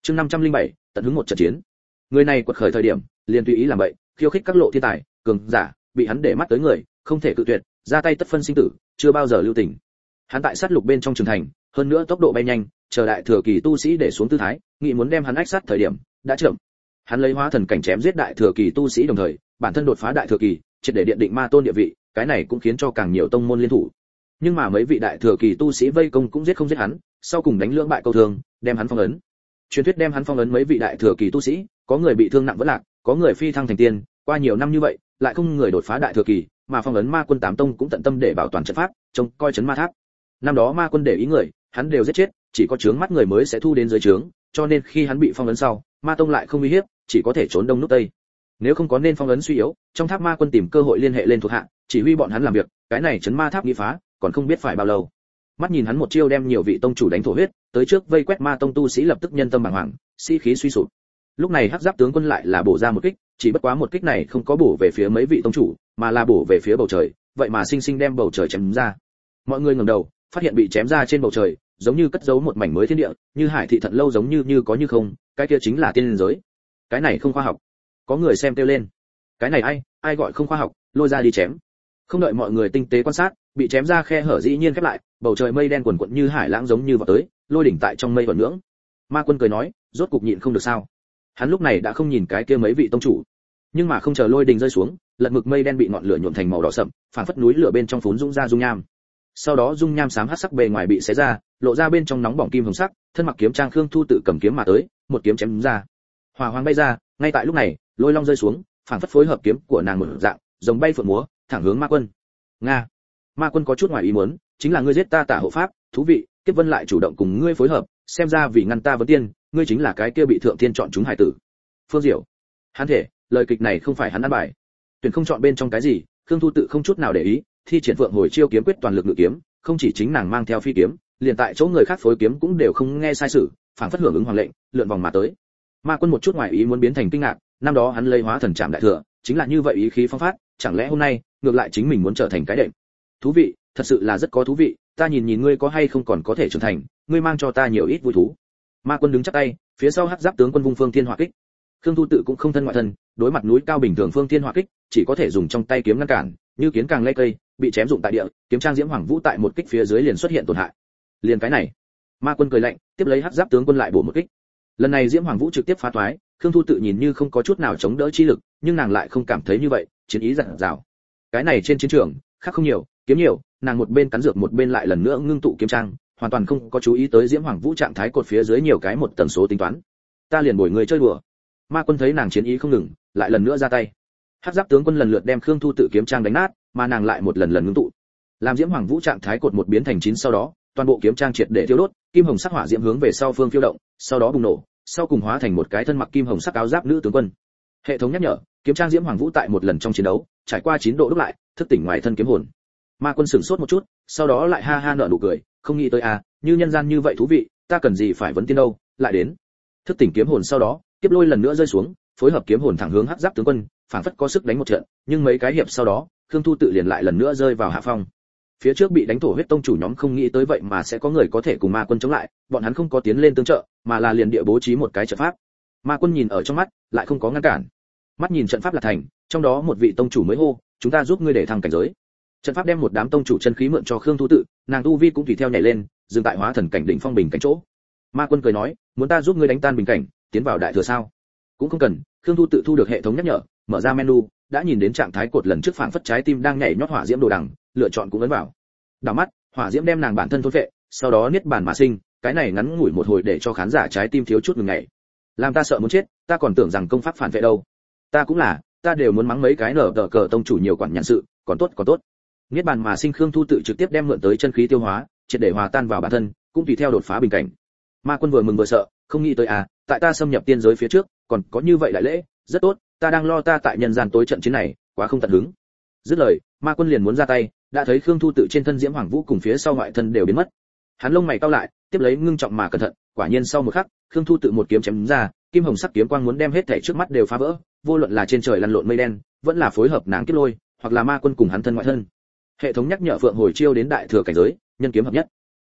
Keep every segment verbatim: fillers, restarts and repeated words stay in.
Chương năm trăm linh bảy, tận hứng một trận chiến. Người này quật khởi thời điểm, liền tùy ý làm vậy, khiêu khích các lộ thiên tài, cường giả, bị hắn để mắt tới người, không thể cự tuyệt, ra tay tất phân sinh tử, chưa bao giờ lưu tình. Hắn tại sát lục bên trong trường thành, hơn nữa tốc độ bay nhanh, chờ đại thừa kỳ tu sĩ để xuống tư thái, nghĩ muốn đem hắn ách sát thời điểm, đã chậm. Hắn lấy hóa thần cảnh chém giết đại thừa kỳ tu sĩ đồng thời, bản thân đột phá đại thừa kỳ, triệt để điện định ma tôn địa vị, cái này cũng khiến cho càng nhiều tông môn liên thủ. Nhưng mà mấy vị đại thừa kỳ tu sĩ vây công cũng giết không giết hắn, sau cùng đánh lưỡng bại câu thương, đem hắn phong ấn. Truyền thuyết đem hắn phong ấn mấy vị đại thừa kỳ tu sĩ, có người bị thương nặng vẫn lạc, có người phi thăng thành tiên, qua nhiều năm như vậy, lại không người đột phá đại thừa kỳ, mà phong ấn ma quân tám tông cũng tận tâm để bảo toàn trận pháp, trông coi trấn ma tháp. Năm đó ma quân để ý người, hắn đều giết chết, chỉ có chướng mắt người mới sẽ thu đến dưới trướng, cho nên khi hắn bị phong ấn sau, ma tông lại không uy hiếp, chỉ có thể trốn đông núp tây. Nếu không có nên phong ấn suy yếu, trong tháp ma quân tìm cơ hội liên hệ lên thuộc hạ, chỉ huy bọn hắn làm việc, cái này trấn ma tháp nghi phá, còn không biết phải bao lâu. Mắt nhìn hắn một chiêu đem nhiều vị tông chủ đánh thổ huyết, tới trước vây quét ma tông tu sĩ lập tức nhân tâm bàng hoàng, sĩ khí suy sụp. Lúc này hắc giáp tướng quân lại là bổ ra một kích, chỉ bất quá một kích này không có bổ về phía mấy vị tông chủ, mà là bổ về phía bầu trời, vậy mà sinh sinh đem bầu trời chém ra. Mọi người ngẩng đầu, phát hiện bị chém ra trên bầu trời, giống như cất giấu một mảnh mới thiên địa, như hải thị thận lâu giống như như có như không, cái kia chính là tiên giới. Cái này không khoa học. Có người xem kêu lên. Cái này ai, ai gọi không khoa học, lôi ra đi chém. Không đợi mọi người tinh tế quan sát, bị chém ra khe hở dĩ nhiên khép lại, bầu trời mây đen quần quật như hải lãng giống như vào tới, lôi đỉnh tại trong mây vẩn nhưỡng. Ma quân cười nói, rốt cục nhịn không được sao? Hắn lúc này đã không nhìn cái kia mấy vị tông chủ, nhưng mà không chờ lôi đỉnh rơi xuống, lật mực mây đen bị ngọn lửa nhuộm thành màu đỏ sậm, phản phất núi lửa bên trong phún dũng ra dung nham. Sau đó dung nham xám hắc sắc bề ngoài bị xé ra, lộ ra bên trong nóng bỏng kim hồng sắc, thân mặc kiếm trang Khương Thu tự cầm kiếm mà tới, một kiếm chém ra. Hỏa hoàng bay ra, ngay tại lúc này, lôi long rơi xuống, phản phất phối hợp kiếm của nàng một dạng, giống bay phượng múa, thẳng hướng ma quân. Nga. Ma quân có chút ngoài ý muốn, chính là ngươi giết ta tả hộ pháp, thú vị, Kiếp Vân lại chủ động cùng ngươi phối hợp, xem ra vì ngăn ta vấn tiên, ngươi chính là cái kia bị thượng thiên chọn chúng hải tử. Phương Diệu. Hắn thể, lời kịch này không phải hắn ăn bài. Tuyển không chọn bên trong cái gì, Khương Thu tự không chút nào để ý, thi triển Phượng hồi chiêu kiếm quyết toàn lực ngự kiếm, không chỉ chính nàng mang theo phi kiếm, liền tại chỗ người khác phối kiếm cũng đều không nghe sai sử, phản phất hưởng ứng hoàng lệnh, lượn vòng mà tới. Ma quân một chút ngoài ý muốn biến thành kinh ngạc, năm đó hắn lấy hóa thần trảm đại thừa, chính là như vậy ý khí phong phát, chẳng lẽ hôm nay, ngược lại chính mình muốn trở thành cái đệm. Thú vị, thật sự là rất có thú vị, ta nhìn nhìn ngươi có hay không còn có thể trưởng thành, ngươi mang cho ta nhiều ít vui thú. Ma quân đứng chắp tay, phía sau hắc giáp tướng quân vung phương thiên hỏa kích. Khương Thu tự cũng không thân ngoại thân, đối mặt núi cao bình thường phương thiên hỏa kích, chỉ có thể dùng trong tay kiếm ngăn cản, như kiến càng lây cây, bị chém dụng tại địa, kiếm trang diễm hoàng vũ tại một kích phía dưới liền xuất hiện tổn hại. Liền cái này, Ma quân cười lạnh, tiếp lấy hắc giáp tướng quân lại bổ một kích. Lần này diễm hoàng vũ trực tiếp phá toái, Khương Thu tự nhìn như không có chút nào chống đỡ chi lực, nhưng nàng lại không cảm thấy như vậy, chiến ý dặn dào. Cái này trên chiến trường, khác không nhiều, kiếm nhiều, nàng một bên cắn dược một bên lại lần nữa ngưng tụ kiếm trang, hoàn toàn không có chú ý tới diễm hoàng vũ trạng thái cột phía dưới nhiều cái một tần số tính toán. Ta liền bồi người chơi đùa. Ma quân thấy nàng chiến ý không ngừng, lại lần nữa ra tay. Hắc giáp tướng quân lần lượt đem Khương Thu tự kiếm trang đánh nát, mà nàng lại một lần lần ngưng tụ. Làm diễm hoàng vũ trạng thái cột một biến thành chín sau đó, toàn bộ kiếm trang triệt để thiêu đốt, kim hồng sắc hỏa diễm hướng về sau phương phiêu động, sau đó bùng nổ, sau cùng hóa thành một cái thân mặc kim hồng sắc áo giáp nữ tướng quân. Hệ thống nhắc nhở, kiếm trang diễm hoàng vũ tại một lần trong chiến đấu, trải qua chín độ đúc lại, thức tỉnh ngoài thân kiếm hồn. Ma quân sửng sốt một chút, sau đó lại ha ha nở nụ cười, không nghĩ tới à, như nhân gian như vậy thú vị, ta cần gì phải vấn tiên đâu, lại đến. Thức tỉnh kiếm hồn sau đó, kiếp lôi lần nữa rơi xuống, phối hợp kiếm hồn thẳng hướng hắc giáp tướng quân, phản phất có sức đánh một trận, nhưng mấy cái hiệp sau đó, Khương Thu tự liền lại lần nữa rơi vào hạ phong. Phía trước bị đánh thổ huyết tông chủ nhóm không nghĩ tới vậy mà sẽ có người có thể cùng ma quân chống lại, bọn hắn không có tiến lên tương trợ, mà là liền địa bố trí một cái trận pháp. Ma quân nhìn ở trong mắt, lại không có ngăn cản. Mắt nhìn trận pháp là thành, trong đó một vị tông chủ mới hô, chúng ta giúp ngươi để thăng cảnh giới. Trận pháp đem một đám tông chủ chân khí mượn cho Khương Thu tự, nàng tu vi cũng tùy theo nhảy lên, dừng tại hóa thần cảnh đỉnh phong bình cảnh chỗ. Ma quân cười nói, muốn ta giúp ngươi đánh tan bình cảnh, tiến vào đại thừa sao? Cũng không cần. Khương Thu tự thu được hệ thống nhắc nhở, mở ra menu, đã nhìn đến trạng thái cột lần trước phảng phất trái tim đang nhảy nhót hỏa diễm đồ đằng, lựa chọn cũng ấn vào. Đảo mắt, hỏa diễm đem nàng bản thân thôn phệ, sau đó niết bàn mà sinh, cái này ngắn ngủi một hồi để cho khán giả trái tim thiếu chút ngừng nhảy. Làm ta sợ muốn chết, ta còn tưởng rằng công pháp phản vệ đâu. Ta cũng là, ta đều muốn mắng mấy cái nở tờ cờ tông chủ nhiều quản nhàn sự, còn tốt còn tốt. Niết bàn mà sinh Khương Thu tự trực tiếp đem mượn tới chân khí tiêu hóa, triệt để hòa tan vào bản thân, cũng tùy theo đột phá bình cảnh. Ma quân vừa mừng vừa sợ, không nghĩ tới à, tại ta xâm nhập tiên giới phía trước, còn có như vậy đại lễ, rất tốt, ta đang lo ta tại nhân gian tối trận chiến này, quá không tận hứng. Dứt lời, Ma quân liền muốn ra tay, đã thấy Khương Thu tự trên thân diễm hoàng vũ cùng phía sau ngoại thân đều biến mất. Hắn lông mày cau lại, tiếp lấy ngưng trọng mà cẩn thận, quả nhiên sau một khắc, Khương Thu tự một kiếm chém ra, kim hồng sắc kiếm quang muốn đem hết thảy trước mắt đều phá vỡ, vô luận là trên trời lăn lộn mây đen, vẫn là phối hợp nàng kiếp lôi, hoặc là ma quân cùng hắn thân ngoại thân. Hệ thống nhắc nhở Phượng hồi chiêu đến đại thừa cảnh giới, nhân kiếm hợp nhất.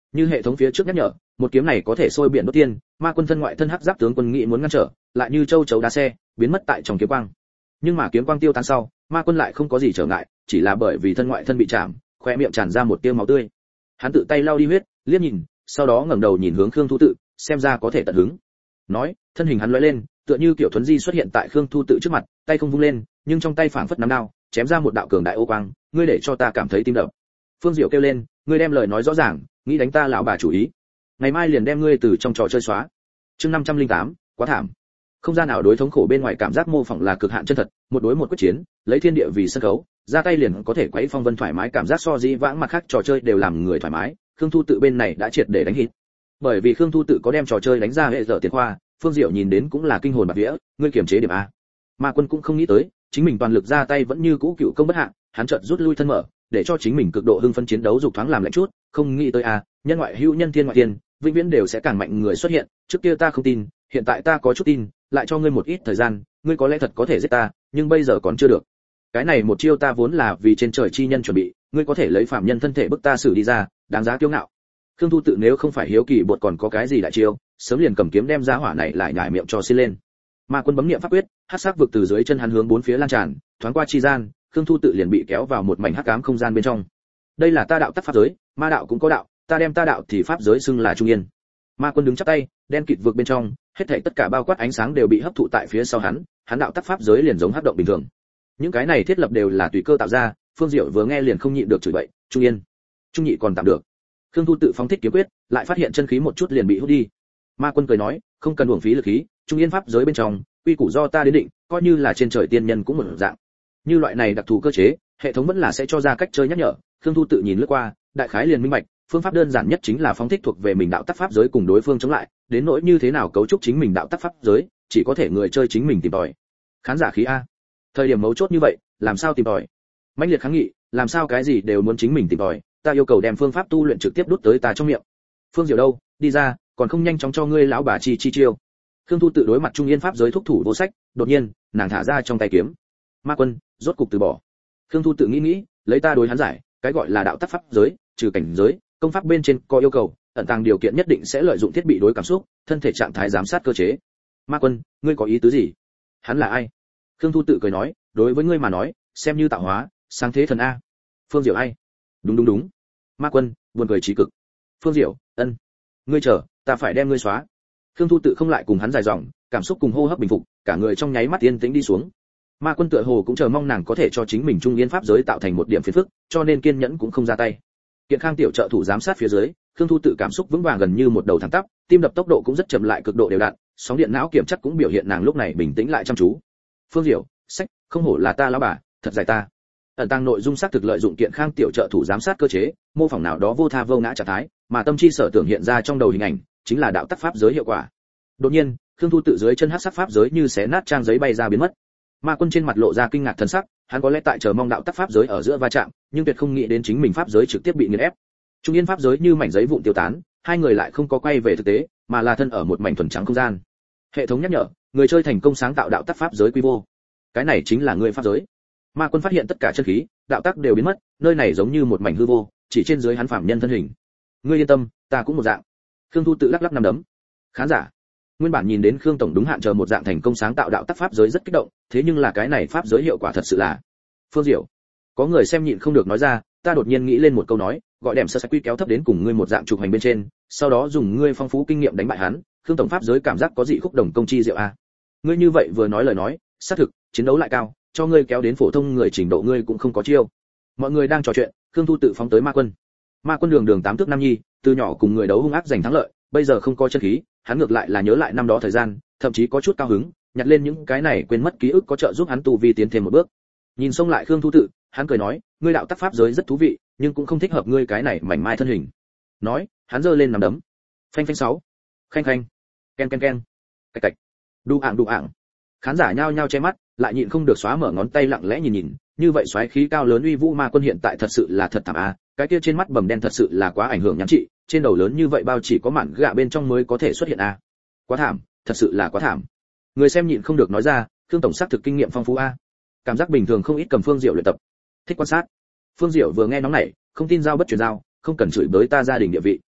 như hệ thống phía trước nhắc nhở, một kiếm này có thể sôi biển đốt tiên, ma quân thân ngoại thân hắc giáp tướng quân nghị muốn ngăn trở, lại như châu chấu đá xe, biến mất tại trong kiếm quang. Nhưng mà kiếm quang tiêu tan sau, ma quân lại không có gì trở ngại, chỉ là bởi vì thân ngoại thân bị chạm, khóe miệng tràn ra một tia máu tươi. Hắn tự tay lau đi huyết, liếc nhìn, sau đó ngẩng đầu nhìn hướng Khương Thu Tự, xem ra có thể tận hứng. Nói, thân hình hắn lóe lên, tựa như kiểu thuấn di xuất hiện tại Khương Thu Tự trước mặt, tay không vung lên, nhưng trong tay phảng phất nắm đao, chém ra một đạo cường đại ô quang, ngươi để cho ta cảm thấy tim đập. Phương Diệu kêu lên, ngươi đem lời nói rõ ràng, nghĩ đánh ta lão bà chủ ý. Ngày mai liền đem ngươi từ trong trò chơi xóa. Chương năm trăm lẻ tám, quá thảm. Không gian nào đối thống khổ bên ngoài cảm giác mô phỏng là cực hạn chân thật, một đối một quyết chiến, lấy thiên địa vì sân khấu, ra tay liền có thể quấy phong vân thoải mái, cảm giác so dĩ vãng mặt khác trò chơi đều làm người thoải mái. Khương Thu Tự bên này đã triệt để đánh hit. Bởi vì Khương Thu Tự có đem trò chơi đánh ra hệ dở tiền khoa, Phương Diệu nhìn đến cũng là kinh hồn bạt vía, ngươi kiềm chế điểm a. Ma Quân cũng không nghĩ tới, chính mình toàn lực ra tay vẫn như cũ cựu công bất hạ, hắn chợt rút lui thân mở, để cho chính mình cực độ hưng phấn chiến đấu dục thoáng làm lạnh chút, không nghĩ tới a, nhân ngoại hữu nhân thiên ngoại thiên, vĩnh viễn đều sẽ càng mạnh người xuất hiện, trước kia ta không tin, hiện tại ta có chút tin, lại cho ngươi một ít thời gian, ngươi có lẽ thật có thể giết ta, nhưng bây giờ còn chưa được. Cái này một chiêu ta vốn là vì trên trời chi nhân chuẩn bị, ngươi có thể lấy phạm nhân thân thể bức ta xử đi ra, đáng giá kiêu ngạo. Khương Thu Tự nếu không phải hiếu kỳ bột còn có cái gì đại chiêu, sớm liền cầm kiếm đem ra hỏa này lại nhải miệng cho xin lên. Ma Quân bấm niệm pháp quyết, hắc sắc vực từ dưới chân hắn hướng bốn phía lan tràn, thoáng qua chi gian, Khương Thu Tự liền bị kéo vào một mảnh hắc ám không gian bên trong. Đây là ta đạo tắc pháp giới, ma đạo cũng có đạo, ta đem ta đạo thì pháp giới xưng là trung yên. Ma Quân đứng chắp tay, đen kịt vực bên trong, hết thảy tất cả bao quát ánh sáng đều bị hấp thụ tại phía sau hắn, hắn đạo tắc pháp giới liền giống hấp động bình thường. Những cái này thiết lập đều là tùy cơ tạo ra, Phương Diệu vừa nghe liền không nhịn được chửi bậy, trung yên, trung nhị còn tạm được. Khương Thu Tự phóng thích kiếm quyết, lại phát hiện chân khí một chút liền bị hút đi. Ma Quân cười nói, không cần uổng phí lực khí, trung yên pháp giới bên trong, quy củ do ta đến định, coi như là trên trời tiên nhân cũng một dạng. Như loại này đặc thù cơ chế, hệ thống vẫn là sẽ cho ra cách chơi nhắc nhở. Khương Thu Tự nhìn lướt qua, đại khái liền minh bạch, phương pháp đơn giản nhất chính là phóng thích thuộc về mình đạo tắc pháp giới cùng đối phương chống lại, đến nỗi như thế nào cấu trúc chính mình đạo tắc pháp giới, chỉ có thể người chơi chính mình tìm tòi. Khán giả khí a. Thời điểm mấu chốt như vậy, làm sao tìm tòi? Mãnh liệt kháng nghị, làm sao cái gì đều muốn chính mình tìm tòi, ta yêu cầu đem phương pháp tu luyện trực tiếp đút tới ta trong miệng. Phương Diệu đâu, đi ra, còn không nhanh chóng cho ngươi lão bà chi chi chiêu. Khương Thu Tự đối mặt trung yên pháp giới thúc thủ vô sách, đột nhiên, nàng thả ra trong tay kiếm. Ma Quân rốt cục từ bỏ. Khương Thu Tự nghĩ nghĩ, lấy ta đối hắn giải, cái gọi là đạo tắc pháp giới, trừ cảnh giới, công pháp bên trên có yêu cầu, ẩn tàng điều kiện nhất định sẽ lợi dụng thiết bị đối cảm xúc, thân thể trạng thái giám sát cơ chế. Ma Quân, ngươi có ý tứ gì? Hắn là ai? Khương Thu Tự cười nói, đối với ngươi mà nói, xem như tạo hóa, sáng thế thần a. Phương Diệu ai? Đúng đúng đúng. Ma Quân buồn cười trí cực. Phương Diệu, ân, ngươi chờ, ta phải đem ngươi xóa. Khương Thu Tự không lại cùng hắn dài dòng, cảm xúc cùng hô hấp bình phục, cả người trong nháy mắt yên tĩnh đi xuống. Ma Quân tựa hồ cũng chờ mong nàng có thể cho chính mình trung yên pháp giới tạo thành một điểm phiền phức, cho nên kiên nhẫn cũng không ra tay. Kiện Khang tiểu trợ thủ giám sát phía dưới, Khương Thu Tự cảm xúc vững vàng gần như một đầu thẳng tắp, tim đập tốc độ cũng rất chậm lại cực độ đều đặn, sóng điện não kiểm chắc cũng biểu hiện nàng lúc này bình tĩnh lại chăm chú. Phương Diệu, sách, không hổ là ta lão bà, thật giải ta. Ẩn tăng nội dung xác thực lợi dụng Kiện Khang tiểu trợ thủ giám sát cơ chế, mô phỏng nào đó vô tha vô ngã trạng thái, mà tâm chi sở tưởng hiện ra trong đầu hình ảnh, chính là đạo tắc pháp giới hiệu quả. Đột nhiên, Khương Thu Tự dưới chân hắc sắc pháp giới như xé nát trang giấy bay ra biến mất. Ma Quân trên mặt lộ ra kinh ngạc thần sắc, hắn có lẽ tại chờ mong đạo tắc pháp giới ở giữa va chạm, nhưng tuyệt không nghĩ đến chính mình pháp giới trực tiếp bị nghiền ép. Trung yên pháp giới như mảnh giấy vụn tiêu tán, hai người lại không có quay về thực tế, mà là thân ở một mảnh thuần trắng không gian. Hệ thống nhắc nhở, người chơi thành công sáng tạo đạo tắc pháp giới quy vô. Cái này chính là người pháp giới. Ma Quân phát hiện tất cả chân khí, đạo tắc đều biến mất, nơi này giống như một mảnh hư vô, chỉ trên dưới hắn phạm nhân thân hình. Ngươi yên tâm, ta cũng một dạng. Khương Thu Tự lắc lắc nắm đấm. Khán giả nguyên bản nhìn đến Khương tổng đúng hạn chờ một dạng thành công sáng tạo đạo tắc pháp giới rất kích động, thế nhưng là cái này pháp giới hiệu quả thật sự là Phương Diệu. Có người xem nhịn không được nói ra, ta đột nhiên nghĩ lên một câu nói, gọi đệm sơ sạch quy kéo thấp đến cùng ngươi một dạng trục hành bên trên, sau đó dùng ngươi phong phú kinh nghiệm đánh bại hắn. Khương tổng pháp giới cảm giác có dị khúc đồng công chi diệu a. Ngươi như vậy vừa nói lời nói, xác thực, chiến đấu lại cao, cho ngươi kéo đến phổ thông người trình độ ngươi cũng không có chiêu. Mọi người đang trò chuyện, Khương Thu Tự phóng tới Ma Quân. Ma Quân đường đường tám thước nam nhi, từ nhỏ cùng người đấu hung ác giành thắng lợi, bây giờ không có chân khí, hắn ngược lại là nhớ lại năm đó thời gian, thậm chí có chút cao hứng, nhặt lên những cái này quên mất ký ức có trợ giúp hắn tu vi tiến thêm một bước. Nhìn xông lại Khương Thu Tự, hắn cười nói, ngươi đạo tắc pháp giới rất thú vị, nhưng cũng không thích hợp ngươi cái này mảnh mai thân hình. Nói, hắn giơ lên nắm đấm. Phanh phanh sáu, khanh khanh, ken ken ken, cạch cạch, đu ạng đu ạng. Khán giả nhao nhao che mắt, lại nhịn không được xóa mở ngón tay lặng lẽ nhìn nhìn, như vậy xoáy khí cao lớn uy vũ Ma Quân hiện tại thật sự là thật thảm a, cái kia trên mắt bầm đen thật sự là quá ảnh hưởng nhãn trị, trên đầu lớn như vậy bao chỉ có mảng gạ bên trong mới có thể xuất hiện a. Quá thảm, thật sự là quá thảm. Người xem nhịn không được nói ra, Khương tổng sắc thực kinh nghiệm phong phú a. Cảm giác bình thường không ít cầm Phương Diệu luyện tập. Thích quan sát. Phương Diệu vừa nghe nóng nảy, không tin giao bất truyền giao, không cần chửi bới ta gia đình địa vị.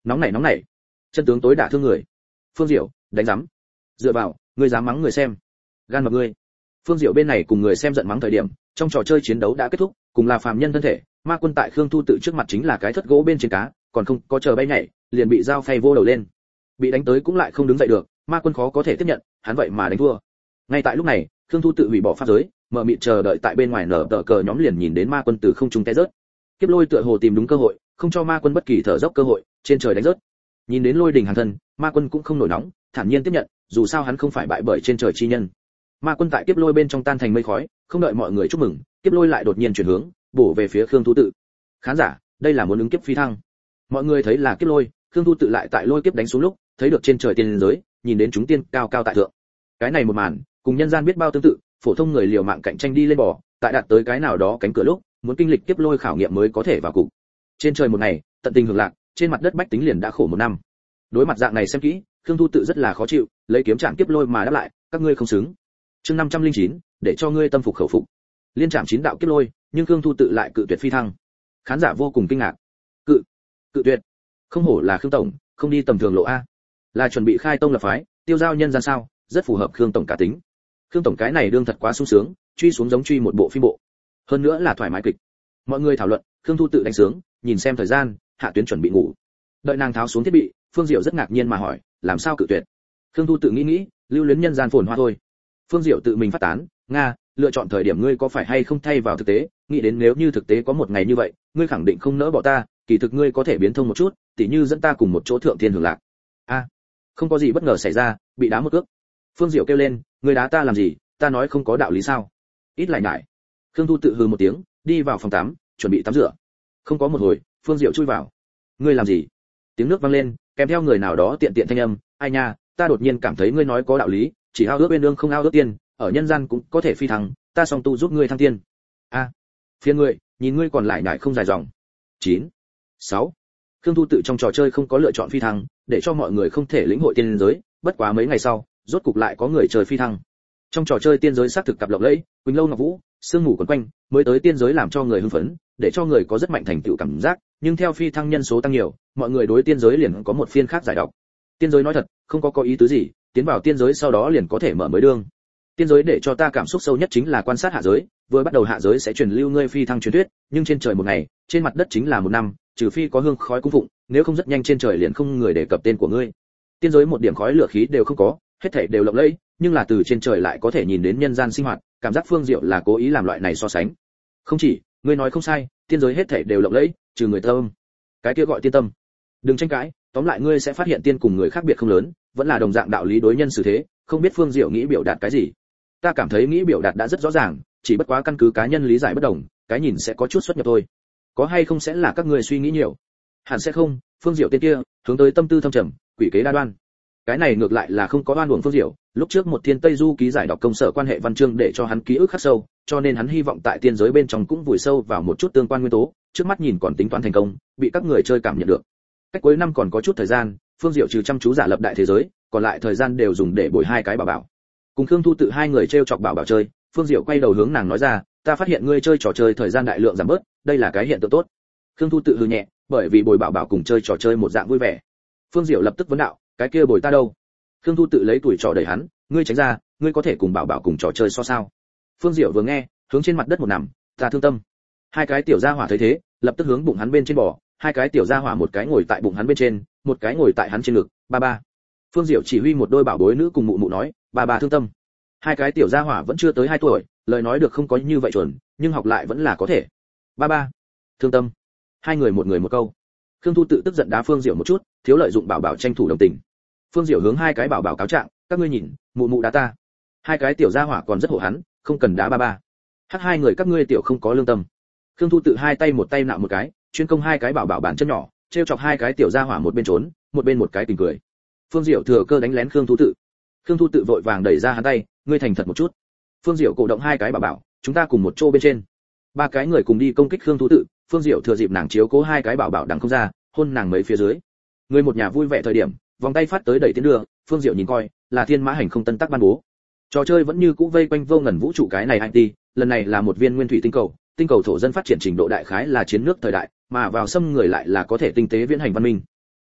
Nóng nảy nóng nảy. Chân tướng tối đả thương người. Phương Diệu, đánh rắm. Dựa vào, ngươi dám mắng người xem. Gan mập ngươi. Phương Diệu bên này cùng người xem giận mắng thời điểm, trong trò chơi chiến đấu đã kết thúc, cùng là phàm nhân thân thể, ma quân tại Khương Thu Tự trước mặt chính là cái thất gỗ bên trên cá, còn không có chờ bay nhảy, liền bị dao phay vô đầu lên. Bị đánh tới cũng lại không đứng dậy được, ma quân khó có thể tiếp nhận, hắn vậy mà đánh thua. Ngay tại lúc này, Khương Thu Tự hủy bỏ pháp giới, mở mịt chờ đợi tại bên ngoài nở tờ cờ nhóm liền nhìn đến ma quân từ không trung té rớt. Kiếp lôi tựa hồ tìm đúng cơ hội, không cho ma quân bất kỳ thở dốc cơ hội, trên trời đánh rớt. Nhìn đến lôi đình hàng thân, ma quân cũng không nổi nóng, thản nhiên tiếp nhận, dù sao hắn không phải bại bởi trên trời chi nhân. Ma quân tại kiếp lôi bên trong tan thành mây khói, không đợi mọi người chúc mừng, kiếp lôi lại đột nhiên chuyển hướng, bổ về phía Khương Thu Tự. Khán giả, đây là muốn ứng kiếp phi thăng. Mọi người thấy là kiếp lôi, Khương Thu Tự lại tại lôi kiếp đánh xuống lúc, thấy được trên trời tiên giới, nhìn đến chúng tiên cao cao tại thượng. Cái này một màn, cùng nhân gian biết bao tương tự, phổ thông người liều mạng cạnh tranh đi lên bò, tại đạt tới cái nào đó cánh cửa lúc, muốn kinh lịch kiếp lôi khảo nghiệm mới có thể vào cục. Trên trời một ngày, tận tình hưởng lạc, trên mặt đất bách tính liền đã khổ một năm. Đối mặt dạng này xem kỹ, Khương Thu Tự rất là khó chịu, lấy kiếm chạm kiếp lôi mà đáp lại, các ngươi không xứng. Chương năm trăm lẻ chín, để cho ngươi tâm phục khẩu phục. Liên chạm chín đạo kiếp lôi, nhưng Khương Thu Tự lại cự tuyệt phi thăng. Khán giả vô cùng kinh ngạc. Cự, cự tuyệt. Không hổ là Khương tổng, không đi tầm thường lộ a. Là chuẩn bị khai tông lập phái, tiêu giao nhân gian sao, rất phù hợp Khương tổng cá tính. Khương tổng cái này đương thật quá sung sướng, truy xuống giống truy một bộ phim bộ. Hơn nữa là thoải mái kịch. Mọi người thảo luận, Khương Thu Tự đánh sướng, nhìn xem thời gian, hạ tuyến chuẩn bị ngủ. Đợi nàng tháo xuống thiết bị, Phương Diệu rất ngạc nhiên mà hỏi, làm sao cự tuyệt? Khương Thu Tự nghĩ nghĩ, lưu luyến nhân gian phồn hoa thôi. Phương Diệu tự mình phát tán, nga, lựa chọn thời điểm ngươi có phải hay không thay vào thực tế, nghĩ đến nếu như thực tế có một ngày như vậy, ngươi khẳng định không nỡ bỏ ta, kỳ thực ngươi có thể biến thông một chút, tỉ như dẫn ta cùng một chỗ thượng thiên hưởng lạc. A, à, không có gì bất ngờ xảy ra, bị đá một cước. Phương Diệu kêu lên, ngươi đá ta làm gì, ta nói không có đạo lý sao? Ít lại nhải. Khương Thu Tự hừ một tiếng, đi vào phòng tắm, chuẩn bị tắm rửa. Không có một hồi, Phương Diệu chui vào. Ngươi làm gì? Tiếng nước vang lên, kèm theo người nào đó tiện tiện thanh âm, ai nha, ta đột nhiên cảm thấy ngươi nói có đạo lý, chỉ ao ước bên đương không ao ước tiên, ở nhân gian cũng có thể phi thăng, ta song tu giúp ngươi thăng tiên. A, à, phiền ngươi, nhìn ngươi còn lại nhải không dài dòng. chín, sáu. Khương Thu Tự trong trò chơi không có lựa chọn phi thăng, để cho mọi người không thể lĩnh hội tiên giới, bất quá mấy ngày sau, rốt cục lại có người chơi phi thăng. Trong trò chơi tiên giới xác thực cặp lộng lẫy, quỳnh lâu ngọc vũ, sương mù quấn quanh, mới tới tiên giới làm cho người hưng phấn, để cho người có rất mạnh thành tựu cảm giác, nhưng theo phi thăng nhân số tăng nhiều, mọi người đối tiên giới liền có một phiên khác giải độc. Tiên giới nói thật, không có có ý tứ gì, tiến vào tiên giới sau đó liền có thể mở mới đương. Tiên giới để cho ta cảm xúc sâu nhất chính là quan sát hạ giới, vừa bắt đầu hạ giới sẽ truyền lưu ngươi phi thăng truyền thuyết, nhưng trên trời một ngày, trên mặt đất chính là một năm, trừ phi có hương khói cung phụng, nếu không rất nhanh trên trời liền không người đề cập tên của ngươi. Tiên giới một điểm khói lửa khí đều không có, hết thảy đều lộng lẫy, nhưng là từ trên trời lại có thể nhìn đến nhân gian sinh hoạt, cảm giác Phương Diệu là cố ý làm loại này so sánh. Không chỉ, ngươi nói không sai, tiên giới hết thảy đều lộng lẫy, trừ người tâm. Cái kia gọi tiên tâm. Đừng tranh cãi, tóm lại ngươi sẽ phát hiện tiên cùng người khác biệt không lớn, vẫn là đồng dạng đạo lý đối nhân xử thế, không biết Phương Diệu nghĩ biểu đạt cái gì. Ta cảm thấy nghĩ biểu đạt đã rất rõ ràng, chỉ bất quá căn cứ cá nhân lý giải bất đồng, cái nhìn sẽ có chút xuất nhập thôi. Có hay không sẽ là các ngươi suy nghĩ nhiều? Hẳn sẽ không, Phương Diệu tên kia, hướng tới tâm tư thâm trầm, quỷ kế đa đoan. Cái này ngược lại là không có oan uổng Phương Diệu, lúc trước một thiên tây du ký giải đọc công sở quan hệ văn chương để cho hắn ký ức khắc sâu, cho nên hắn hy vọng tại tiên giới bên trong cũng vùi sâu vào một chút tương quan nguyên tố, trước mắt nhìn còn tính toán thành công, bị các người chơi cảm nhận được. Cách cuối năm còn có chút thời gian, Phương Diệu trừ chăm chú giả lập đại thế giới, còn lại thời gian đều dùng để bồi hai cái bảo bảo. Cùng Khương Thu Tự hai người trêu chọc bảo bảo chơi, Phương Diệu quay đầu hướng nàng nói ra, ta phát hiện ngươi chơi trò chơi thời gian đại lượng giảm bớt, đây là cái hiện tượng tốt. Khương Thu Tự hừ nhẹ, bởi vì bồi bảo bảo cùng chơi trò chơi một dạng vui vẻ. Phương Diệu lập tức vấn đạo, cái kia bồi ta đâu? Khương Thu Tự lấy tuổi trò đẩy hắn, ngươi tránh ra, ngươi có thể cùng bảo bảo cùng trò chơi so sao? Phương Diệu vừa nghe, hướng trên mặt đất một nằm, ta thương tâm. Hai cái tiểu gia hỏa thấy thế, lập tức hướng bụng hắn bên trên bò, hai cái tiểu gia hỏa một cái ngồi tại bụng hắn bên trên, một cái ngồi tại hắn trên ngực, ba ba. Phương Diệu chỉ huy một đôi bảo bối nữ cùng mụ mụ nói, ba ba thương tâm. Hai cái tiểu gia hỏa vẫn chưa tới hai tuổi, lời nói được không có như vậy chuẩn, nhưng học lại vẫn là có thể. Ba ba, thương tâm. Hai người một người một câu. Khương Thu Tự tức giận đá Phương Diệu một chút, thiếu lợi dụng bảo bảo tranh thủ đồng tình. Phương Diệu hướng hai cái bảo bảo cáo trạng, các ngươi nhìn, mụ mụ đá ta. Hai cái tiểu gia hỏa còn rất hộ hắn, không cần đá ba ba. Hắc hai người các ngươi tiểu không có lương tâm. Khương Thu Tự hai tay một tay nạo một cái, chuyên công hai cái bảo bảo bàn chân nhỏ, trêu chọc hai cái tiểu gia hỏa một bên trốn, một bên một cái tình cười. Phương Diệu thừa cơ đánh lén Khương Thu Tự. Khương Thu Tự vội vàng đẩy ra hắn tay, ngươi thành thật một chút. Phương Diệu cổ động hai cái bảo bảo, chúng ta cùng một chỗ bên trên. Ba cái người cùng đi công kích Khương Thu Tự, Phương Diệu thừa dịp nàng chiếu cố hai cái bảo bảo đằng không ra, hôn nàng mấy phía dưới. Người một nhà vui vẻ thời điểm, vòng tay phát tới đẩy tiến đưa, Phương Diệu nhìn coi, là thiên mã hành không tân tắc ban bố. Trò chơi vẫn như cũ vây quanh vô ngần vũ trụ cái này i tê, lần này là một viên nguyên thủy tinh cầu, tinh cầu thổ dân phát triển trình độ đại khái là chiến nước thời đại, mà vào xâm người lại là có thể tinh tế viễn hành văn minh.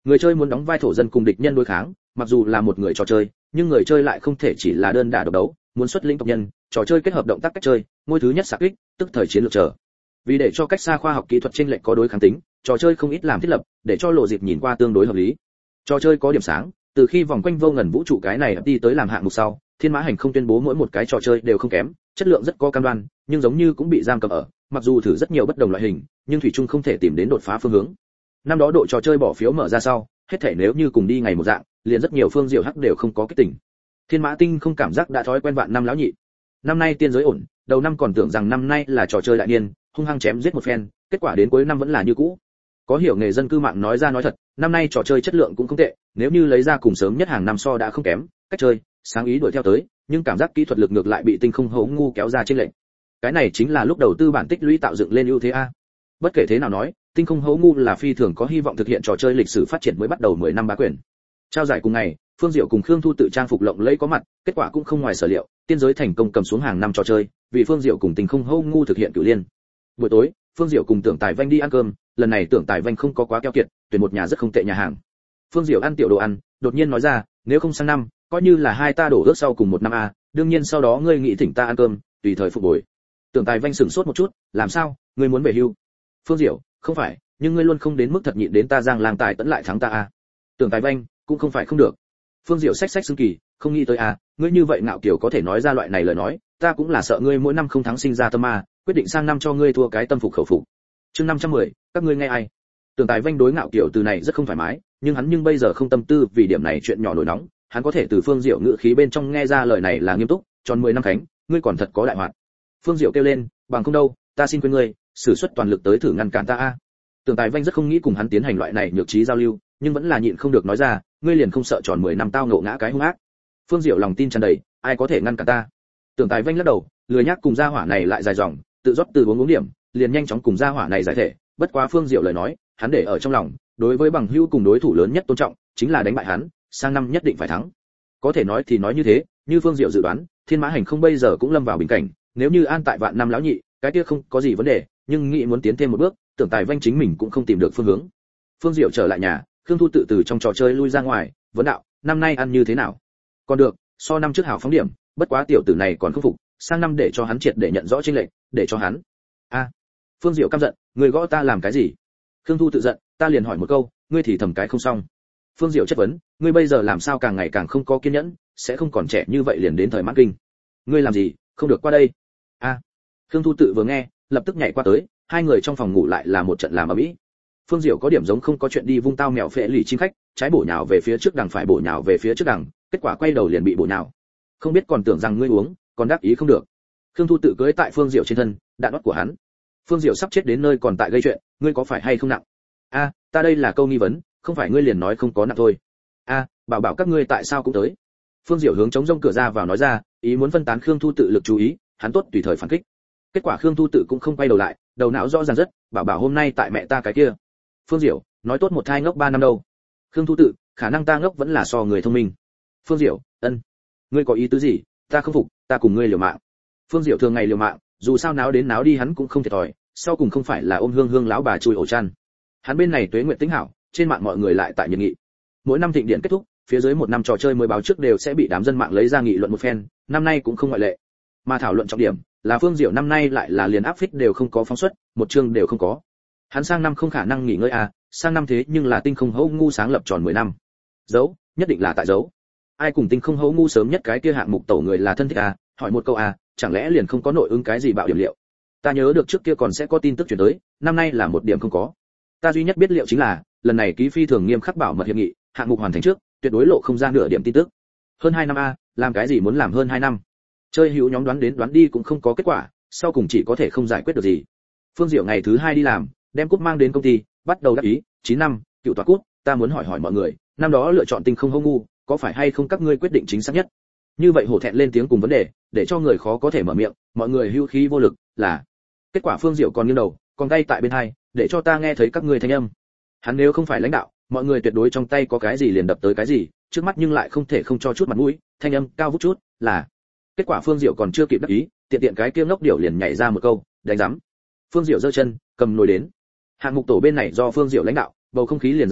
Người chơi muốn đóng vai thổ dân cùng địch nhân đối kháng, mặc dù là một người trò chơi, nhưng người chơi lại không thể chỉ là đơn đả độc đấu, muốn xuất lĩnh tộc nhân, trò chơi kết hợp động tác cách chơi, ngôi thứ nhất xạ kích, tức thời chiến lược trở. Vì để cho cách xa khoa học kỹ thuật trên lệnh có đối kháng tính, trò chơi không ít làm thiết lập, để cho lộ dịp nhìn qua tương đối hợp lý. Trò chơi có điểm sáng, từ khi vòng quanh vô ngần vũ trụ cái này đi tới làm hạng mục sau, Thiên Mã Hành không tuyên bố mỗi một cái trò chơi đều không kém, chất lượng rất có cam đoan, nhưng giống như cũng bị giam cầm ở, mặc dù thử rất nhiều bất đồng loại hình, nhưng thủy chung không thể tìm đến đột phá phương hướng. Năm đó đội trò chơi bỏ phiếu mở ra sau, hết thể nếu như cùng đi ngày một dạng, liền rất nhiều phương diệu hắc đều không có cái tỉnh. Thiên Mã Tinh không cảm giác đã thói quen vạn năm lão nhị. Năm nay tiên giới ổn, đầu năm còn tưởng rằng năm nay là trò chơi đại niên, hung hăng chém giết một phen, kết quả đến cuối năm vẫn là như cũ. Có hiểu nghề dân cư mạng nói ra nói thật, năm nay trò chơi chất lượng cũng không tệ, nếu như lấy ra cùng sớm nhất hàng năm so đã không kém, cách chơi, sáng ý đuổi theo tới, nhưng cảm giác kỹ thuật lực ngược lại bị tinh không hố ngu kéo ra trên lệnh. Cái này chính là lúc đầu tư bản tích lũy tạo dựng lên ưu thế a. Bất kể thế nào nói, tinh không hố ngu là phi thường có hy vọng thực hiện trò chơi lịch sử phát triển mới bắt đầu mười năm bá quyền. Trao giải cùng ngày, Phương Diệu cùng Khương Thu tự trang phục lộng lẫy có mặt, kết quả cũng không ngoài sở liệu, tiên giới thành công cầm xuống hàng năm trò chơi, vì Phương Diệu cùng tinh không hố ngu thực hiện cửu liên. Buổi tối, Phương Diệu cùng Tưởng Tài Vanh đi ăn cơm, lần này Tưởng Tài Vanh không có quá keo kiệt, tuyển một nhà rất không tệ nhà hàng. Phương Diệu ăn tiểu đồ ăn, đột nhiên nói ra, nếu không sang năm, coi như là hai ta đổ ước sau cùng một năm a, đương nhiên sau đó ngươi nghĩ thỉnh ta ăn cơm, tùy thời phục bồi. Tưởng Tài Vanh sửng sốt một chút, làm sao, ngươi muốn về hưu? Phương Diệu, không phải, nhưng ngươi luôn không đến mức thật nhịn đến ta Giang Lang Tài tẫn lại thắng ta a. Tưởng Tài Vanh, cũng không phải không được. Phương Diệu xách xách xương kỳ, không nghĩ tới a, ngươi như vậy ngạo kiều có thể nói ra loại này lời nói, ta cũng là sợ ngươi mỗi năm không thắng sinh ra tâm ma, quyết định sang năm cho ngươi thua cái tâm phục khẩu phục. Chương năm trăm mười, các ngươi nghe ai? Tưởng Tài Vanh đối ngạo kiều từ này rất không thoải mái, nhưng hắn nhưng bây giờ không tâm tư vì điểm này chuyện nhỏ nổi nóng, hắn có thể từ Phương Diệu ngữ khí bên trong nghe ra lời này là nghiêm túc, tròn mười năm khánh, ngươi còn thật có đại hoạt. Phương Diệu kêu lên, bằng không đâu, ta xin quên ngươi, sử xuất toàn lực tới thử ngăn cản ta a. Tưởng Tài Vanh rất không nghĩ cùng hắn tiến hành loại này nhược trí giao lưu, nhưng vẫn là nhịn không được nói ra, ngươi liền không sợ tròn mười năm tao ngộ ngã cái hung ác. Phương Diệu lòng tin tràn đầy, ai có thể ngăn cản ta? Tưởng Tài Vanh lắc đầu, lười nhác cùng gia hỏa này lại dài dòng, tự rót từ uống uống điểm, liền nhanh chóng cùng gia hỏa này giải thể, bất quá Phương Diệu lời nói, hắn để ở trong lòng, đối với bằng hữu cùng đối thủ lớn nhất tôn trọng, chính là đánh bại hắn, sang năm nhất định phải thắng. Có thể nói thì nói như thế, như Phương Diệu dự đoán, Thiên Mã Hành không bây giờ cũng lâm vào bình cảnh, nếu như an tại vạn năm lão nhị, cái kia không có gì vấn đề, nhưng nghĩ muốn tiến thêm một bước, Tưởng Tài Vanh chính mình cũng không tìm được phương hướng. Phương Diệu trở lại nhà, Khương Thu tự từ trong trò chơi lui ra ngoài, vấn đạo, năm nay ăn như thế nào? Còn được, so năm trước hảo phóng điểm, bất quá tiểu tử này còn không phục, sang năm để cho hắn triệt để nhận rõ chênh lệch, để cho hắn. A. Phương Diệu căm giận, người gõ ta làm cái gì? Khương Thu tự giận, ta liền hỏi một câu, ngươi thì thầm cái không xong. Phương Diệu chất vấn, ngươi bây giờ làm sao càng ngày càng không có kiên nhẫn, sẽ không còn trẻ như vậy liền đến thời mãn kinh. Ngươi làm gì, không được qua đây. A. Khương Thu tự vừa nghe, lập tức nhảy qua tới, hai người trong phòng ngủ lại là một trận làm ầm ĩ. Phương Diệu có điểm giống không có chuyện đi vung tao mèo phệ lì chim khách, trái bổ nhào về phía trước đằng phải bổ nhào về phía trước đằng, kết quả quay đầu liền bị bổ nhào. Không biết còn tưởng rằng ngươi uống, còn đáp ý không được. Khương Thu tự cưỡi tại Phương Diệu trên thân, đạn nót của hắn. Phương Diệu sắp chết đến nơi còn tại gây chuyện, ngươi có phải hay không nặng? A, ta đây là câu nghi vấn, không phải ngươi liền nói không có nặng thôi. A, bảo bảo các ngươi tại sao cũng tới? Phương Diệu hướng chống rông cửa ra vào nói ra, ý muốn phân tán Khương Thu tự lực chú ý, hắn tốt tùy thời phản kích. Kết quả Khương Thu tự cũng không quay đầu lại, đầu não rõ ràng rất, bảo bảo hôm nay tại mẹ ta cái kia. Phương Diệu, nói tốt một thai ngốc ba năm đâu. Khương Thu tự, khả năng ta ngốc vẫn là so người thông minh. Phương Diệu, ân, ngươi có ý tứ gì? Ta không phục, ta cùng ngươi liều mạng. Phương Diệu thường ngày liều mạng, dù sao náo đến náo đi hắn cũng không thiệt thòi, sau cùng không phải là ôm hương hương lão bà chui ổ chăn. Hắn bên này tuế nguyện tính hảo, trên mạng mọi người lại tại nhiệt nghị. Mỗi năm thịnh điện kết thúc, phía dưới một năm trò chơi mới báo trước đều sẽ bị đám dân mạng lấy ra nghị luận một phen, năm nay cũng không ngoại lệ. Mà thảo luận trọng điểm là Phương Diệu năm nay lại là liền áp phích đều không có phóng xuất, một chương đều không có. Hắn sang năm không khả năng nghỉ ngơi à, sang năm thế nhưng là tinh không hấu ngu sáng lập tròn mười năm. Dấu, nhất định là tại dấu. Ai cùng tinh không hấu ngu sớm nhất cái kia hạng mục tổ người là thân thích à, hỏi một câu à, chẳng lẽ liền không có nội ứng cái gì bạo điểm liệu. Ta nhớ được trước kia còn sẽ có tin tức chuyển tới, năm nay là một điểm không có. Ta duy nhất biết liệu chính là, lần này ký phi thường nghiêm khắc bảo mật hiệp nghị, hạng mục hoàn thành trước, tuyệt đối lộ không ra nửa điểm tin tức. Hơn hai năm a, làm cái gì muốn làm hơn hai năm. Chơi hữu nhóm đoán đến đoán đi cũng không có kết quả, sau cùng chỉ có thể không giải quyết được gì. Phương Diệu ngày thứ hai đi làm, đem cúp mang đến công ty, bắt đầu đáp ý, chín năm, cựu tọa cúp, ta muốn hỏi hỏi mọi người, năm đó lựa chọn tinh không hô ngu, có phải hay không các ngươi quyết định chính xác nhất? Như vậy hổ thẹn lên tiếng cùng vấn đề, để cho người khó có thể mở miệng, mọi người hưu khí vô lực, là. Kết quả Phương Diệu còn nghiêng đầu, còn tay tại bên hai, để cho ta nghe thấy các ngươi thanh âm. Hắn nếu không phải lãnh đạo, mọi người tuyệt đối trong tay có cái gì liền đập tới cái gì, trước mắt nhưng lại không thể không cho chút mặt mũi, thanh âm cao vút chút, là. Kết quả Phương Diệu còn chưa kịp đáp ý, tiện tiện cái kia ngốc điểu liền nhảy ra một câu, đánh rắm. Phương Diệu giơ chân, cầm nồi đến. Hạng mục tổ bên này do Phương Diệu lãnh đạo, bầu không khí liền dạng này,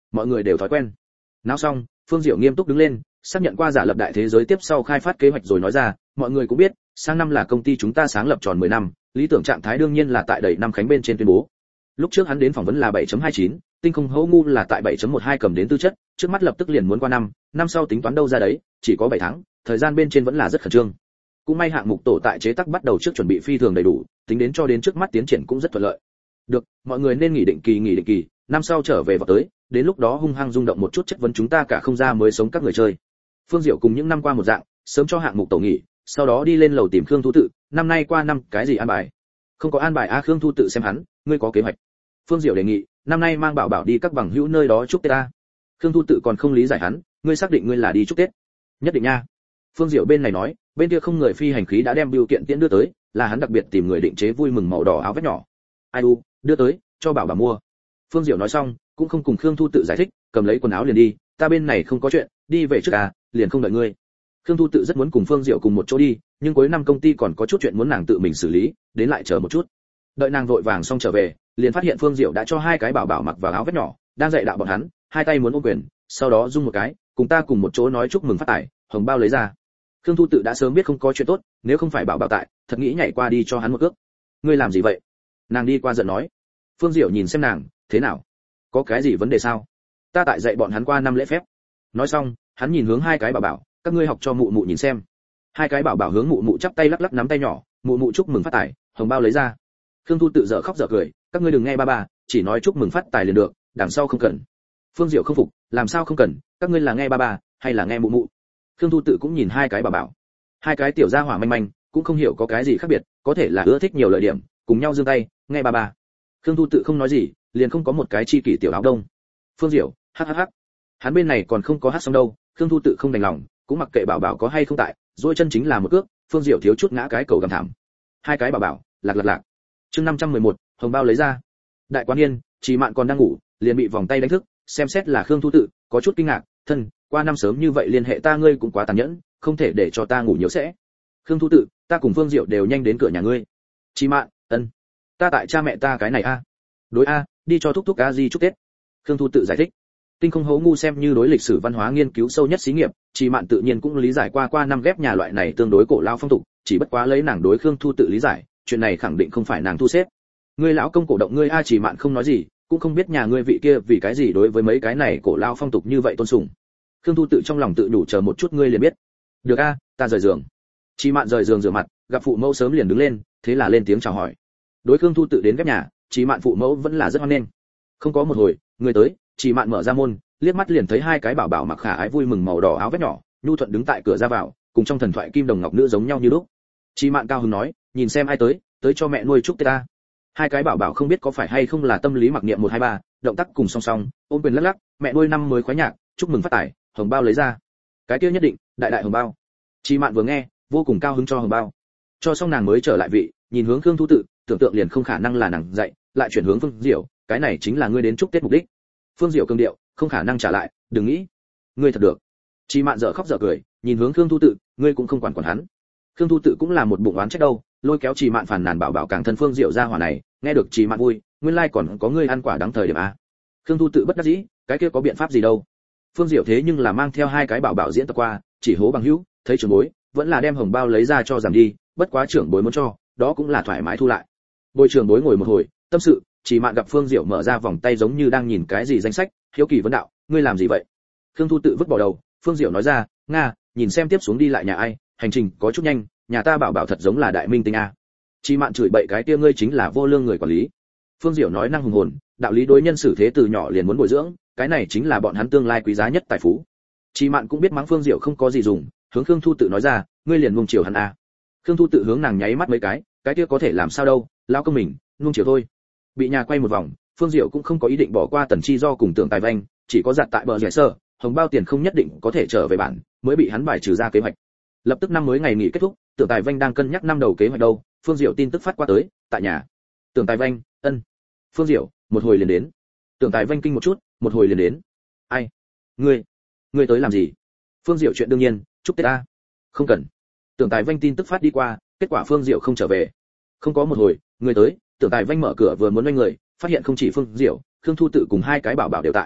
mọi người đều thói quen. Nào xong, Phương Diệu nghiêm túc đứng lên, xác nhận qua giả lập đại thế giới tiếp sau khai phát kế hoạch rồi nói ra, mọi người cũng biết, sang năm là công ty chúng ta sáng lập tròn mười năm, lý tưởng trạng thái đương nhiên là tại đầy năm khánh bên trên tuyên bố. Lúc trước hắn đến phỏng vấn là bảy chấm hai chín, tinh không hố ngu là tại bảy chấm mười hai cầm đến tư chất, trước mắt lập tức liền muốn qua năm, năm sau tính toán đâu ra đấy, chỉ có bảy tháng, thời gian bên trên vẫn là rất khẩn trương. Cũng may hạng mục tổ tại chế tác bắt đầu trước chuẩn bị phi thường đầy đủ, tính đến cho đến trước mắt tiến triển cũng rất thuận lợi. Được, mọi người nên nghỉ định kỳ nghỉ định kỳ, năm sau trở về vào tới, đến lúc đó hung hăng rung động một chút chất vấn chúng ta cả không ra mới sống các người chơi. Phương Diệu cùng những năm qua một dạng, sớm cho hạng mục tổ nghỉ, sau đó đi lên lầu tìm Khương Thu Tự, năm nay qua năm cái gì an bài? Không có an bài a. Khương Thu Tự xem hắn, ngươi có kế hoạch. Phương Diệu đề nghị, năm nay mang Bảo Bảo đi các bằng hữu nơi đó chúc Tết a. Khương Thu Tự còn không lý giải hắn, ngươi xác định ngươi là đi chúc Tết? Nhất định nha. Phương Diệu bên này nói, bên kia không người phi hành khí đã đem bưu kiện tiễn đưa tới, là hắn đặc biệt tìm người định chế vui mừng màu đỏ áo vest nhỏ. Ai u, đưa tới, cho Bảo Bảo mua. Phương Diệu nói xong, cũng không cùng Khương Thu Tự giải thích, cầm lấy quần áo liền đi, ta bên này không có chuyện, đi về trước à, liền không đợi ngươi. Khương Thu Tự rất muốn cùng Phương Diệu cùng một chỗ đi, nhưng cuối năm công ty còn có chút chuyện muốn nàng tự mình xử lý, đến lại chờ một chút. Đợi nàng vội vàng xong trở về, liền phát hiện Phương Diệu đã cho hai cái Bảo Bảo mặc vào áo vest nhỏ, đang dạy đạo bọn hắn, hai tay muốn ôm quyền, sau đó rung một cái, cùng ta cùng một chỗ nói chúc mừng phát tài, hồng bao lấy ra. Khương Thu Tự đã sớm biết không có chuyện tốt, nếu không phải Bảo Bảo tại, thật nghĩ nhảy qua đi cho hắn một cước. Ngươi làm gì vậy? Nàng đi qua giận nói. Phương Diệu nhìn xem nàng, thế nào? Có cái gì vấn đề sao? Ta tại dạy bọn hắn qua năm lễ phép. Nói xong, hắn nhìn hướng hai cái Bảo Bảo, các ngươi học cho mụ mụ nhìn xem. Hai cái Bảo Bảo hướng mụ mụ chắp tay lắc lắc nắm tay nhỏ, mụ mụ chúc mừng phát tài, hồng bao lấy ra. Khương Thu Tự dở khóc dở cười, các ngươi đừng nghe ba ba, chỉ nói chúc mừng phát tài liền được, đằng sau không cần. Phương Diệu không phục, làm sao không cần, các ngươi là nghe ba ba hay là nghe mụ mụ? Khương Thu Tự cũng nhìn hai cái Bảo Bảo, hai cái tiểu gia hỏa manh manh, cũng không hiểu có cái gì khác biệt, có thể là ưa thích nhiều lời điểm, cùng nhau giương tay, nghe ba ba. Khương Thu Tự không nói gì, liền không có một cái chi kỷ tiểu áo đông. Phương Diệu, hắc hắc hắc, hắn bên này còn không có hát xong đâu. Khương Thu Tự không đành lòng, cũng mặc kệ Bảo Bảo có hay không tại, duỗi chân chính là một cước, Phương Diệu thiếu chút ngã cái cầu gầm thảm. Hai cái Bảo Bảo, lạc lạc lạc. Chương năm trăm mười một, hồng bao lấy ra. Đại Quán Yên, Chỉ Mạn còn đang ngủ, liền bị vòng tay đánh thức, xem xét là Khương Thu Tự, có chút kinh ngạc, thân, qua năm sớm như vậy liên hệ ta ngươi cũng quá tàn nhẫn, không thể để cho ta ngủ nhiều sẽ. Khương Thu Tự, ta cùng Phương Diệu đều nhanh đến cửa nhà ngươi. Chỉ Mạn, ân, ta tại cha mẹ ta cái này a. Đối a, đi cho thúc thúc a di chúc Tết. Khương Thu Tự giải thích. Tinh không hố ngu xem như đối lịch sử văn hóa nghiên cứu sâu nhất xí nghiệp, Chỉ Mạn tự nhiên cũng lý giải qua qua năm ghép nhà loại này tương đối cổ lao phong tục, chỉ bất quá lấy nàng đối Khương Thu Tự lý giải, chuyện này khẳng định không phải nàng thu xếp. Ngươi lão công cổ động ngươi a. Chỉ Mạn không nói gì, cũng không biết nhà ngươi vị kia vì cái gì đối với mấy cái này cổ lao phong tục như vậy tôn sùng. Khương Thu Tự trong lòng tự đủ chờ một chút ngươi liền biết. Được a, ta rời giường. Chỉ Mạn rời giường rửa mặt, gặp phụ mẫu sớm liền đứng lên, thế là lên tiếng chào hỏi. Đối Khương Thu Tự đến ghép nhà, Chỉ Mạn phụ mẫu vẫn là rất hoan nghênh. Không có một hồi, người tới, Chỉ Mạn mở ra môn, liếc mắt liền thấy hai cái Bảo Bảo mặc khả ái vui mừng màu đỏ áo vest nhỏ, nhu thuận đứng tại cửa ra vào, cùng trong thần thoại kim đồng ngọc nữ giống nhau như lúc. Chỉ Mạn cao hứng nói, nhìn xem ai tới, tới cho mẹ nuôi chúc Tết ta. Hai cái Bảo Bảo không biết có phải hay không là tâm lý mặc niệm một hai ba, động tác cùng song song, ôm quyền lắc lắc, mẹ nuôi năm mới khoái nhạc, chúc mừng phát tài, hồng bao lấy ra. Cái kia nhất định, đại đại hồng bao. Chỉ Mạn vừa nghe, vô cùng cao hứng cho hồng bao. Cho xong nàng mới trở lại vị, nhìn hướng Khương Thu Tự, tưởng tượng liền không khả năng là nàng dạy, lại chuyển hướng Phương Diệu, cái này chính là ngươi đến chúc Tết mục đích. Phương Diệu cương điệu, không khả năng trả lại, đừng nghĩ. Ngươi thật được. Chỉ Mạn dở khóc dở cười, nhìn hướng Khương Thu Tự, ngươi cũng không quản quản hắn. Khương Thu Tự cũng là một bụng oán trách đâu, lôi kéo Chỉ Mạn phàn nàn bảo bảo càng thân Phương Diệu ra hỏa này, nghe được Chỉ Mạn vui, nguyên lai like còn có ngươi ăn quả đắng thời điểm a. Khương Thu Tự bất đắc dĩ, cái kia có biện pháp gì đâu. Phương Diệu thế nhưng là mang theo hai cái bảo bảo diễn tập qua, chỉ hố bằng hữu, thấy trưởng bối, vẫn là đem hồng bao lấy ra cho giảm đi, bất quá trưởng bối muốn cho, đó cũng là thoải mái thu lại. Bồi trưởng bối ngồi một hồi, tâm sự, Chỉ Mạn gặp Phương Diệu mở ra vòng tay giống như đang nhìn cái gì danh sách, hiếu kỳ vấn đạo, ngươi làm gì vậy? Khương Thu Tự vứt bỏ đầu, Phương Diệu nói ra, nga, nhìn xem tiếp xuống đi lại nhà ai, hành trình có chút nhanh, nhà ta bảo bảo thật giống là đại minh tinh a. Chỉ Mạn chửi bậy cái kia ngươi chính là vô lương người quản lý. Phương Diệu nói năng hùng hồn, đạo lý đối nhân xử thế từ nhỏ liền muốn bồi dưỡng, cái này chính là bọn hắn tương lai quý giá nhất tài phú. Chỉ Mạn cũng biết mắng Phương Diệu không có gì dùng, hướng Khương Thu Tự nói ra, ngươi liền nuông chiều hắn a. Khương Thu Tự hướng nàng nháy mắt mấy cái, cái kia có thể làm sao đâu, lão công mình, nuông chiều thôi. Bị nhà quay một vòng, Phương Diệu cũng không có ý định bỏ qua Tần Chi Do cùng Tưởng Tài Vanh, chỉ có giặt tại bờ rẻ sơ, hồng bao tiền không nhất định có thể trở về bản, mới bị hắn bài trừ ra kế hoạch. Lập tức năm mới ngày nghỉ kết thúc, Tưởng Tài Vanh đang cân nhắc năm đầu kế hoạch đâu, Phương Diệu tin tức phát qua tới, tại nhà. Tưởng Tài Vanh, ân. Phương Diệu, một hồi liền đến. Tưởng Tài Vanh kinh một chút, một hồi liền đến. Ai? Ngươi, ngươi tới làm gì? Phương Diệu chuyện đương nhiên, chúc Tết a. Không cần. Tưởng Tài Vanh tin tức phát đi qua, kết quả Phương Diệu không trở về. Không có một hồi, người tới, Tưởng Tài Vanh mở cửa vừa muốn lên người, phát hiện không chỉ Phương Diệu, Khương Thu Tự cùng hai cái bảo bảo đều tại.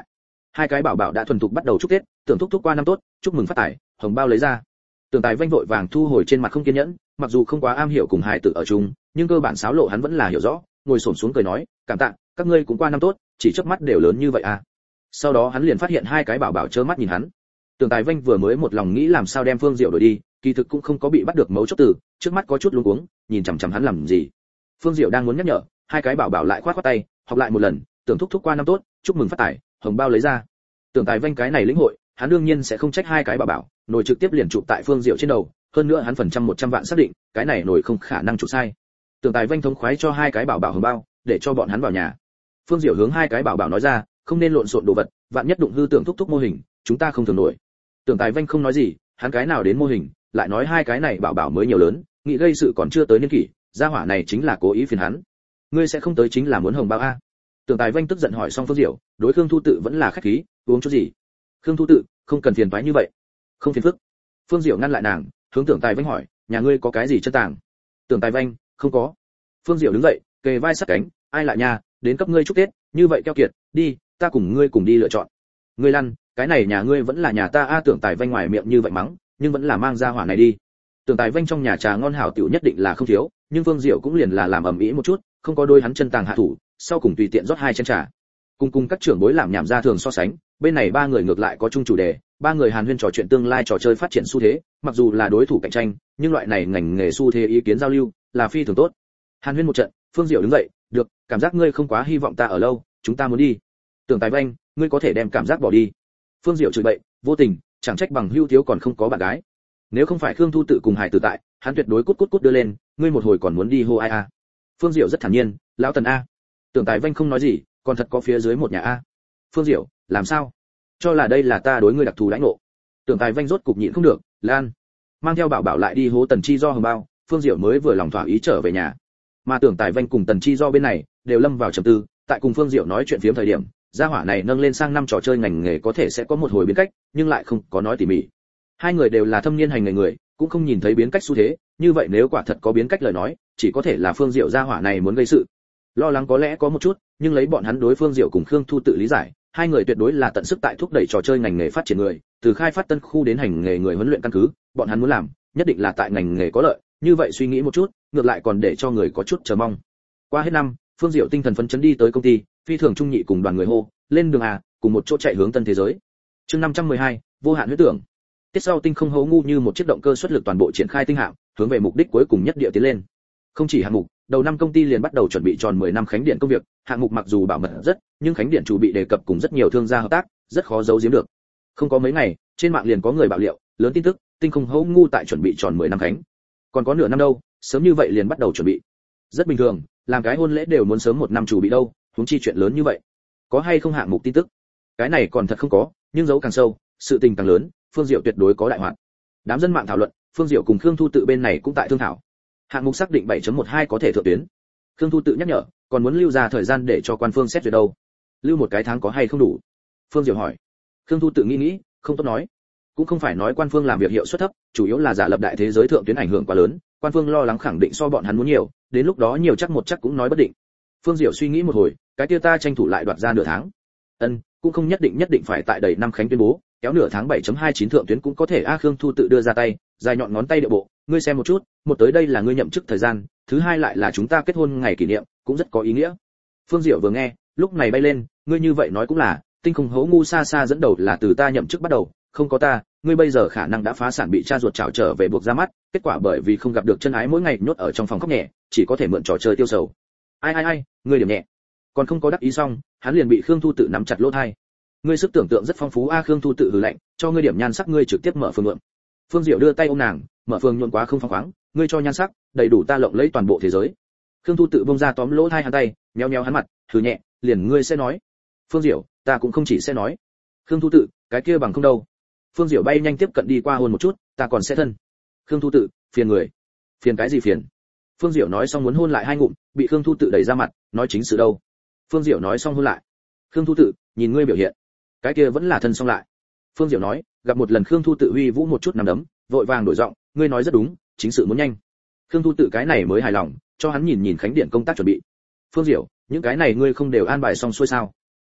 hai cái bảo bảo đã thuần thục bắt đầu chúc tết, tưởng thúc thúc qua năm tốt, chúc mừng phát tài, hồng bao lấy ra. Tưởng Tài Vanh vội vàng thu hồi trên mặt không kiên nhẫn, mặc dù không quá am hiểu cùng hài tử ở chung, nhưng cơ bản sáo lộ hắn vẫn là hiểu rõ, ngồi xổm xuống cười nói, cảm tạ, các ngươi cũng qua năm tốt, chỉ chớp mắt đều lớn như vậy à. Sau đó hắn liền phát hiện hai cái bảo bảo trơ mắt nhìn hắn. Tưởng Tài Vanh vừa mới một lòng nghĩ làm sao đem Phương Diệu đuổi đi, kỳ thực cũng không có bị bắt được mấu chốt từ, trước mắt có chút luống cuống, nhìn chằm chằm hắn làm gì. Phương Diệu đang muốn nhắc nhở, hai cái bảo bảo lại khoát khoát tay, học lại một lần, tưởng thúc thúc qua năm tốt, chúc mừng phát tài, hồng bao lấy ra. Tưởng Tài Vanh cái này lĩnh hội, hắn đương nhiên sẽ không trách hai cái bảo bảo, nồi trực tiếp liền chụp tại Phương Diệu trên đầu, hơn nữa hắn phần trăm một trăm vạn xác định, cái này nồi không khả năng chụp sai. Tưởng Tài Vanh thống khoái cho hai cái bảo bảo hồng bao, để cho bọn hắn vào nhà. Phương Diệu hướng hai cái bảo bảo nói ra, không nên lộn xộn đồ vật, vạn nhất đụng hư tưởng thúc thúc mô hình, chúng ta không thường nổi. Tưởng Tài Vanh không nói gì, hắn cái nào đến mô hình, lại nói hai cái này bảo bảo mới nhiều lớn, nghĩ gây sự còn chưa tới niên kỷ, gia hỏa này chính là cố ý phiền hắn. Ngươi sẽ không tới chính là muốn hồng bao a? Tưởng Tài Vanh tức giận hỏi xong Phương Diệu, đối Khương Thu Tự vẫn là khách khí, uống chút gì? Khương Thu Tự, không cần phiền toái như vậy. Không phiền phức. Phương Diệu ngăn lại nàng, hướng Tưởng Tài Vanh hỏi, nhà ngươi có cái gì chân tàng? Tưởng Tài Vanh, không có. Phương Diệu đứng dậy, kề vai sát cánh, ai lại nhà, đến cấp ngươi chúc Tết, như vậy keo kiệt, đi, ta cùng ngươi cùng đi lựa chọn. Ngươi lăn, cái này nhà ngươi vẫn là nhà ta a. Tưởng Tài Vanh ngoài miệng như vậy mắng, nhưng vẫn là mang ra hỏa này đi. Tưởng Tài Vanh trong nhà trà ngon hảo tiểu nhất định là không thiếu, nhưng Phương Diệu cũng liền là làm ầm ĩ một chút, không có đôi hắn chân tàng hạ thủ, sau cùng tùy tiện rót hai chén trà. Cùng cùng các trưởng bối làm nhảm ra thường so sánh, bên này ba người ngược lại có chung chủ đề, ba người hàn huyên trò chuyện tương lai trò chơi phát triển xu thế, mặc dù là đối thủ cạnh tranh, nhưng loại này ngành nghề xu thế ý kiến giao lưu là phi thường tốt. Hàn huyên một trận, Phương Diệu đứng dậy, được, cảm giác ngươi không quá hy vọng ta ở lâu, chúng ta muốn đi. Tưởng Tài Vanh, ngươi có thể đem cảm giác bỏ đi. Phương Diệu chửi bậy, vô tình, chẳng trách bằng hưu thiếu còn không có bạn gái. Nếu không phải Khương Thu Tự cùng Hải Tử tại, hắn tuyệt đối cút cút cút đưa lên, ngươi một hồi còn muốn đi hô ai a. Phương Diệu rất thản nhiên, lão Tần a. Tưởng Tài Vanh không nói gì, còn thật có phía dưới một nhà a. Phương Diệu, làm sao? Cho là đây là ta đối ngươi đặc thù đãi ngộ. Tưởng Tài Vanh rốt cục nhịn không được, Lan mang theo bảo bảo lại đi hố Tần Chi Do hồng bao, Phương Diệu mới vừa lòng thỏa ý trở về nhà. Mà Tưởng Tài Vanh cùng Tần Chi Do bên này đều lâm vào trầm tư, tại cùng Phương Diệu nói chuyện phiếm thời điểm, gia hỏa này nâng lên sang năm trò chơi ngành nghề có thể sẽ có một hồi biến cách, nhưng lại không có nói tỉ mỉ. Hai người đều là thâm niên hành nghề người, cũng không nhìn thấy biến cách xu thế, như vậy nếu quả thật có biến cách lời nói, chỉ có thể là Phương Diệu gia hỏa này muốn gây sự. Lo lắng có lẽ có một chút, nhưng lấy bọn hắn đối Phương Diệu cùng Khương Thu Tự lý giải, hai người tuyệt đối là tận sức tại thúc đẩy trò chơi ngành nghề phát triển người, từ khai phát tân khu đến hành nghề người huấn luyện căn cứ, bọn hắn muốn làm, nhất định là tại ngành nghề có lợi, như vậy suy nghĩ một chút, ngược lại còn để cho người có chút chờ mong. Qua hết năm, Phương Diệu tinh thần phấn chấn đi tới công ty, phi thường trung nhị cùng đoàn người hô, lên đường à, cùng một chỗ chạy hướng tân thế giới. Chương năm trăm mười hai, vô hạn huyết tưởng. Tiết sau tinh không hố ngu như một chiếc động cơ xuất lực toàn bộ triển khai tinh hạm, hướng về mục đích cuối cùng nhất địa tiến lên. Không chỉ hạng mục, đầu năm công ty liền bắt đầu chuẩn bị tròn mười năm khánh điện công việc, hạng mục mặc dù bảo mật rất, nhưng khánh điện chủ bị đề cập cùng rất nhiều thương gia hợp tác, rất khó giấu giếm được. Không có mấy ngày, trên mạng liền có người bạo liệu, lớn tin tức, tinh không hố ngu tại chuẩn bị tròn mười năm khánh. Còn có nửa năm đâu, sớm như vậy liền bắt đầu chuẩn bị. Rất bình thường, làm cái hôn lễ đều muốn sớm một năm chủ bị đâu, huống chi chuyện lớn như vậy. Có hay không hạng mục tin tức? Cái này còn thật không có, nhưng giấu càng sâu, sự tình càng lớn, Phương Diệu tuyệt đối có đại hoạt. Đám dân mạng thảo luận, Phương Diệu cùng Khương Thu Tự bên này cũng tại thương thảo. Hạng mục xác định bảy chấm mười hai có thể thượng tuyến. Khương Thu Tự nhắc nhở, còn muốn lưu ra thời gian để cho quan phương xét duyệt đâu. Lưu một cái tháng có hay không đủ? Phương Diệu hỏi. Khương Thu Tự nghĩ nghĩ, không tốt nói. Cũng không phải nói quan phương làm việc hiệu suất thấp, chủ yếu là giả lập đại thế giới thượng tuyến ảnh hưởng quá lớn, quan phương lo lắng khẳng định so bọn hắn muốn nhiều, đến lúc đó nhiều chắc một chắc cũng nói bất định. Phương Diệu suy nghĩ một hồi, cái kia ta tranh thủ lại đoạt ra nửa tháng. Ân, cũng không nhất định nhất định phải tại đầy năm khánh tuyên bố, kéo nửa tháng bảy chấm hai chín thượng tuyến cũng có thể. A Khương Thu Tự đưa ra tay, dài nhọn ngón tay điệu bộ, ngươi xem một chút, một tới đây là ngươi nhậm chức thời gian, thứ hai lại là chúng ta kết hôn ngày kỷ niệm, cũng rất có ý nghĩa. Phương Diệu vừa nghe, lúc này bay lên, ngươi như vậy nói cũng là, tinh không hố ngu xa xa dẫn đầu là từ ta nhậm chức bắt đầu, không có ta, ngươi bây giờ khả năng đã phá sản bị cha ruột trảo trở về buộc ra mắt, kết quả bởi vì không gặp được chân ái mỗi ngày nhốt ở trong phòng khóc nhẹ, chỉ có thể mượn trò chơi tiêu sầu. Ai ai ai, ngươi điểm nhẹ. Còn không có đắc ý xong, hắn liền bị Khương Thu Tự nắm chặt lỗ tai. Ngươi sức tưởng tượng rất phong phú a. Khương Thu Tự hừ lạnh, cho ngươi điểm nhan sắc ngươi trực tiếp mở phường mượn. Phương Diệu đưa tay ôm nàng, mở phường nhuận quá không phóng khoáng, ngươi cho nhan sắc, đầy đủ ta lộng lấy toàn bộ thế giới. Khương Thu Tự bông ra tóm lỗ tai hắn tay, méo méo hắn mặt, thử nhẹ, liền ngươi sẽ nói. Phương Diệu, ta cũng không chỉ sẽ nói. Khương Thu Tự, cái kia bằng không đâu. Phương Diệu bay nhanh tiếp cận đi qua hôn một chút, ta còn sẽ thân. Khương Thu Tự, phiền người. Phiền cái gì phiền? Phương Diệu nói xong muốn hôn lại hai ngụm, bị Khương Thu Tự đẩy ra mặt, nói chính sự đâu. Phương Diệu nói xong hôn lại. Khương Thu Tự, nhìn ngươi biểu hiện, cái kia vẫn là thân xong lại. Phương Diệu nói, gặp một lần Khương Thu Tự huy vũ một chút nằm đấm, vội vàng đổi giọng, ngươi nói rất đúng, chính sự muốn nhanh. Khương Thu Tự cái này mới hài lòng, cho hắn nhìn nhìn khánh điện công tác chuẩn bị. Phương Diệu, những cái này ngươi không đều an bài xong xuôi sao?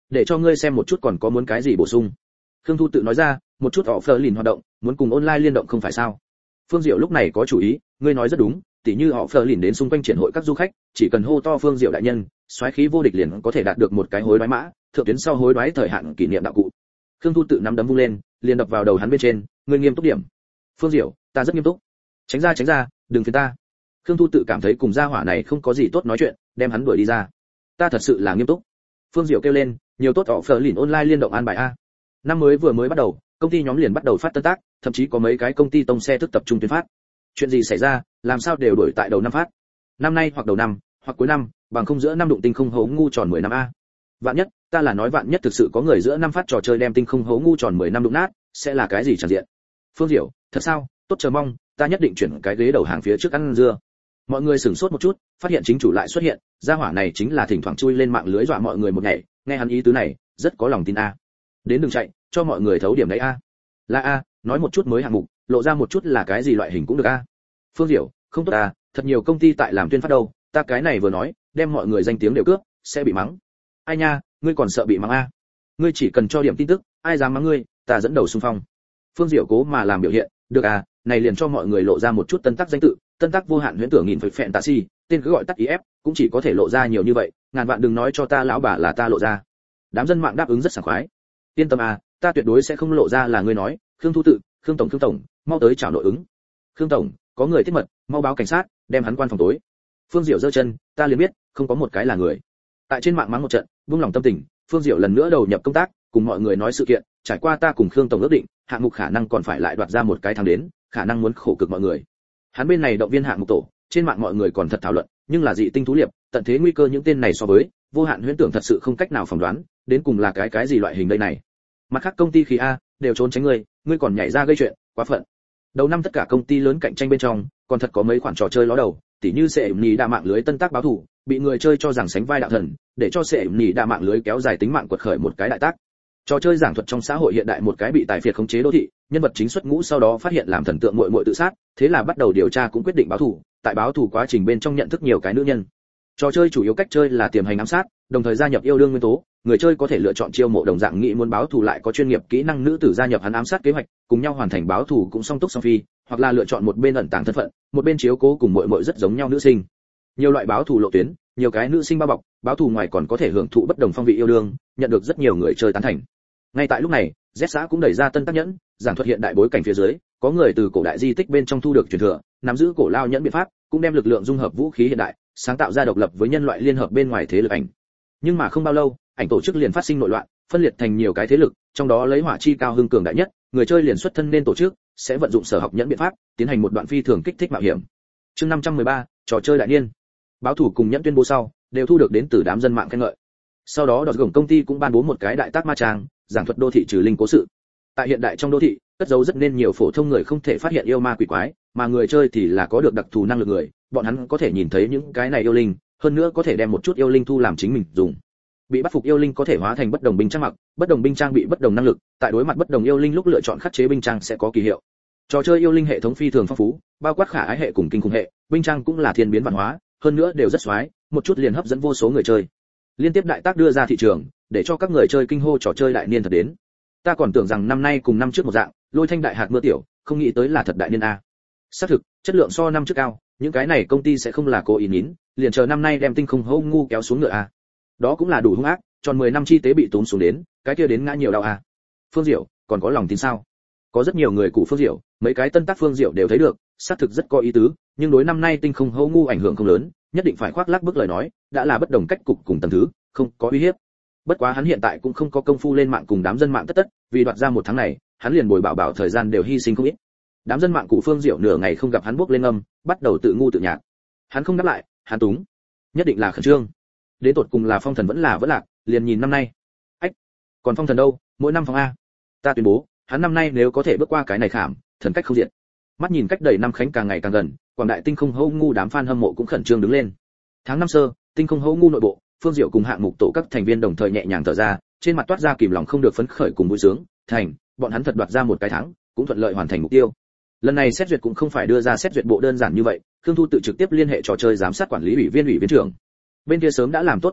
để cho ngươi xem một chút còn có muốn cái gì bổ sung. Khương Thu tự nói ra, một chút họ phờ lìn hoạt động, muốn cùng online liên động không phải sao? Phương Diệu lúc này có chủ ý, ngươi nói rất đúng, tỉ như họ phờ lìn đến xung quanh triển hội các du khách, chỉ cần hô to Phương Diệu đại nhân, soái khí vô địch liền có thể đạt được một cái hối đoái mã, thượng tuyến sau hối đoái thời hạn kỷ niệm đạo cụ. Khương Thu tự nắm đấm vung lên, liền đập vào đầu hắn bên trên, ngươi nghiêm túc điểm. Phương Diệu, ta rất nghiêm túc. Tránh ra tránh ra, đừng phiền ta. Khương Thu tự cảm thấy cùng gia hỏa này không có gì tốt nói chuyện, đem hắn đuổi đi ra. Ta thật sự là nghiêm túc. Phương Diệu kêu lên, nhiều tốt họ phờ lìn online liên động an bài a. Năm mới vừa mới bắt đầu, công ty nhóm liền bắt đầu phát tân tác, thậm chí có mấy cái công ty tông xe thức tập trung tuyên phát. Chuyện gì xảy ra, làm sao đều đổi tại đầu năm phát. Năm nay hoặc đầu năm, hoặc cuối năm, bằng không giữa năm đụng tinh không hố ngu tròn mười năm a. Vạn nhất, ta là nói vạn nhất thực sự có người giữa năm phát trò chơi đem tinh không hố ngu tròn mười năm đụng nát, sẽ là cái gì chẳng diện. Phương Diệu, thật sao, tốt chờ mong, ta nhất định chuyển cái ghế đầu hàng phía trước ăn dưa. Mọi người sửng sốt một chút, phát hiện chính chủ lại xuất hiện, gia hỏa này chính là thỉnh thoảng chui lên mạng lưới dọa mọi người một ngày, nghe hắn ý tứ này, rất có lòng tin a. Đến đừng chạy, cho mọi người thấu điểm đấy a. Là a, nói một chút mới hạng mục, lộ ra một chút là cái gì loại hình cũng được a. Phương Diệu, không tốt a, thật nhiều công ty tại làm tuyên phát đâu, ta cái này vừa nói, đem mọi người danh tiếng đều cướp, sẽ bị mắng. Ai nha, ngươi còn sợ bị mắng a? Ngươi chỉ cần cho điểm tin tức, ai dám mắng ngươi, ta dẫn đầu xung phong. Phương Diệu cố mà làm biểu hiện, được à, này liền cho mọi người lộ ra một chút tân tác danh tự, tân tác vô hạn huyễn tưởng nghìn phẩy phẹn tạ si, tên cứ gọi tắt i ép, cũng chỉ có thể lộ ra nhiều như vậy, ngàn vạn đừng nói cho ta lão bà là ta lộ ra. Đám dân mạng đáp ứng rất sảng khoái. Yên tâm à, ta tuyệt đối sẽ không lộ ra là ngươi nói, Khương Thu tự, Khương tổng Khương tổng, mau tới chào nội ứng. Khương tổng, có người tiết mật, mau báo cảnh sát, đem hắn quan phòng tối. Phương Diệu giơ chân, ta liền biết, không có một cái là người. Tại trên mạng mắng một trận, buông lòng tâm tình, Phương Diệu lần nữa đầu nhập công tác, cùng mọi người nói sự kiện, trải qua ta cùng Khương tổng ước định, hạng mục khả năng còn phải lại đoạt ra một cái tháng đến, khả năng muốn khổ cực mọi người. Hắn bên này động viên hạng mục tổ, trên mạng mọi người còn thật thảo luận, nhưng là dị tinh thú liệp, tận thế nguy cơ những tên này so với vô hạn huyễn tưởng thật sự không cách nào phỏng đoán, đến cùng là cái cái gì loại hình đây này. Mặt khác công ty khí a đều trốn tránh ngươi, ngươi còn nhảy ra gây chuyện, quá phận. Đầu năm tất cả công ty lớn cạnh tranh bên trong, còn thật có mấy khoản trò chơi ló đầu, tỉ như sẽ nhì đa mạng lưới tân tác báo thủ, bị người chơi cho rằng sánh vai đạo thần, để cho sẽ nhì đa mạng lưới kéo dài tính mạng quật khởi một cái đại tác. Trò chơi giảng thuật trong xã hội hiện đại một cái bị tài phiệt khống chế đô thị, nhân vật chính xuất ngũ sau đó phát hiện làm thần tượng muội muội tự sát, thế là bắt đầu điều tra cũng quyết định báo thù, tại báo thù quá trình bên trong nhận thức nhiều cái nữ nhân. Trò chơi chủ yếu cách chơi là tiềm hành ám sát, đồng thời gia nhập yêu đương nguyên tố, người chơi có thể lựa chọn chiêu mộ đồng dạng nghĩ muốn báo thù lại có chuyên nghiệp kỹ năng nữ tử gia nhập hắn ám sát kế hoạch, cùng nhau hoàn thành báo thù cũng song túc song phi, hoặc là lựa chọn một bên ẩn tàng thân phận, một bên chiếu cố cùng muội muội rất giống nhau nữ sinh. Nhiều loại báo thù lộ tuyến, nhiều cái nữ sinh bao bọc, báo thù ngoài còn có thể hưởng thụ bất đồng phong vị yêu đương, nhận được rất nhiều người chơi tán thành. Ngay tại lúc này, Z xã cũng đẩy ra tân tác nhẫn, giảng thuật hiện đại bối cảnh phía dưới, có người từ cổ đại di tích bên trong thu được truyền thừa, nắm giữ cổ lao nhẫn biện pháp, cũng đem lực lượng dung hợp vũ khí hiện đại, sáng tạo ra độc lập với nhân loại liên hợp bên ngoài thế lực ảnh. Nhưng mà không bao lâu, ảnh tổ chức liền phát sinh nội loạn, phân liệt thành nhiều cái thế lực, trong đó lấy hỏa chi cao hưng cường đại nhất, người chơi liền xuất thân nên tổ chức, sẽ vận dụng sở học nhẫn biện pháp, tiến hành một đoạn phi thường kích thích mạo hiểm. Chương năm trăm mười ba, trò chơi đại niên. Báo thủ cùng nhẫn tuyên bố sau, đều thu được đến từ đám dân mạng khen ngợi. Sau đó đọt gồng công ty cũng ban bố một cái đại tác ma trang, giảng thuật đô thị trừ linh cố sự. Tại hiện đại trong đô thị, cất giấu rất nên nhiều phổ thông người không thể phát hiện yêu ma quỷ quái, mà người chơi thì là có được đặc thù năng lực người, bọn hắn có thể nhìn thấy những cái này yêu linh, hơn nữa có thể đem một chút yêu linh thu làm chính mình dùng. Bị bắt phục yêu linh có thể hóa thành bất đồng binh trang mặc, bất đồng binh trang bị bất đồng năng lực, tại đối mặt bất đồng yêu linh lúc lựa chọn khắc chế binh trang sẽ có kỳ hiệu. Trò chơi yêu linh hệ thống phi thường phong phú, bao quát khả ái hệ cùng kinh khủng hệ, binh trang cũng là thiên biến văn hóa, hơn nữa đều rất xoái, một chút liền hấp dẫn vô số người chơi. Liên tiếp đại tác đưa ra thị trường, để cho các người chơi kinh hô trò chơi đại niên thật đến. Ta còn tưởng rằng năm nay cùng năm trước một dạng, lôi thanh đại hạt mưa tiểu, không nghĩ tới là thật đại niên a. Xác thực, chất lượng so năm trước cao, những cái này công ty sẽ không là cố ý nín, liền chờ năm nay đem tinh không hô ngu kéo xuống ngựa a. Đó cũng là đủ hung ác, tròn mười năm chi tế bị tốn xuống đến, cái kia đến ngã nhiều đau a. Phương Diệu, còn có lòng tin sao? Có rất nhiều người cụ Phương Diệu, mấy cái tân tác Phương Diệu đều thấy được, xác thực rất có ý tứ, nhưng đối năm nay tinh không hô ngu ảnh hưởng không lớn, nhất định phải khoác lác bước lời nói, đã là bất đồng cách cục cùng tầng thứ, không có uy hiếp. Bất quá hắn hiện tại cũng không có công phu lên mạng cùng đám dân mạng tất tất, vì đoạt ra một tháng này, hắn liền bồi bảo bảo thời gian đều hy sinh không ít. Đám dân mạng cụ Phương Diệu nửa ngày không gặp hắn bước lên âm, bắt đầu tự ngu tự nhạc. Hắn không đáp lại, hắn túng, nhất định là khẩn trương. Đến tột cùng là phong thần vẫn là vẫn lạc, liền nhìn năm nay. Ách, còn phong thần đâu, mỗi năm phong a. Ta tuyên bố, hắn năm nay nếu có thể bước qua cái này khảm, thần cách không diện. Mắt nhìn cách đầy năm khánh càng ngày càng gần, quảng đại tinh không hô ngu đám fan hâm mộ cũng khẩn trương đứng lên. Tháng năm sơ, tinh không hô ngu nội bộ, Phương Diệu cùng hạng mục tổ các thành viên đồng thời nhẹ nhàng thở ra, trên mặt toát ra kìm lòng không được phấn khởi cùng vui sướng, thành, bọn hắn thật đoạt ra một cái thắng, cũng thuận lợi hoàn thành mục tiêu. Lần này xét duyệt cũng không phải đưa ra xét duyệt bộ đơn giản như vậy, Khương Thu tự trực tiếp liên hệ trò chơi giám sát quản lý ủy viên ủy viên trưởng. Bên kia sớm đã làm tốt chuẩn bị,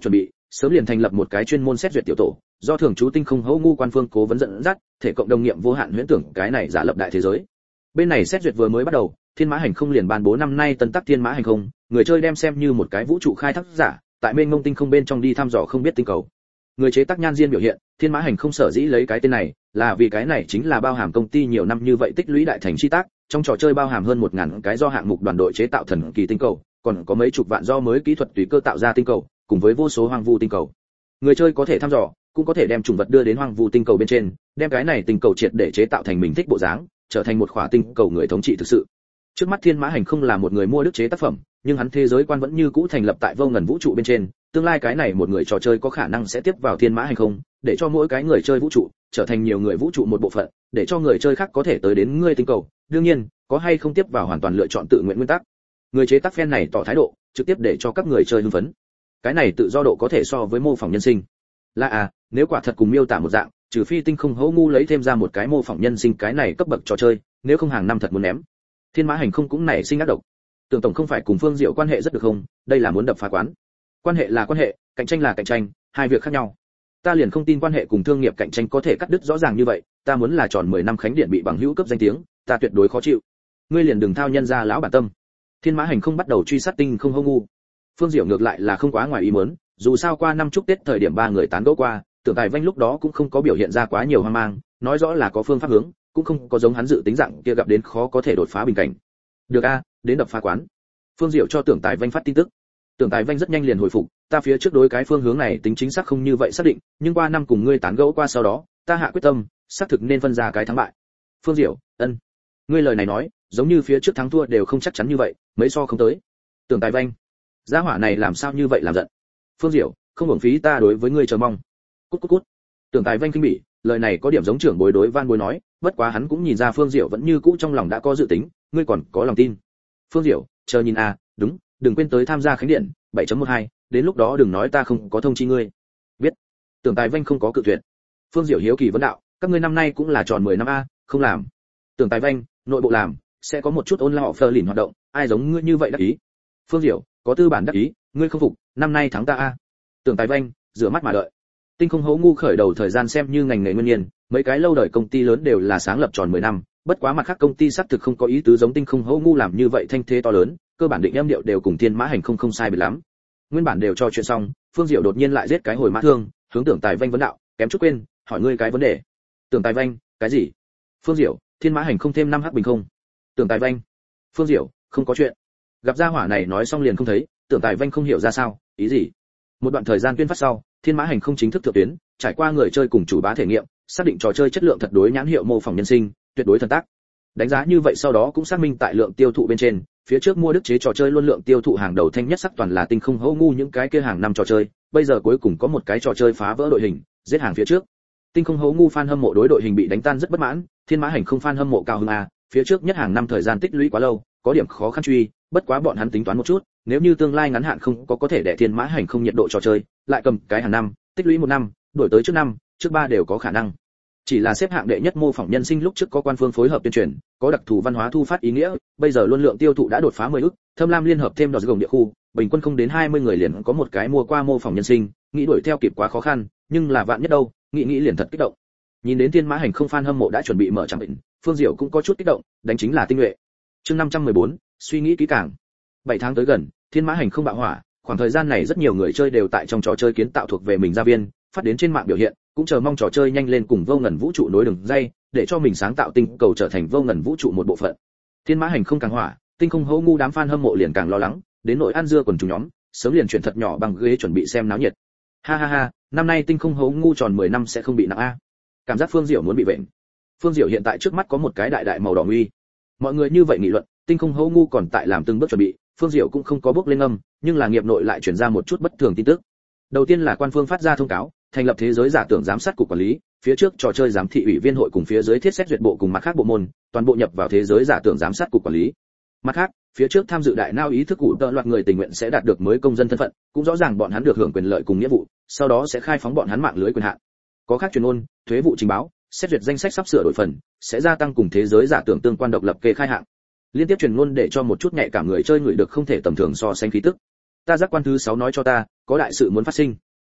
sớm liền thành lập một cái chuyên môn xét duyệt tiểu tổ, do thường trú tinh không hữu ngu quan phương cố vấn dẫn dắt, thể cộng đồng nghiệm vô hạn huyễn tưởng cái này giả lập đại thế giới. Bên này xét duyệt vừa mới bắt đầu, Thiên Mã Hành Không liền ban bố năm nay tân tắc Thiên Mã Hành Không, người chơi đem xem như một cái vũ trụ khai thác giả, tại mênh mông tinh không bên trong đi thăm dò không biết tinh cầu. Người chế tác Nhan Diên biểu hiện, Thiên Mã Hành Không sở dĩ lấy cái tên này, là vì cái này chính là bao hàm công ty nhiều năm như vậy tích lũy đại thành chi tác, trong trò chơi bao hàm hơn một ngàn cái do hạng mục đoàn đội chế tạo thần kỳ tinh cầu, còn có mấy chục vạn do mới kỹ thuật tùy cơ tạo ra tinh cầu, cùng với vô số hoang vu tinh cầu. Người chơi có thể thăm dò, cũng có thể đem chủng vật đưa đến hoang vu tinh cầu bên trên, đem cái này tinh cầu triệt để chế tạo thành mình thích bộ dáng, trở thành một khỏa tinh cầu người thống trị thực sự. Trước mắt Thiên Mã Hành Không là một người mua đức chế tác phẩm, nhưng hắn thế giới quan vẫn như cũ thành lập tại vô ngần vũ trụ bên trên, tương lai cái này một người trò chơi có khả năng sẽ tiếp vào Thiên Mã Hành Không, để cho mỗi cái người chơi vũ trụ trở thành nhiều người vũ trụ một bộ phận, để cho người chơi khác có thể tới đến ngươi tinh cầu. Đương nhiên, có hay không tiếp vào hoàn toàn lựa chọn tự nguyện nguyên tắc. Người chế tác fan này tỏ thái độ, trực tiếp để cho các người chơi hưng phấn. Cái này tự do độ có thể so với mô phỏng nhân sinh. Là à, nếu quả thật cùng miêu tả một dạng, trừ phi tinh không hữu ngu lấy thêm ra một cái mô phỏng nhân sinh cái này cấp bậc trò chơi, nếu không hàng năm thật muốn ném. Thiên Mã Hành Không cũng nảy sinh ác độc. Tưởng tổng không phải cùng Phương Diệu quan hệ rất được không, đây là muốn đập phá quán. Quan hệ là quan hệ, cạnh tranh là cạnh tranh, hai việc khác nhau. Ta liền không tin quan hệ cùng thương nghiệp cạnh tranh có thể cắt đứt rõ ràng như vậy, ta muốn là tròn mười năm khánh điện bị bằng hữu cấp danh tiếng, ta tuyệt đối khó chịu. Ngươi liền đừng thao nhân ra lão bản tâm. Thiên Mã Hành Không bắt đầu truy sát tinh không hữu ngu. Phương Diệu ngược lại là không quá ngoài ý muốn, dù sao qua năm chúc Tết thời điểm ba người tán gẫu qua, Tưởng Tài Vanh lúc đó cũng không có biểu hiện ra quá nhiều hoang mang, nói rõ là có phương pháp hướng, cũng không có giống hắn dự tính dạng kia gặp đến khó có thể đột phá bình cảnh. Được a, đến đập phá quán. Phương Diệu cho Tưởng Tài Vanh phát tin tức. Tưởng Tài Vanh rất nhanh liền hồi phục, ta phía trước đối cái phương hướng này tính chính xác không như vậy xác định, nhưng qua năm cùng ngươi tán gẫu qua sau đó, ta hạ quyết tâm, xác thực nên phân ra cái thắng bại. Phương Diệu, ân. Ngươi lời này nói, giống như phía trước thắng thua đều không chắc chắn như vậy, mấy so không tới. Tưởng Tài Vanh, gia hỏa này làm sao như vậy làm giận. Phương Diệu, không hưởng phí ta đối với ngươi chờ mong. Cút cút cút. Tưởng Tài Vanh kinh bỉ, lời này có điểm giống trưởng bối đối Van Bối nói, bất quá hắn cũng nhìn ra Phương Diệu vẫn như cũ trong lòng đã có dự tính, ngươi còn có lòng tin. Phương Diệu, chờ nhìn a, đúng, đừng quên tới tham gia khánh điện, bảy chấm mười hai, đến lúc đó đừng nói ta không có thông chi ngươi. Biết. Tưởng Tài Vanh không có cự tuyệt. Phương Diệu hiếu kỳ vấn đạo, các ngươi năm nay cũng là tròn mười năm a, không làm. Tưởng Tài Vanh, nội bộ làm, sẽ có một chút ôn lao phơ lìn hoạt động, ai giống ngươi như vậy đắc ý. Phương Diệu, có tư bản đắc ý, ngươi không phục, năm nay thắng ta a. Tưởng Tài Vanh, rửa mắt mà đợi. Tinh không hố ngu khởi đầu thời gian xem như ngành nghề nguyên nhiên, mấy cái lâu đời công ty lớn đều là sáng lập tròn mười năm, bất quá mặt khác công ty xác thực không có ý tứ giống Tinh không hố ngu làm như vậy thanh thế to lớn, cơ bản định âm điệu đều cùng Thiên Mã Hành Không không sai biệt lắm. Nguyên bản đều cho chuyện xong, Phương Diệu đột nhiên lại giết cái hồi mã thương, hướng Tưởng Tài Vanh vấn đạo, kém chút quên, hỏi ngươi cái vấn đề. Tưởng Tài Vanh, cái gì? Phương Diệu, Thiên Mã Hành Không thêm năm hắc bình không? Tưởng Tài Vanh, Phương Diệu, không có chuyện. Gặp gia hỏa này nói xong liền không thấy, Tưởng Tài Vanh không hiểu ra sao, ý gì? Một đoạn thời gian tuyên phát sau, Thiên Mã Hành Không chính thức thượng tuyến, trải qua người chơi cùng chủ bá thể nghiệm, xác định trò chơi chất lượng thật đối nhãn hiệu mô phỏng nhân sinh, tuyệt đối thần tác. Đánh giá như vậy sau đó cũng xác minh tại lượng tiêu thụ bên trên, phía trước mua đức chế trò chơi luôn lượng tiêu thụ hàng đầu thanh nhất sắc toàn là Tinh không hữu ngu những cái kia hàng năm trò chơi, bây giờ cuối cùng có một cái trò chơi phá vỡ đội hình, giết hàng phía trước. Tinh không hữu ngu fan hâm mộ đối đội hình bị đánh tan rất bất mãn, Thiên Mã Hành Không fan hâm mộ cao hứng a, phía trước nhất hàng năm thời gian tích lũy quá lâu, có điểm khó khăn truy, bất quá bọn hắn tính toán một chút, nếu như tương lai ngắn hạn không có có thể để Thiên Mã Hành Không nhiệt độ trò chơi, lại cầm cái hàng năm, tích lũy một năm, đổi tới trước năm, trước ba đều có khả năng. Chỉ là xếp hạng đệ nhất mô phỏng nhân sinh lúc trước có quan phương phối hợp tuyên truyền, có đặc thù văn hóa thu phát ý nghĩa, bây giờ luôn lượng tiêu thụ đã đột phá mười ức, Thâm Lam liên hợp thêm đỏ gồng địa khu, bình quân không đến hai mươi người liền có một cái mua qua mô phỏng nhân sinh, nghĩ đuổi theo kịp quá khó khăn, nhưng là vạn nhất đâu, nghĩ nghĩ liền thật kích động. Nhìn đến Thiên Mã Hành Không fan hâm mộ đã chuẩn bị mở trạm bệnh, Phương Diệu cũng có chút kích động, đánh chính là tinh nhuệ. Chương năm trăm mười bốn, suy nghĩ kỹ càng. bảy tháng tới gần, Thiên Mã Hành Không bạo hỏa, khoảng thời gian này rất nhiều người chơi đều tại trong trò chơi kiến tạo thuộc về mình gia viên, phát đến trên mạng biểu hiện, cũng chờ mong trò chơi nhanh lên cùng vô ngần vũ trụ nối đường dây, để cho mình sáng tạo tinh cầu trở thành vô ngần vũ trụ một bộ phận. Thiên Mã Hành Không càng hỏa, Tinh không hữu ngu đám fan hâm mộ liền càng lo lắng, đến nỗi ăn dưa quần chúng nhóm, sớm liền chuyển thật nhỏ bằng ghế chuẩn bị xem náo nhiệt. Ha ha ha, năm nay Tinh không hữu ngu tròn mười năm sẽ không bị nặng a. Cảm giác Phương Diệu muốn bị bệnh. Phương Diệu hiện tại trước mắt có một cái đại đại màu đỏ nguy. Mọi người như vậy nghị luận, Tinh không hữu ngu còn tại làm từng bước chuẩn bị, Phương Diệu cũng không có bước lên âm, nhưng là nghiệp nội lại truyền ra một chút bất thường tin tức. Đầu tiên là quan phương phát ra thông cáo, thành lập thế giới giả tưởng giám sát cục quản lý, phía trước trò chơi giám thị ủy viên hội cùng phía dưới thiết xét duyệt bộ cùng mặt khác bộ môn, toàn bộ nhập vào thế giới giả tưởng giám sát cục quản lý. Mặt khác, phía trước tham dự đại nao ý thức cụ tợ loạt người tình nguyện sẽ đạt được mới công dân thân phận, cũng rõ ràng bọn hắn được hưởng quyền lợi cùng nghĩa vụ, sau đó sẽ khai phóng bọn hắn mạng lưới quyền hạn. Có khác truyền ngôn, thuế vụ trình báo, xét duyệt danh sách sắp sửa đổi phần, sẽ gia tăng cùng thế giới giả tưởng tương quan độc lập kê khai hạng. Liên tiếp truyền ngôn để cho một chút nhạy cảm người chơi người được không thể tầm thường so sánh khí tức. Ta giác quan thứ sáu nói cho ta, có đại sự muốn phát sinh.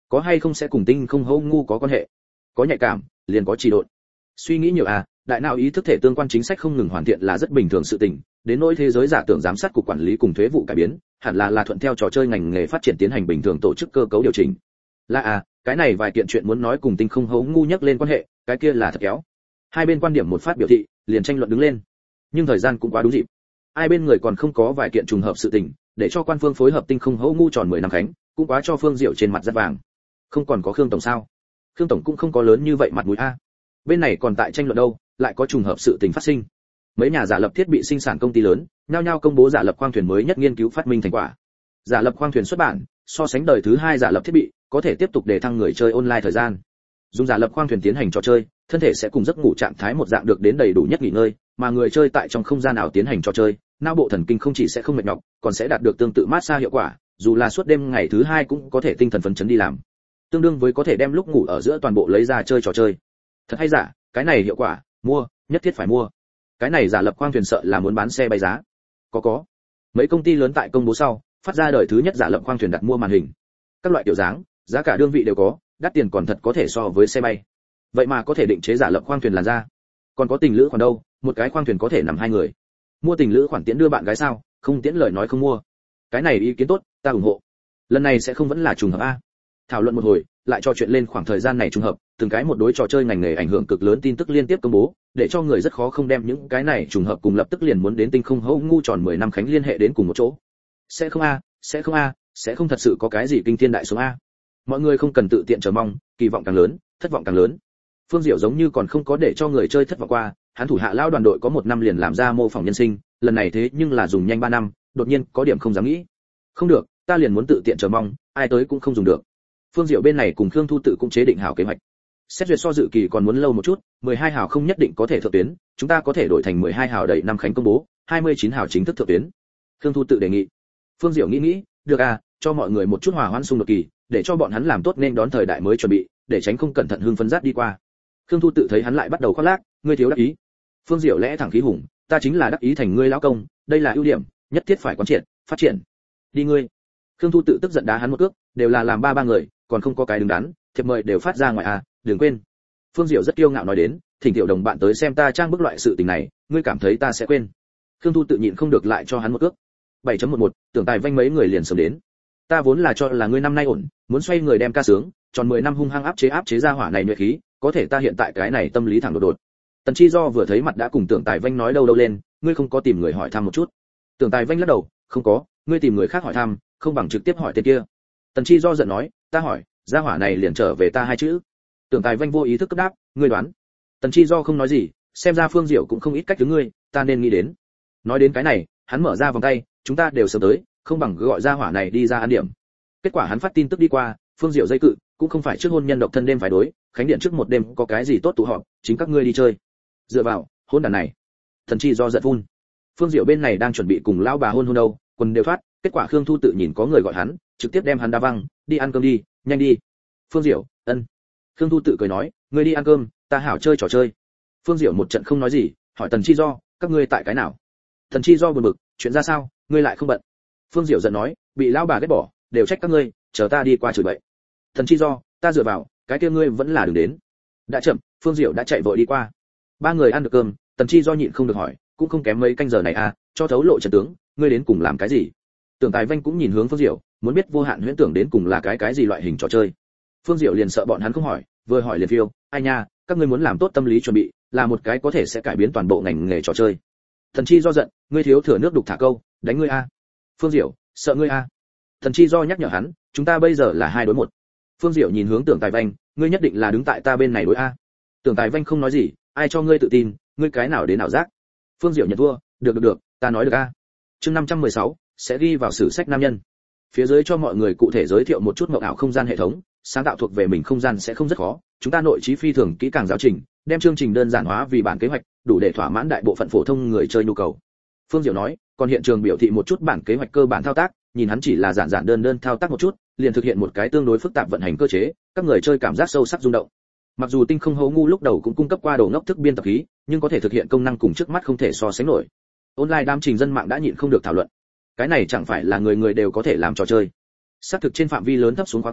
có hay không sẽ cùng tinh không hô ngu có quan hệ. Có nhạy cảm liền có trì độn. Suy nghĩ nhiều à, đại não ý thức thể tương quan chính sách không ngừng hoàn thiện là rất bình thường sự tình, đến nỗi thế giới giả tưởng giám sát cục quản lý cùng thuế vụ cải biến, hẳn là là thuận theo trò chơi ngành nghề phát triển tiến hành bình thường tổ chức cơ cấu điều chỉnh. Là à, cái này vài kiện chuyện muốn nói cùng tinh không hấu ngu nhắc lên quan hệ, cái kia là thật kéo. Hai bên quan điểm một phát biểu thị, liền tranh luận đứng lên. Nhưng thời gian cũng quá đúng dịp. Ai bên người còn không có vài kiện trùng hợp sự tình, để cho quan phương phối hợp tinh không hấu ngu tròn mười năm khánh, cũng quá cho Phương Diệu trên mặt rất vàng. Không còn có Khương tổng sao? Khương tổng cũng không có lớn như vậy mặt mũi a. Bên này còn tại tranh luận đâu, lại có trùng hợp sự tình phát sinh. Mấy nhà giả lập thiết bị sinh sản công ty lớn, nhao nhao công bố giả lập khoang thuyền mới nhất nghiên cứu phát minh thành quả. Giả lập khoang thuyền xuất bản, so sánh đời thứ hai giả lập thiết bị, có thể tiếp tục để thăng người chơi online thời gian. Dùng giả lập khoang thuyền tiến hành trò chơi, thân thể sẽ cùng giấc ngủ trạng thái một dạng được đến đầy đủ nhất nghỉ ngơi, mà người chơi tại trong không gian nào tiến hành trò chơi, não bộ thần kinh không chỉ sẽ không mệt nhọc, còn sẽ đạt được tương tự massage hiệu quả, dù là suốt đêm ngày thứ hai cũng có thể tinh thần phấn chấn đi làm. Tương đương với có thể đem lúc ngủ ở giữa toàn bộ lấy ra chơi trò chơi. Thật hay giả, cái này hiệu quả, mua, nhất thiết phải mua. Cái này giả lập khoang thuyền sợ là muốn bán xe bay giá. Có có. Mấy công ty lớn tại công bố sau, phát ra đời thứ nhất giả lập khoang thuyền đặt mua màn hình. Các loại kiểu dáng, giá cả đương vị đều có, đắt tiền còn thật có thể so với xe bay. Vậy mà có thể định chế giả lập khoang thuyền làn ra. Còn có tình lữ khoản đâu, một cái khoang thuyền có thể nằm hai người. Mua tình lữ khoản tiễn đưa bạn gái sao, không tiễn lời nói không mua. Cái này ý kiến tốt, ta ủng hộ. Lần này sẽ không vẫn là trùng hợp a. Thảo luận một hồi, lại trò chuyện lên khoảng thời gian này trùng hợp, từng cái một đối trò chơi ngành nghề ảnh hưởng cực lớn tin tức liên tiếp công bố, để cho người rất khó không đem những cái này trùng hợp cùng lập tức liền muốn đến tinh không hấu ngu tròn mười năm khánh liên hệ đến cùng một chỗ. Sẽ không a, sẽ không a, sẽ không thật sự có cái gì kinh thiên đại sống a. Mọi người không cần tự tiện chờ mong, kỳ vọng càng lớn, thất vọng càng lớn. Phương Diệu giống như còn không có để cho người chơi thất vọng qua, hắn thủ hạ lao đoàn đội có một năm liền làm ra mô phỏng nhân sinh, lần này thế nhưng là dùng nhanh ba năm, đột nhiên có điểm không dám nghĩ. Không được, ta liền muốn tự tiện chờ mong, ai tới cũng không dùng được. Phương Diệu bên này cùng Khương Thu Tự cũng chế định hảo kế hoạch. Xét duyệt so dự kỳ còn muốn lâu một chút, mười hai hào không nhất định có thể thượng tuyến, chúng ta có thể đổi thành mười hai hào đẩy năm khánh công bố, hai mươi chín hào chính thức thượng tuyến. Khương Thu Tự đề nghị. Phương Diệu nghĩ nghĩ, được à, cho mọi người một chút hòa hoãn xung đột kỳ, để cho bọn hắn làm tốt nên đón thời đại mới chuẩn bị, để tránh không cẩn thận hưng phấn rát đi qua. Khương Thu Tự thấy hắn lại bắt đầu khoác lác, ngươi thiếu đắc ý. Phương Diệu lẽ thẳng khí hùng, ta chính là đắc ý thành ngươi lão công, đây là ưu điểm, nhất thiết phải quán triệt, phát triển. Đi ngươi. Khương Thu Tự tức giận đá hắn một cước, đều là làm ba ba người, còn không có cái đứng đắn, thiệp mời đều phát ra ngoài à, đừng quên. Phương Diệu rất kiêu ngạo nói đến, thỉnh tiểu đồng bạn tới xem ta trang bức loại sự tình này, ngươi cảm thấy ta sẽ quên. Khương Thu Tự nhịn không được lại cho hắn một cước. bảy chấm mười một, tưởng tài vanh mấy người liền sớm đến. Ta vốn là cho là ngươi năm nay ổn, muốn xoay người đem ca sướng, tròn mười năm hung hăng áp chế áp chế ra hỏa này nhuệ khí, có thể ta hiện tại cái này tâm lý thẳng đột đột. Tần Chi Do vừa thấy mặt đã cùng tưởng tài vanh nói đâu đâu lên, ngươi không có tìm người hỏi thăm một chút. Tưởng tài vanh lắc đầu, không có, ngươi tìm người khác hỏi thăm, không bằng trực tiếp hỏi tên kia. Tần Chi Do giận nói, ta hỏi, gia hỏa này liền trở về ta hai chữ. Tưởng tài vanh vô ý thức cấp đáp, ngươi đoán. Tần Chi Do không nói gì, xem ra Phương Diệu cũng không ít cách thứ ngươi, ta nên nghĩ đến. Nói đến cái này, hắn mở ra vòng tay, chúng ta đều sớm tới, không bằng gọi gia hỏa này đi ra ăn điểm. Kết quả hắn phát tin tức đi qua, Phương Diệu dây cự, cũng không phải trước hôn nhân độc thân đêm phải đối, khánh điện trước một đêm có cái gì tốt tụ họp, chính các ngươi đi chơi. Dựa vào, hôn đàn này. Tần Chi Do giận phun. Phương Diệu bên này đang chuẩn bị cùng lão bà hôn hôn đâu, quần đều thoát, kết quả Khương Thu Tự nhìn có người gọi hắn, trực tiếp đem hắn đá văng, đi ăn cơm đi, nhanh đi. Phương Diệu, ân. Khương Thu Tự cười nói, ngươi đi ăn cơm, ta hảo chơi trò chơi. Phương Diệu một trận không nói gì, hỏi Tần Chi Do, các ngươi tại cái nào? Tần Chi Do buồn bực, chuyện ra sao, ngươi lại không bận? Phương Diệu giận nói, bị lão bà ghét bỏ, đều trách các ngươi, chờ ta đi qua chửi bậy. Tần Chi Do, ta dựa vào, cái kia ngươi vẫn là đừng đến. Đã chậm, Phương Diệu đã chạy vội đi qua. Ba người ăn được cơm, Tần Chi Do nhịn không được hỏi, cũng không kém mấy canh giờ này à, cho thấu lộ trận tướng, ngươi đến cùng làm cái gì? Tưởng Tài Vanh cũng nhìn hướng Phương Diệu, muốn biết vô hạn huyễn tưởng đến cùng là cái cái gì loại hình trò chơi. Phương Diệu liền sợ bọn hắn không hỏi, vừa hỏi liền phiêu, ai nha, các ngươi muốn làm tốt tâm lý chuẩn bị, là một cái có thể sẽ cải biến toàn bộ ngành nghề trò chơi. Thần Chi Do giận, ngươi thiếu thừa nước đục thả câu, đánh ngươi a. Phương Diệu, sợ ngươi a. Thần Chi Do nhắc nhở hắn, chúng ta bây giờ là hai đối một. Phương Diệu nhìn hướng Tưởng Tài Vanh, ngươi nhất định là đứng tại ta bên này đối a. Tưởng Tài Vanh không nói gì, ai cho ngươi tự tin, ngươi cái nào đến nào giác. Phương Diệu nhận thua, được được được, ta nói được a. Chương năm trăm mười sáu sẽ ghi vào sử sách nam nhân. Phía dưới cho mọi người cụ thể giới thiệu một chút mộng ảo không gian hệ thống, sáng tạo thuộc về mình không gian sẽ không rất khó, chúng ta nội trí phi thường kỹ càng giáo trình, đem chương trình đơn giản hóa vì bản kế hoạch, đủ để thỏa mãn đại bộ phận phổ thông người chơi nhu cầu. Phương Diệu nói, còn hiện trường biểu thị một chút bản kế hoạch cơ bản thao tác, nhìn hắn chỉ là giản giản đơn đơn thao tác một chút, liền thực hiện một cái tương đối phức tạp vận hành cơ chế, các người chơi cảm giác sâu sắc rung động. Mặc dù tinh không hấu ngu lúc đầu cũng cung cấp qua đồ ngốc thức biên tập khí, nhưng có thể thực hiện công năng cùng trước mắt không thể so sánh nổi. Online đám trình dân mạng đã nhịn không được thảo luận. Cái này chẳng phải là người người đều có thể làm trò chơi. Xác thực trên phạm vi lớn thấp xuống khóa cửa,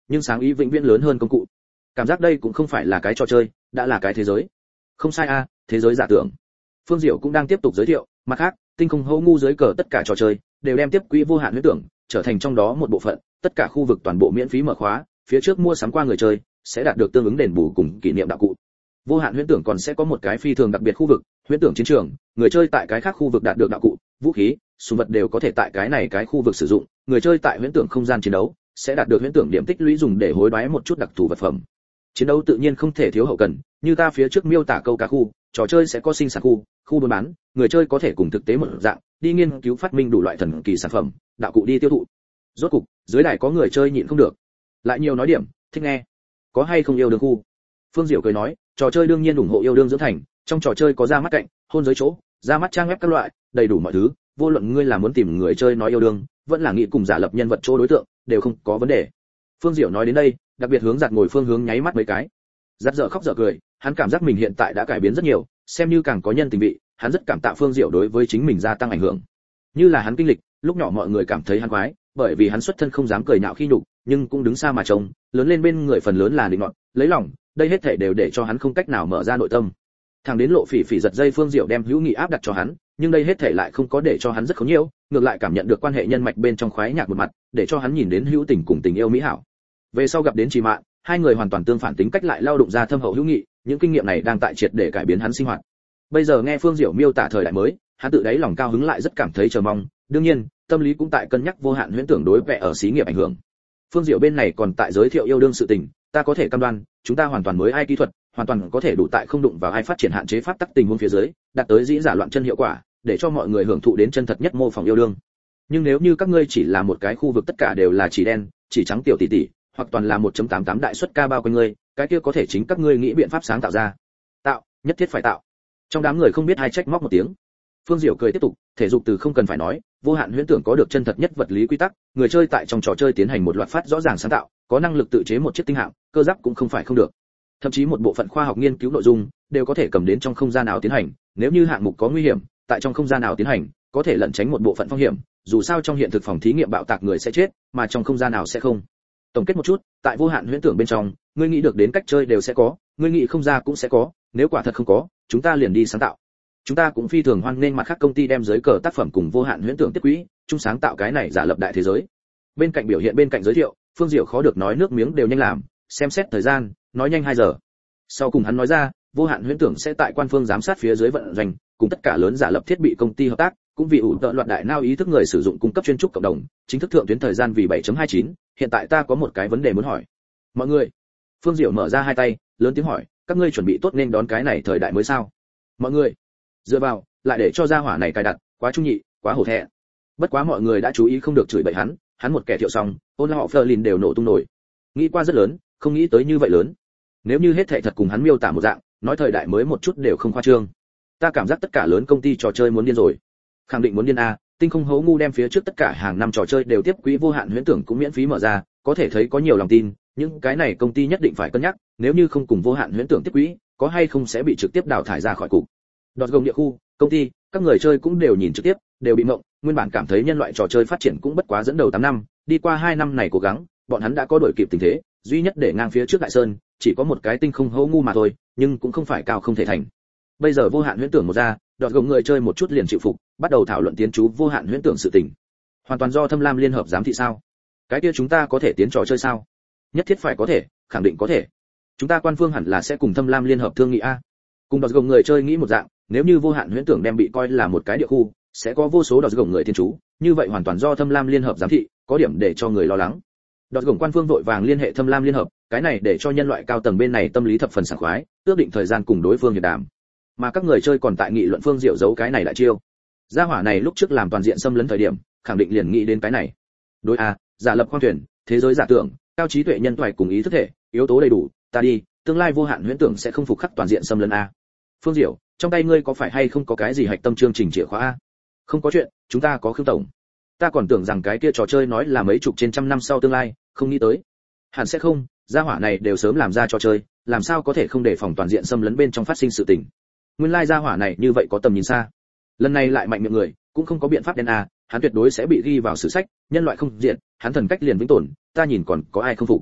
nhưng sáng ý vĩnh viễn lớn hơn công cụ. Cảm giác đây cũng không phải là cái trò chơi, đã là cái thế giới. Không sai a, thế giới giả tưởng. Phương Diệu cũng đang tiếp tục giới thiệu, mặt khác, tinh không hô ngu dưới cờ tất cả trò chơi đều đem tiếp quỹ vô hạn huyễn tưởng trở thành trong đó một bộ phận, tất cả khu vực toàn bộ miễn phí mở khóa, phía trước mua sắm qua người chơi sẽ đạt được tương ứng đền bù cùng kỷ niệm đạo cụ. Vô hạn huyễn tưởng còn sẽ có một cái phi thường đặc biệt khu vực, huyễn tưởng chiến trường, người chơi tại cái khác khu vực đạt được đạo cụ, vũ khí, súng vật đều có thể tại cái này cái khu vực sử dụng, người chơi tại huyễn tưởng không gian chiến đấu sẽ đạt được huyễn tưởng điểm tích lũy dùng để hối đoái một chút đặc thù vật phẩm. Chiến đấu tự nhiên không thể thiếu hậu cần, như ta phía trước miêu tả câu cá khu, trò chơi sẽ có sinh sản khu, khu buôn bán, người chơi có thể cùng thực tế một dạng, đi nghiên cứu phát minh đủ loại thần kỳ sản phẩm, đạo cụ đi tiêu thụ. Rốt cục, dưới đài có người chơi nhịn không được, lại nhiều nói điểm, thích nghe. Có hay không yêu đương khu? Phương Diệu cười nói, trò chơi đương nhiên ủng hộ yêu đương dưỡng thành, trong trò chơi có ra mắt cạnh, hôn giới chỗ, ra mắt trang web các loại, đầy đủ mọi thứ, vô luận ngươi là muốn tìm người chơi nói yêu đương, vẫn là nghĩ cùng giả lập nhân vật chỗ đối tượng, đều không có vấn đề. Phương Diệu nói đến đây, đặc biệt hướng giặt ngồi phương hướng nháy mắt mấy cái. Giặt dở khóc dở cười, hắn cảm giác mình hiện tại đã cải biến rất nhiều, xem như càng có nhân tình vị, hắn rất cảm tạ Phương Diệu đối với chính mình gia tăng ảnh hưởng. Như là hắn kinh lịch, lúc nhỏ mọi người cảm thấy hắn quái, bởi vì hắn xuất thân không dám cười nhạo khi nhục, nhưng cũng đứng xa mà trông, lớn lên bên người phần lớn là định nọt, lấy lòng, đây hết thảy đều để cho hắn không cách nào mở ra nội tâm. Thằng đến Lộ Phỉ Phỉ giật dây Phương Diệu đem hữu nghị áp đặt cho hắn, nhưng đây hết thảy lại không có để cho hắn rất khó nhiễu, ngược lại cảm nhận được quan hệ nhân mạch bên trong khoái nhạc một mặt, để cho hắn nhìn đến hữu tình cùng tình yêu mỹ hảo. Về sau gặp đến Trì Mạn, hai người hoàn toàn tương phản tính cách lại lao động ra thâm hậu hữu nghị, những kinh nghiệm này đang tại triệt để cải biến hắn sinh hoạt. Bây giờ nghe Phương Diệu miêu tả thời đại mới, hắn tự đáy lòng cao hứng lại rất cảm thấy chờ mong, đương nhiên, tâm lý cũng tại cân nhắc vô hạn huyễn tưởng đối vẽ ở xí nghiệp ảnh hưởng. Phương Diệu bên này còn tại giới thiệu yêu đương sự tình, ta có thể cam đoan, chúng ta hoàn toàn mới ai kỹ thuật, hoàn toàn có thể đủ tại không đụng vào ai phát triển hạn chế pháp tắc tình huống phía dưới, đạt tới dĩ giả loạn chân hiệu quả, để cho mọi người hưởng thụ đến chân thật nhất mô phỏng yêu đương. Nhưng nếu như các ngươi chỉ là một cái khu vực tất cả đều là chỉ đen, chỉ trắng tiểu tỷ tỷ, hoặc toàn là một chấm tám tám đại suất ca bao quanh ngươi, cái kia có thể chính các ngươi nghĩ biện pháp sáng tạo ra. Tạo, nhất thiết phải tạo. Trong đám người không biết ai trách móc một tiếng. Phương Diệu cười tiếp tục, thể dục từ không cần phải nói, vô hạn huyễn tưởng có được chân thật nhất vật lý quy tắc, người chơi tại trong trò chơi tiến hành một loạt phát rõ ràng sáng tạo, có năng lực tự chế một chiếc tinh hạm, cơ giáp cũng không phải không được. Thậm chí một bộ phận khoa học nghiên cứu nội dung đều có thể cầm đến trong không gian ảo tiến hành, nếu như hạng mục có nguy hiểm, tại trong không gian ảo tiến hành, có thể lẩn tránh một bộ phận phong hiểm, dù sao trong hiện thực phòng thí nghiệm bạo tạc người sẽ chết, mà trong không gian ảo sẽ không. Tổng kết một chút, tại vô hạn huyễn tưởng bên trong, ngươi nghĩ được đến cách chơi đều sẽ có, ngươi nghĩ không ra cũng sẽ có, nếu quả thật không có, chúng ta liền đi sáng tạo. Chúng ta cũng phi thường hoan nghênh mặt khác công ty đem giới cờ tác phẩm cùng vô hạn huyễn tưởng tiếp quỹ, chung sáng tạo cái này giả lập đại thế giới. Bên cạnh biểu hiện bên cạnh giới thiệu, Phương Diệu khó được nói nước miếng đều nhanh làm, xem xét thời gian, nói nhanh hai giờ. Sau cùng hắn nói ra, vô hạn huyễn tưởng sẽ tại quan phương giám sát phía dưới vận doanh, cùng tất cả lớn giả lập thiết bị công ty hợp tác, cũng vì ủ tợ loạn đại nao ý thức người sử dụng cung cấp chuyên trúc cộng đồng, chính thức thượng tuyến thời gian vì bảy chấm hai chín, hiện tại ta có một cái vấn đề muốn hỏi. Mọi người. Phương Diệu mở ra hai tay, lớn tiếng hỏi, các ngươi chuẩn bị tốt nên đón cái này thời đại mới sao? Mọi người. Dựa vào, lại để cho gia hỏa này cài đặt, quá trung nhị, quá hổ thẹn. Bất quá mọi người đã chú ý không được chửi bậy hắn, hắn một kẻ thiệu xong, ôn họ Flerlin đều nổ tung nổi. Nghĩ qua rất lớn, không nghĩ tới như vậy lớn. Nếu như hết thảy thật cùng hắn miêu tả một dạng, nói thời đại mới một chút đều không khoa trương. Ta cảm giác tất cả lớn công ty trò chơi muốn điên rồi. Khẳng định muốn điên a, tinh không hố ngu đem phía trước tất cả hàng năm trò chơi đều tiếp quỹ vô hạn huyễn tưởng cũng miễn phí mở ra, có thể thấy có nhiều lòng tin, những cái này công ty nhất định phải cân nhắc, nếu như không cùng vô hạn huyễn tưởng tiếp quỹ, có hay không sẽ bị trực tiếp đào thải ra khỏi cục. Đọt gồng địa khu, công ty, các người chơi cũng đều nhìn trực tiếp, đều bị mộng, nguyên bản cảm thấy nhân loại trò chơi phát triển cũng bất quá dẫn đầu tám năm, đi qua hai năm này cố gắng, bọn hắn đã có đổi kịp tình thế, duy nhất để ngang phía trước Đại Sơn, chỉ có một cái tinh không hố ngu mà thôi, nhưng cũng không phải cao không thể thành. Bây giờ vô hạn huyễn tưởng một ra, đọt gồng người chơi một chút liền chịu phục, bắt đầu thảo luận tiến chú vô hạn huyễn tưởng sự tình. Hoàn toàn do Thâm Lam liên hợp giám thị sao? Cái kia chúng ta có thể tiến trò chơi sao? Nhất thiết phải có thể, khẳng định có thể. Chúng ta quan phương hẳn là sẽ cùng Thâm Lam liên hợp thương nghị a. Cùng đọt gồng người chơi nghĩ một dạng, nếu như vô hạn huyễn tưởng đem bị coi là một cái địa khu, sẽ có vô số đọt gồng người thiên chú, như vậy hoàn toàn do Thâm Lam liên hợp giám thị, có điểm để cho người lo lắng. Đọt gồng quan phương vội vàng liên hệ Thâm Lam liên hợp, cái này để cho nhân loại cao tầng bên này tâm lý thập phần sảng khoái, ước định thời gian cùng đối phương hiệp đàm. Mà các người chơi còn tại nghị luận Phương Diệu giấu cái này đại chiêu. Gia hỏa này lúc trước làm toàn diện xâm lấn thời điểm, khẳng định liền nghĩ đến cái này. Đối a, giả lập khoang thuyền, thế giới giả tưởng, cao trí tuệ nhân toại cùng ý thức thể, yếu tố đầy đủ, ta đi, tương lai vô hạn huyễn tưởng sẽ không phục khắc toàn diện xâm lấn a. Phương Diệu, trong tay ngươi có phải hay không có cái gì hạch tâm chương trình chìa khóa a? Không có chuyện, chúng ta có Khương tổng. Ta còn tưởng rằng cái kia trò chơi nói là mấy chục trên trăm năm sau tương lai, không nghĩ tới. Hẳn sẽ không, gia hỏa này đều sớm làm ra trò chơi, làm sao có thể không để phòng toàn diện xâm lấn bên trong phát sinh sự tình. Nguyên lai gia hỏa này như vậy có tầm nhìn xa. Lần này lại mạnh miệng người, cũng không có biện pháp đen a, hắn tuyệt đối sẽ bị ghi vào sử sách, nhân loại không diện, hắn thần cách liền vĩnh tồn, ta nhìn còn có ai không phục.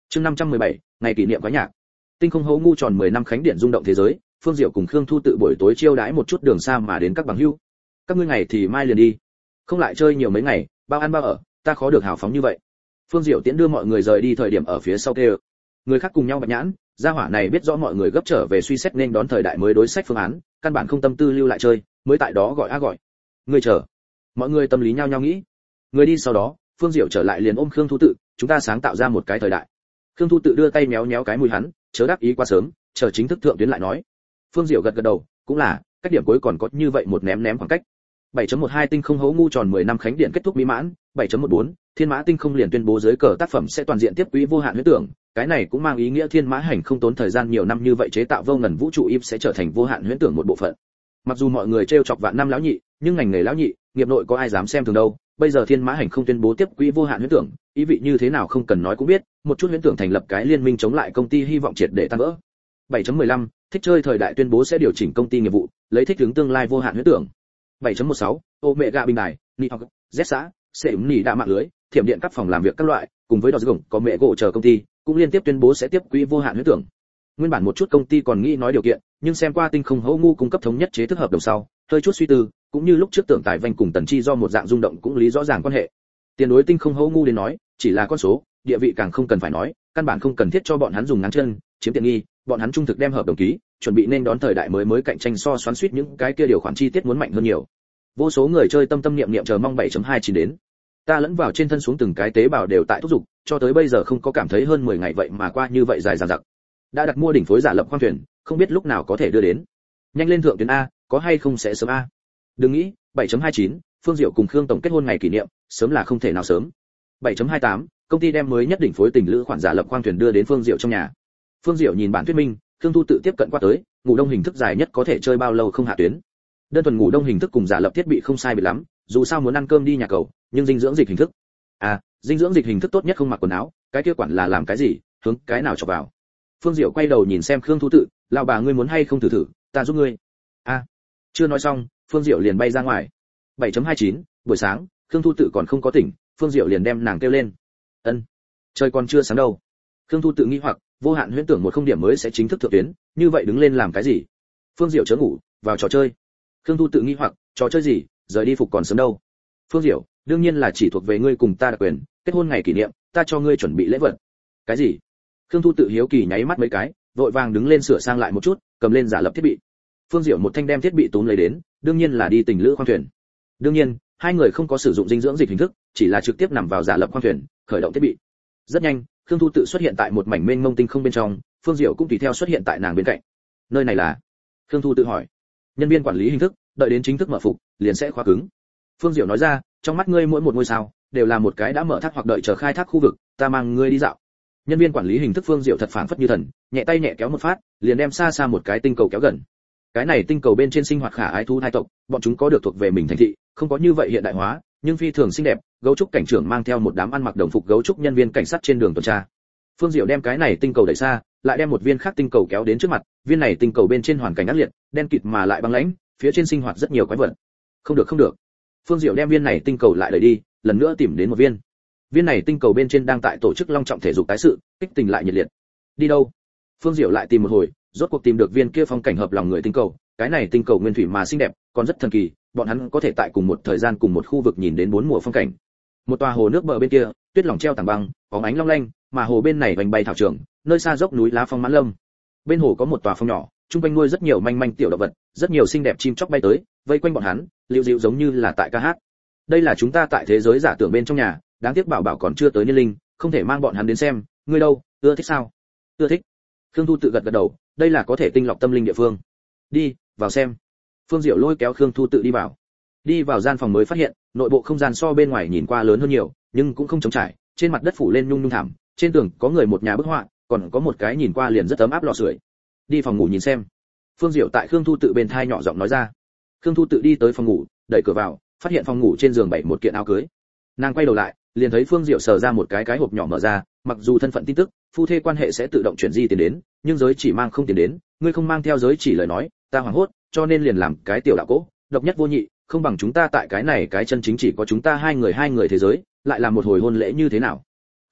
Chương năm trăm mười bảy, ngày kỷ niệm quái nhạc. Tinh không hố ngu tròn mười năm khánh điện rung động thế giới, Phương Diệu cùng Khương Thu Tự buổi tối chiêu đãi một chút đường xa mà đến các bằng hữu. Các ngươi ngày thì mai liền đi, không lại chơi nhiều mấy ngày, bao ăn bao ở, ta khó được hào phóng như vậy. Phương Diệu tiễn đưa mọi người rời đi thời điểm ở phía sau kêu. Người khác cùng nhau bạch nhãn, gia hỏa này biết rõ mọi người gấp trở về suy xét nên đón thời đại mới đối sách phương án, căn bản không tâm tư lưu lại chơi, mới tại đó gọi a gọi. Người chờ. Mọi người tâm lý nhau nhau nghĩ. Người đi sau đó, Phương Diệu trở lại liền ôm Khương Thu Tự, chúng ta sáng tạo ra một cái thời đại. Khương Thu Tự đưa tay méo méo cái mũi hắn, chớ đáp ý quá sớm, chờ chính thức thượng tuyến lại nói. Phương Diệu gật gật đầu, cũng là, cách điểm cuối còn có như vậy một ném ném khoảng cách. bảy chấm mười hai tinh không hố ngu tròn mười năm khánh điện kết thúc mỹ mãn, bảy chấm mười bốn Thiên Mã tinh không liền tuyên bố dưới cờ tác phẩm sẽ toàn diện tiếp quỹ vô hạn huyễn tưởng, cái này cũng mang ý nghĩa Thiên Mã hành không tốn thời gian nhiều năm như vậy chế tạo vô ngần vũ trụ im sẽ trở thành vô hạn huyễn tưởng một bộ phận. Mặc dù mọi người trêu chọc vạn năm lão nhị, nhưng ngành nghề lão nhị, nghiệp nội có ai dám xem thường đâu, bây giờ Thiên Mã hành không tuyên bố tiếp quỹ vô hạn huyễn tưởng, ý vị như thế nào không cần nói cũng biết, một chút huyễn tưởng thành lập cái liên minh chống lại công ty hy vọng triệt để tan vỡ. bảy chấm mười lăm Thích chơi thời đại tuyên bố sẽ điều chỉnh công ty nghiệp vụ, lấy thích ứng tương lai vô hạn huyễn tưởng. bảy chấm mười sáu Omega bình đài, Nị học, Z xã, sẽ ứng nỉ đa mạng lưới, thiểm điện các phòng làm việc các loại, cùng với đỏ gồng có mẹ gỗ chờ công ty, cũng liên tiếp tuyên bố sẽ tiếp quỹ vô hạn huyễn tưởng. Nguyên bản một chút công ty còn nghĩ nói điều kiện, nhưng xem qua tinh không hố ngu cung cấp thống nhất chế thức hợp đồng sau, hơi chút suy tư, cũng như lúc trước tưởng tài vanh cùng tần chi do một dạng rung động cũng lý rõ ràng quan hệ. Tiền đối tinh không hố ngu đến nói, chỉ là con số, địa vị càng không cần phải nói, căn bản không cần thiết cho bọn hắn dùng ngắn chân, chiếm tiện nghi, bọn hắn trung thực đem hợp đồng ký, chuẩn bị nên đón thời đại mới mới cạnh tranh so xoắn suýt những cái kia điều khoản chi tiết muốn mạnh hơn nhiều. Vô số người chơi tâm tâm niệm niệm chờ mong bảy chấm hai chín đến. Ta lẫn vào trên thân xuống từng cái tế bào đều tại thúc dục, cho tới bây giờ không có cảm thấy hơn mười ngày vậy mà qua như vậy dài dằng dặc. Đã đặt mua đỉnh phối giả lập khoang thuyền, không biết lúc nào có thể đưa đến. Nhanh lên thượng tuyến a, có hay không sẽ sớm a. Đừng nghĩ, bảy chấm hai chín, Phương Diệu cùng Khương tổng kết hôn ngày kỷ niệm, sớm là không thể nào sớm. bảy chấm hai tám, công ty đem mới nhất đỉnh phối tình lữ khoản giả lập khoang thuyền đưa đến Phương Diệu trong nhà. Phương Diệu nhìn bản thuyết minh, Khương Thu Tự tiếp cận qua tới, ngủ đông hình thức dài nhất có thể chơi bao lâu không hạ tuyến. Đơn thuần ngủ đông hình thức cùng giả lập thiết bị không sai biệt lắm, dù sao muốn ăn cơm đi nhà cầu, nhưng dinh dưỡng dịch hình thức. À, dinh dưỡng dịch hình thức tốt nhất không mặc quần áo, cái kia quản là làm cái gì, hướng cái nào cho vào. Phương Diệu quay đầu nhìn xem Khương Thu Tự, lão bà ngươi muốn hay không thử thử, ta giúp ngươi. A. À, chưa nói xong, Phương Diệu liền bay ra ngoài. bảy chấm hai chín, buổi sáng, Khương Thu Tự còn không có tỉnh, Phương Diệu liền đem nàng kêu lên. Ân. Trời còn chưa sáng đâu. Khương Thu Tự nghi hoặc, vô hạn huyễn tưởng một không điểm mới sẽ chính thức thượng tuyến, như vậy đứng lên làm cái gì? Phương Diệu chớ ngủ, vào trò chơi. Khương Thu Tự nghi hoặc, trò chơi gì, rời đi phục còn sớm đâu. Phương Diệu, đương nhiên là chỉ thuộc về ngươi cùng ta đặc quyền, kết hôn ngày kỷ niệm, ta cho ngươi chuẩn bị lễ vật. Cái gì? Khương Thu Tự hiếu kỳ nháy mắt mấy cái, vội vàng đứng lên sửa sang lại một chút, cầm lên giả lập thiết bị. Phương Diệu một thanh đem thiết bị túm lấy đến, đương nhiên là đi tình lữ khoang thuyền. Đương nhiên, hai người không có sử dụng dinh dưỡng dịch hình thức, chỉ là trực tiếp nằm vào giả lập khoang thuyền, khởi động thiết bị. Rất nhanh, Khương Thu Tự xuất hiện tại một mảnh mênh mông tinh không bên trong, Phương Diệu cũng tùy theo xuất hiện tại nàng bên cạnh. Nơi này là? Khương Thu Tự hỏi. Nhân viên quản lý hình thức, đợi đến chính thức mở phục, liền sẽ khóa cứng. Phương Diệu nói ra, trong mắt ngươi mỗi một ngôi sao đều là một cái đã mở thác hoặc đợi chờ khai thác khu vực, ta mang ngươi đi dạo. Nhân viên quản lý hình thức Phương Diệu thật phảng phất như thần, nhẹ tay nhẹ kéo một phát, liền đem xa xa một cái tinh cầu kéo gần. Cái này tinh cầu bên trên sinh hoạt khả ái thú hai tộc, bọn chúng có được thuộc về mình thành thị, không có như vậy hiện đại hóa, nhưng phi thường xinh đẹp. Gấu trúc cảnh trưởng mang theo một đám ăn mặc đồng phục gấu trúc nhân viên cảnh sát trên đường tuần tra. Phương Diệu đem cái này tinh cầu đẩy xa, lại đem một viên khác tinh cầu kéo đến trước mặt. Viên này tinh cầu bên trên hoàn cảnh ác liệt, đen kịt mà lại băng lãnh, phía trên sinh hoạt rất nhiều quái vật. Không được không được. Phương Diệu đem viên này tinh cầu lại đẩy đi, lần nữa tìm đến một viên. Viên này tinh cầu bên trên đang tại tổ chức long trọng thể dục tái sự, kích tình lại nhiệt liệt. Đi đâu? Phương Diệu lại tìm một hồi, rốt cuộc tìm được viên kia phong cảnh hợp lòng người tinh cầu. Cái này tinh cầu nguyên thủy mà xinh đẹp, còn rất thần kỳ, bọn hắn có thể tại cùng một thời gian cùng một khu vực nhìn đến bốn mùa phong cảnh. Một tòa hồ nước bờ bên kia, tuyết lỏng treo tảng băng, bóng ánh long lanh, mà hồ bên này vành bay thảo trường, nơi xa dốc núi lá phong mãn lâm. Bên hồ có một tòa phong nhỏ, trung quanh nuôi rất nhiều manh manh tiểu động vật, rất nhiều xinh đẹp chim chóc bay tới, vây quanh bọn hắn, liễu dịu giống như là tại ca hát. Đây là chúng ta tại thế giới giả tưởng bên trong nhà, đáng tiếc bảo bảo còn chưa tới niên linh, không thể mang bọn hắn đến xem. Ngươi đâu, ưa thích sao? Ưa thích. Khương Thu Tự gật gật đầu, đây là có thể tinh lọc tâm linh địa phương. Đi, vào xem. Phương Diệu lôi kéo Khương Thu Tự đi vào. Đi vào gian phòng mới phát hiện, nội bộ không gian so bên ngoài nhìn qua lớn hơn nhiều, nhưng cũng không trống trải, trên mặt đất phủ lên nhung nhung thảm, trên tường có người một nhà bức họa, còn có một cái nhìn qua liền rất ấm áp lò sưởi. Đi phòng ngủ nhìn xem. Phương Diệu tại Khương Thu Tự bên thai nhỏ giọng nói ra. Khương Thu Tự đi tới phòng ngủ, đẩy cửa vào, phát hiện phòng ngủ trên giường bày một kiện áo cưới. Nàng quay đầu lại, liền thấy Phương Diệu sờ ra một cái cái hộp nhỏ mở ra, mặc dù thân phận tin tức, phu thê quan hệ sẽ tự động chuyển di tiền đến, nhưng giới chỉ mang không tiền đến, ngươi không mang theo giới chỉ lời nói, ta hoảng hốt, cho nên liền làm cái tiểu đạo cỗ, độc nhất vô nhị, không bằng chúng ta tại cái này cái chân chính chỉ có chúng ta hai người hai người thế giới, lại làm một hồi hôn lễ như thế nào?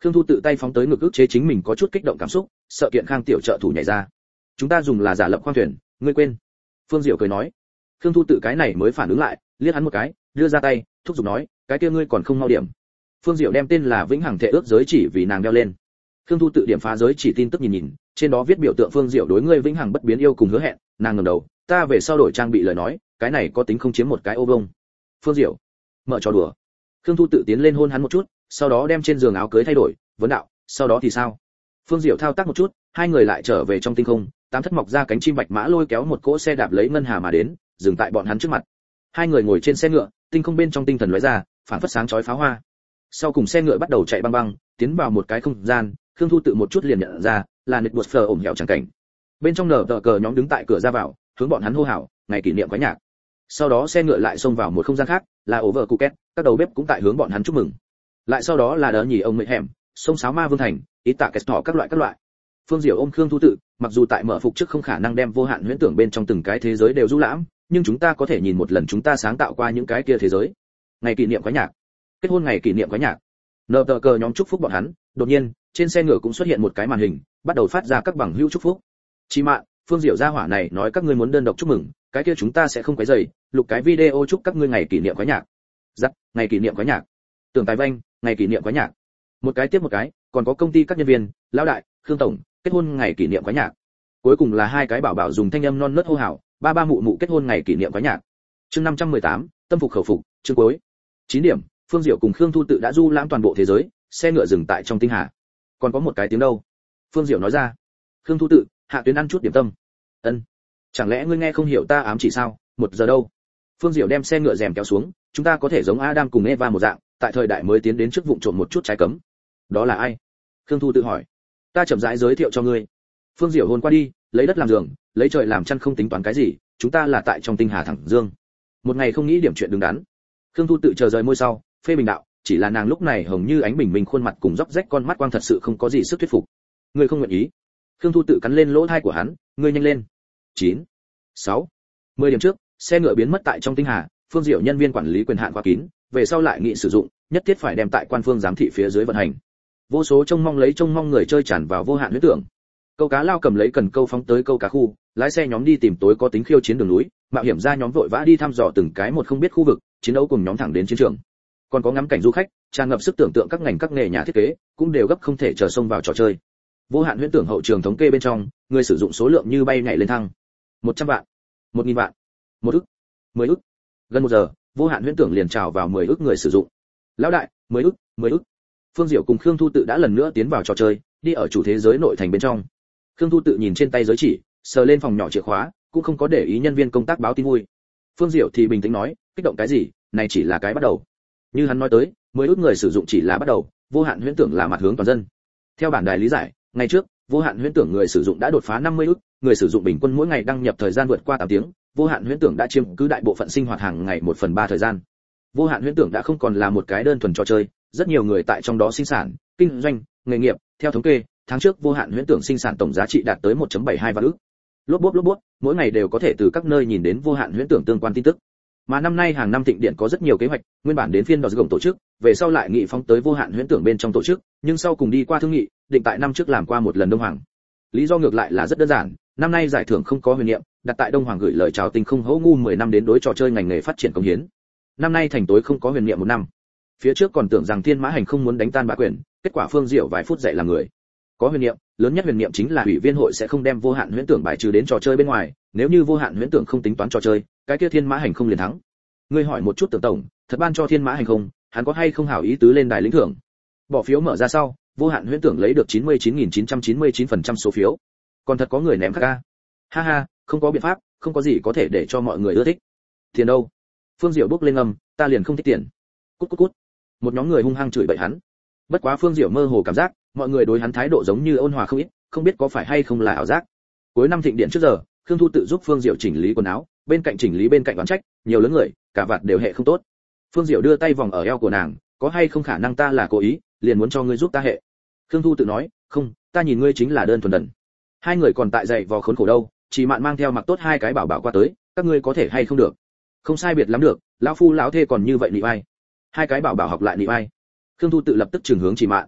Khương Thu tự tay phóng tới ngực ức chế chính mình có chút kích động cảm xúc, sợ Kiện Khang tiểu trợ thủ nhảy ra. Chúng ta dùng là giả lập khoang thuyền, ngươi quên? Phương Diệu cười nói. Khương Thu tự cái này mới phản ứng lại, liếc hắn một cái, đưa ra tay, thúc giục nói, cái kia ngươi còn không mau điểm. Phương Diệu đem tên là Vĩnh Hằng Thể ước giới chỉ vì nàng đeo lên. Khương Thu tự điểm phá giới chỉ tin tức nhìn nhìn, trên đó viết biểu tượng Phương Diệu đối ngươi vĩnh hằng bất biến yêu cùng hứa hẹn, nàng ngẩng đầu, ta về sau đổi trang bị lời nói, cái này có tính không chiếm một cái ô vông. Phương Diệu, mở trò đùa. Khương Thu tự tiến lên hôn hắn một chút, sau đó đem trên giường áo cưới thay đổi, vấn đạo, sau đó thì sao? Phương Diệu thao tác một chút, hai người lại trở về trong tinh không, tám thất mọc ra cánh chim bạch mã lôi kéo một cỗ xe đạp lấy ngân hà mà đến, dừng tại bọn hắn trước mặt. Hai người ngồi trên xe ngựa, tinh không bên trong tinh thần lóe ra, phản phất sáng chói pháo hoa. Sau cùng xe ngựa bắt đầu chạy băng băng, tiến vào một cái không gian, Khương Thu tự một chút liền nhận ra, là nịt bột phờ ổm hẻo chẳng cảnh. Bên trong nở tờ cờ nhóm đứng tại cửa ra vào, hướng bọn hắn hô hào, ngày kỷ niệm quái nhạc. Sau đó xe ngựa lại xông vào một không gian khác, là ổ vợ cụ két, các đầu bếp cũng tại hướng bọn hắn chúc mừng. Lại sau đó là đỡ nhỉ ông mệt hẻm, sông sáo ma vương thành, ý tạ kẹt thọ các loại các loại. Phương Diệu ôm Khương Thu tự, mặc dù tại mở phục trước không khả năng đem vô hạn huyễn tưởng bên trong từng cái thế giới đều du lãm, nhưng chúng ta có thể nhìn một lần chúng ta sáng tạo qua những cái kia thế giới. Ngày kỷ niệm quái nhạc, kết hôn ngày kỷ niệm quái nhạc. Nở tờ cờ nhóm chúc phúc bọn hắn, đột nhiên, trên xe ngựa cũng xuất hiện một cái màn hình, bắt đầu phát ra các bằng hữu chúc phúc. Chí mạng, Phương Diệu gia hỏa này nói các ngươi muốn đơn độc chúc mừng, cái kia chúng ta sẽ không quấy rầy, lục cái video chúc các ngươi ngày kỷ niệm quái nhạc. Giắt, ngày kỷ niệm quái nhạc. Tưởng Tài Vanh, ngày kỷ niệm quái nhạc. Một cái tiếp một cái, còn có công ty các nhân viên, lão đại, Khương tổng, kết hôn ngày kỷ niệm quái nhạc. Cuối cùng là hai cái bảo bảo dùng thanh âm non nớt hô hào, ba ba mụ mụ kết hôn ngày kỷ niệm quái nhạc. Chương năm trăm mười tám, tâm phục khẩu phục, chương cuối. chín điểm, Phương Diệu cùng Khương Thu tự đã du lãm toàn bộ thế giới, xe ngựa dừng tại trong tinh hà. Còn có một cái tiếng đâu? Phương Diệu nói ra. Khương Thu tự, hạ tuyến ăn chút điểm tâm. Ân. Chẳng lẽ ngươi nghe không hiểu ta ám chỉ sao? Một giờ đâu? Phương Diệu đem xe ngựa rèm kéo xuống, chúng ta có thể giống Adam cùng Eva một dạng, tại thời đại mới tiến đến trước vụng trộm một chút trái cấm. Đó là ai? Khương Thu tự hỏi. Ta chậm rãi giới thiệu cho ngươi. Phương Diệu hôn qua đi, lấy đất làm giường, lấy trời làm chăn không tính toán cái gì, chúng ta là tại trong tinh hà thẳng dương. Một ngày không nghĩ điểm chuyện đứng đắn. Khương Thu tự chờ rời môi sau, phê bình đạo, chỉ là nàng lúc này hồng như ánh bình minh khuôn mặt cùng róc rách con mắt quang thật sự không có gì sức thuyết phục. Ngươi không nguyện ý? Khương Thu tự cắn lên lỗ tai của hắn, ngươi nhanh lên. chín, sáu, mười điểm trước, xe ngựa biến mất tại trong tinh hà, Phương Diệu nhân viên quản lý quyền hạn quá kín, về sau lại nghị sử dụng, nhất thiết phải đem tại quan phương giám thị phía dưới vận hành. Vô số trông mong lấy trông mong người chơi tràn vào vô hạn huyễn tưởng. Câu cá lao cầm lấy cần câu phóng tới câu cá khu, lái xe nhóm đi tìm tối có tính khiêu chiến đường núi, mạo hiểm ra nhóm vội vã đi thăm dò từng cái một không biết khu vực, chiến đấu cùng nhóm thẳng đến chiến trường. Còn có ngắm cảnh du khách, tràn ngập sức tưởng tượng các ngành các nghề nhà thiết kế, cũng đều gấp không thể chờ xông vào trò chơi. Vô hạn huyễn tưởng hậu trường thống kê bên trong, người sử dụng số lượng như bay nhảy lên thăng. một trăm vạn, một nghìn vạn, một ức, mười ức. Gần một giờ, vô hạn huyễn tưởng liền trào vào mười ức người sử dụng. Lão đại, mười ức, mười ức. Phương Diệu cùng Khương Thu tự đã lần nữa tiến vào trò chơi, đi ở chủ thế giới nội thành bên trong. Khương Thu tự nhìn trên tay giới chỉ, sờ lên phòng nhỏ chìa khóa, cũng không có để ý nhân viên công tác báo tin vui. Phương Diệu thì bình tĩnh nói, kích động cái gì, này chỉ là cái bắt đầu. Như hắn nói tới, mười ức người sử dụng chỉ là bắt đầu, vô hạn huyễn tưởng là mặt hướng toàn dân. Theo bản đài lý giải, ngày trước, vô hạn huyễn tưởng người sử dụng đã đột phá năm mươi ức, người sử dụng bình quân mỗi ngày đăng nhập thời gian vượt qua tám tiếng, vô hạn huyễn tưởng đã chiếm cứ đại bộ phận sinh hoạt hàng ngày một phần ba thời gian. Vô hạn huyễn tưởng đã không còn là một cái đơn thuần trò chơi, rất nhiều người tại trong đó sinh sản, kinh doanh, nghề nghiệp, theo thống kê, tháng trước vô hạn huyễn tưởng sinh sản tổng giá trị đạt tới một phẩy bảy hai vạn ức. Lốp bốp lốp bốp, mỗi ngày đều có thể từ các nơi nhìn đến vô hạn huyễn tưởng tương quan tin tức. Mà năm nay hàng năm thịnh điện có rất nhiều kế hoạch, nguyên bản đến phiên đỏ gồng tổ chức, về sau lại nghị phóng tới vô hạn huyễn tưởng bên trong tổ chức, nhưng sau cùng đi qua thương nghị, định tại năm trước làm qua một lần Đông Hoàng. Lý do ngược lại là rất đơn giản, năm nay giải thưởng không có huyền niệm, đặt tại Đông Hoàng gửi lời chào tinh không hỗ ngu mười năm đến đối trò chơi ngành nghề phát triển công hiến. Năm nay thành tối không có huyền niệm một năm. Phía trước còn tưởng rằng Thiên Mã Hành không muốn đánh tan bá quyền, kết quả Phương Diệu vài phút dạy là người. Có huyền niệm, lớn nhất huyền niệm chính là ủy viên hội sẽ không đem vô hạn huyễn tưởng bài trừ đến trò chơi bên ngoài, nếu như vô hạn huyễn tưởng không tính toán trò chơi, cái kia Thiên Mã Hành không liền thắng. Ngươi hỏi một chút Tưởng tổng, thật ban cho Thiên Mã Hành không, hắn có hay không hảo ý tứ lên đài lĩnh thưởng. Bỏ phiếu mở ra sau, vô hạn huyễn tưởng lấy được chín mươi chín nghìn chín trăm chín mươi chín phần trăm số phiếu. Còn thật có người ném khác a. Ha ha, không có biện pháp, không có gì có thể để cho mọi người ưa thích. Tiền đâu? Phương Diệu bước lên âm, ta liền không thích tiền. Cút cút cút. Một nhóm người hung hăng chửi bậy hắn. Bất quá Phương Diệu mơ hồ cảm giác, mọi người đối hắn thái độ giống như ôn hòa không ít, không biết có phải hay không là ảo giác. Cuối năm thịnh điện trước giờ, Khương Thu tự giúp Phương Diệu chỉnh lý quần áo, bên cạnh chỉnh lý bên cạnh oán trách, nhiều lớn người, cả vạt đều hệ không tốt. Phương Diệu đưa tay vòng ở eo của nàng, có hay không khả năng ta là cố ý, liền muốn cho ngươi giúp ta hệ. Khương Thu tự nói, không, ta nhìn ngươi chính là đơn thuần đần. Hai người còn tại dậy vò khốn khổ đâu, chỉ mạn mang theo mặc tốt hai cái bảo bảo qua tới, các ngươi có thể hay không được. Không sai biệt lắm được, lão phu lão thê còn như vậy nị vai. Hai cái bảo bảo học lại nị vai. Khương Thu tự lập tức trường hướng chỉ mạn.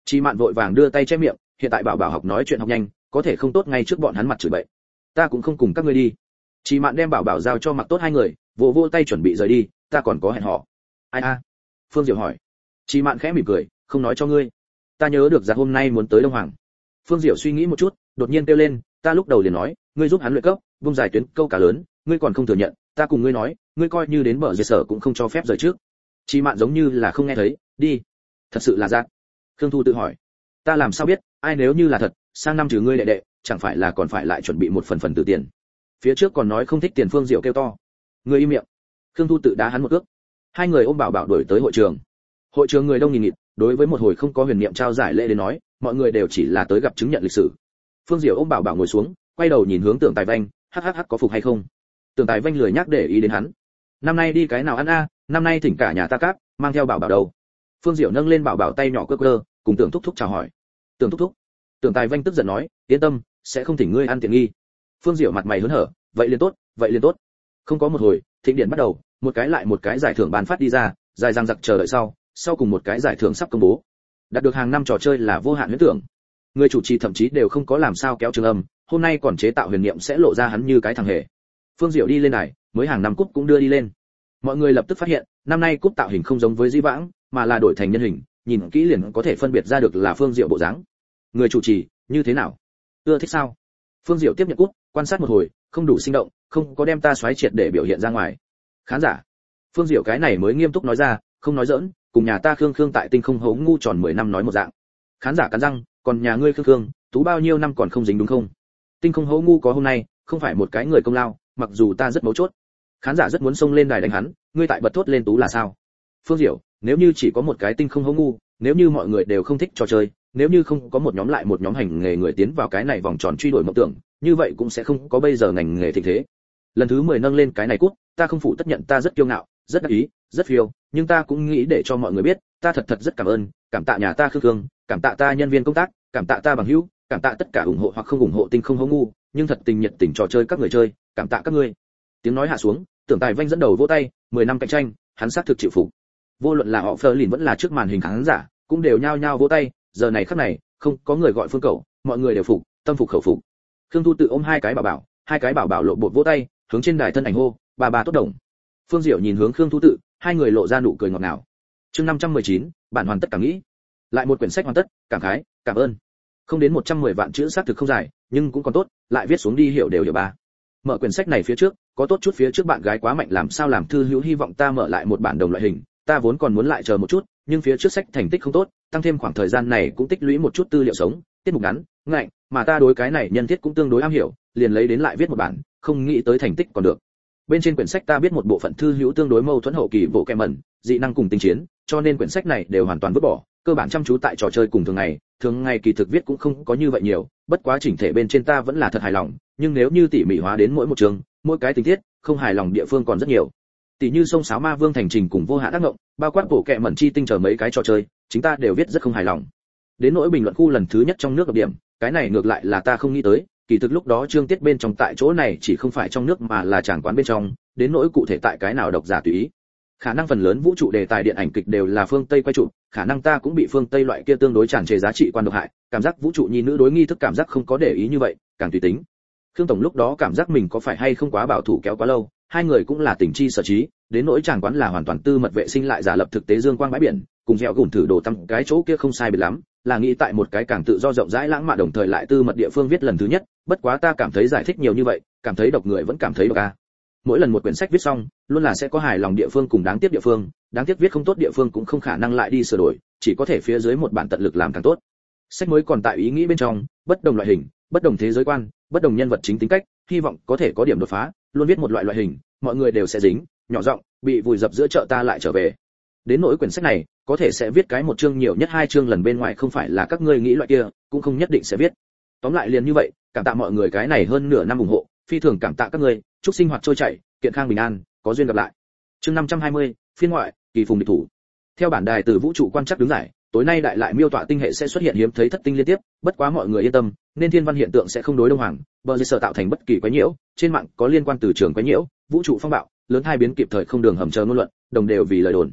Chi Mạn vội vàng đưa tay che miệng, hiện tại bảo bảo học nói chuyện học nhanh, có thể không tốt ngay trước bọn hắn mặt chửi bậy. Ta cũng không cùng các ngươi đi. Chi Mạn đem bảo bảo giao cho Mặc Tốt hai người, vỗ vỗ tay chuẩn bị rời đi, ta còn có hẹn họ. Ai a? Phương Diệu hỏi. Chi Mạn khẽ mỉm cười, không nói cho ngươi. Ta nhớ được rằng hôm nay muốn tới Đông Hoàng. Phương Diệu suy nghĩ một chút, đột nhiên kêu lên, ta lúc đầu liền nói, ngươi giúp hắn luyện cấp, vung dài tuyến câu cá lớn, ngươi còn không thừa nhận, ta cùng ngươi nói, ngươi coi như đến bờ dây sở cũng không cho phép rời trước. Chi Mạn giống như là không nghe thấy, đi. Thật sự là giác. Khương Thu tự hỏi, ta làm sao biết, ai nếu như là thật, sang năm trừ ngươi đệ đệ, chẳng phải là còn phải lại chuẩn bị một phần phần từ tiền. Phía trước còn nói không thích tiền. Phương Diệu kêu to, ngươi im miệng. Khương Thu tự đá hắn một cước. Hai người ôm bảo bảo đuổi tới hội trường. Hội trường người đông nghìn nghịt, đối với một hồi không có huyền niệm trao giải lễ đến nói, mọi người đều chỉ là tới gặp chứng nhận lịch sử. Phương Diệu ôm bảo bảo ngồi xuống, quay đầu nhìn hướng Tưởng Tài Vanh, hắc hắc hắc có phục hay không? Tưởng Tài Vanh lười nhắc để ý đến hắn. Năm nay đi cái nào ăn a, năm nay thỉnh cả nhà ta cáp, mang theo bảo bảo đâu. Phương Diệu nâng lên bảo bảo tay nhỏ cơ cơ, cùng Tưởng Thúc Thúc chào hỏi. Tưởng Thúc Thúc. Tưởng Tài Vanh tức giận nói, yên tâm, sẽ không thỉnh ngươi ăn tiện nghi. Phương Diệu mặt mày hớn hở, vậy liền tốt, vậy liền tốt. Không có một hồi, thịnh điện bắt đầu, một cái lại một cái giải thưởng ban phát đi ra, dài dằng dặc chờ đợi sau, sau cùng một cái giải thưởng sắp công bố. Đạt được hàng năm trò chơi là vô hạn huyễn tưởng. Người chủ trì thậm chí đều không có làm sao kéo trường âm, hôm nay còn chế tạo huyền niệm sẽ lộ ra hắn như cái thằng hề. Phương Diệu đi lên này, mới hàng năm cúp cũng đưa đi lên. Mọi người lập tức phát hiện, năm nay cúp tạo hình không giống với di vãng, mà là đổi thành nhân hình, nhìn kỹ liền có thể phân biệt ra được là Phương Diệu bộ dáng. Người chủ trì, như thế nào? Ưa thích sao? Phương Diệu tiếp nhận cúp, quan sát một hồi, không đủ sinh động, không có đem ta xoáy triệt để biểu hiện ra ngoài. Khán giả. Phương Diệu cái này mới nghiêm túc nói ra, không nói giỡn, cùng nhà ta Khương Khương tại Tinh Không Hố ngu tròn mười năm nói một dạng. Khán giả cắn răng, còn nhà ngươi Khương Khương, tú bao nhiêu năm còn không dính đúng không? Tinh Không Hố ngu có hôm nay, không phải một cái người công lao, mặc dù ta rất mấu chốt. Khán giả rất muốn xông lên đài đánh hắn, ngươi tại bật thốt lên tú là sao? Phương Diệu, nếu như chỉ có một cái Tinh Không Hố ngu, nếu như mọi người đều không thích trò chơi, nếu như không có một nhóm lại một nhóm hành nghề người tiến vào cái này vòng tròn truy đuổi mộng tưởng, như vậy cũng sẽ không có bây giờ ngành nghề thịnh thế. Lần thứ mười nâng lên cái này cút, ta không phụ tất nhận ta rất kiêu ngạo, rất đắc ý, rất phiêu, nhưng ta cũng nghĩ để cho mọi người biết, ta thật thật rất cảm ơn, cảm tạ nhà ta Khương Khương, cảm tạ ta nhân viên công tác, cảm tạ ta bằng hữu, cảm tạ tất cả ủng hộ hoặc không ủng hộ Tinh Không Hố ngu, nhưng thật tình nhiệt tình trò chơi các người chơi, cảm tạ các ngươi. Tiếng nói hạ xuống, Tưởng Tài Vanh dẫn đầu vỗ tay, mười năm cạnh tranh, hắn xác thực chịu phục. Vô luận là họ Fleur lìn vẫn là trước màn hình khán giả, cũng đều nhao nhao vỗ tay, giờ này khắc này, không có người gọi Phương Cẩu, mọi người đều phục, tâm phục khẩu phục. Khương Thu tự ôm hai cái bảo bảo, hai cái bảo bảo lộ bột vỗ tay, hướng trên đài thân ảnh hô, bà bà tốt đồng. Phương Diệu nhìn hướng Khương Thu tự, hai người lộ ra nụ cười ngọt ngào. Chương năm trăm mười chín, bản hoàn tất cảm nghĩ. Lại một quyển sách hoàn tất, cảm khái, cảm ơn. Không đến một trăm mười vạn chữ xác thực không dài, nhưng cũng còn tốt, lại viết xuống đi hiểu đều hiểu ba. Mở quyển sách này phía trước, có tốt chút phía trước bạn gái quá mạnh làm sao làm thư hữu hy vọng ta mở lại một bản đồng loại hình, ta vốn còn muốn lại chờ một chút, nhưng phía trước sách thành tích không tốt, tăng thêm khoảng thời gian này cũng tích lũy một chút tư liệu sống, tiết mục ngắn, ngạnh, mà ta đối cái này nhân thiết cũng tương đối am hiểu, liền lấy đến lại viết một bản, không nghĩ tới thành tích còn được. Bên trên quyển sách ta biết một bộ phận thư hữu tương đối mâu thuẫn hậu kỳ bộ kèm mẩn, dị năng cùng tinh chiến, cho nên quyển sách này đều hoàn toàn vứt bỏ, cơ bản chăm chú tại trò chơi cùng thường ngày, thường ngày kỳ thực viết cũng không có như vậy nhiều, bất quá chỉnh thể bên trên ta vẫn là thật hài lòng, nhưng nếu như tỉ mỉ hóa đến mỗi một chương, mỗi cái tình tiết, không hài lòng địa phương còn rất nhiều. Tỷ như sông sáo ma vương thành trình cùng vô hạn ác ngộng, bao quát bộ kệ mẩn chi tinh chờ mấy cái trò chơi, chúng ta đều viết rất không hài lòng. Đến nỗi bình luận khu lần thứ nhất trong nước độc điểm, cái này ngược lại là ta không nghĩ tới, kỳ thực lúc đó chương tiết bên trong tại chỗ này chỉ không phải trong nước mà là tràng quán bên trong, đến nỗi cụ thể tại cái nào độc giả tùy ý. Khả năng phần lớn vũ trụ đề tài điện ảnh kịch đều là phương Tây quay chụp, khả năng ta cũng bị phương Tây loại kia tương đối tràn trề giá trị quan độc hại, cảm giác vũ trụ nhi nữ đối nghi thức cảm giác không có để ý như vậy, càng tùy tính. Khương tổng lúc đó cảm giác mình có phải hay không quá bảo thủ kéo quá lâu, hai người cũng là tình chi sở trí, đến nỗi tràng quán là hoàn toàn tư mật vệ sinh lại giả lập thực tế dương quang bãi biển, cùng dẻo gùn thử đồ tăng cái chỗ kia không sai biệt lắm, là nghĩ tại một cái càng tự do rộng rãi lãng mạn đồng thời lại tư mật địa phương viết lần thứ nhất, bất quá ta cảm thấy giải thích nhiều như vậy, cảm thấy độc người vẫn cảm thấy độc a. Mỗi lần một quyển sách viết xong, luôn là sẽ có hài lòng địa phương cùng đáng tiếc địa phương, đáng tiếc viết không tốt địa phương cũng không khả năng lại đi sửa đổi, chỉ có thể phía dưới một bản tận lực làm càng tốt. Sách mới còn tại ý nghĩ bên trong, bất đồng loại hình, bất đồng thế giới quan, bất đồng nhân vật chính tính cách, hy vọng có thể có điểm đột phá, luôn viết một loại loại hình, mọi người đều sẽ dính, nhỏ giọng, bị vùi dập giữa chợ ta lại trở về. Đến nỗi quyển sách này, có thể sẽ viết cái một chương nhiều nhất hai chương lần bên ngoài không phải là các ngươi nghĩ loại kia, cũng không nhất định sẽ viết. Tóm lại liền như vậy, cảm tạ mọi người cái này hơn nửa năm ủng hộ, phi thường cảm tạ các ngươi, chúc sinh hoạt trôi chảy, kiện khang bình an, có duyên gặp lại. Chương năm trăm hai mươi, phiên ngoại, kỳ phùng địch thủ. Theo bản đài từ vũ trụ quan chắc đứng giải, tối nay đại lại miêu tọa tinh hệ sẽ xuất hiện hiếm thấy thất tinh liên tiếp, bất quá mọi người yên tâm, nên thiên văn hiện tượng sẽ không đối đông hoàng, bờ dây sở tạo thành bất kỳ quái nhiễu, trên mạng có liên quan từ trường quái nhiễu, vũ trụ phong bạo, lớn hai biến kịp thời không đường hầm chờ ngôn luận, đồng đều vì lời đồn.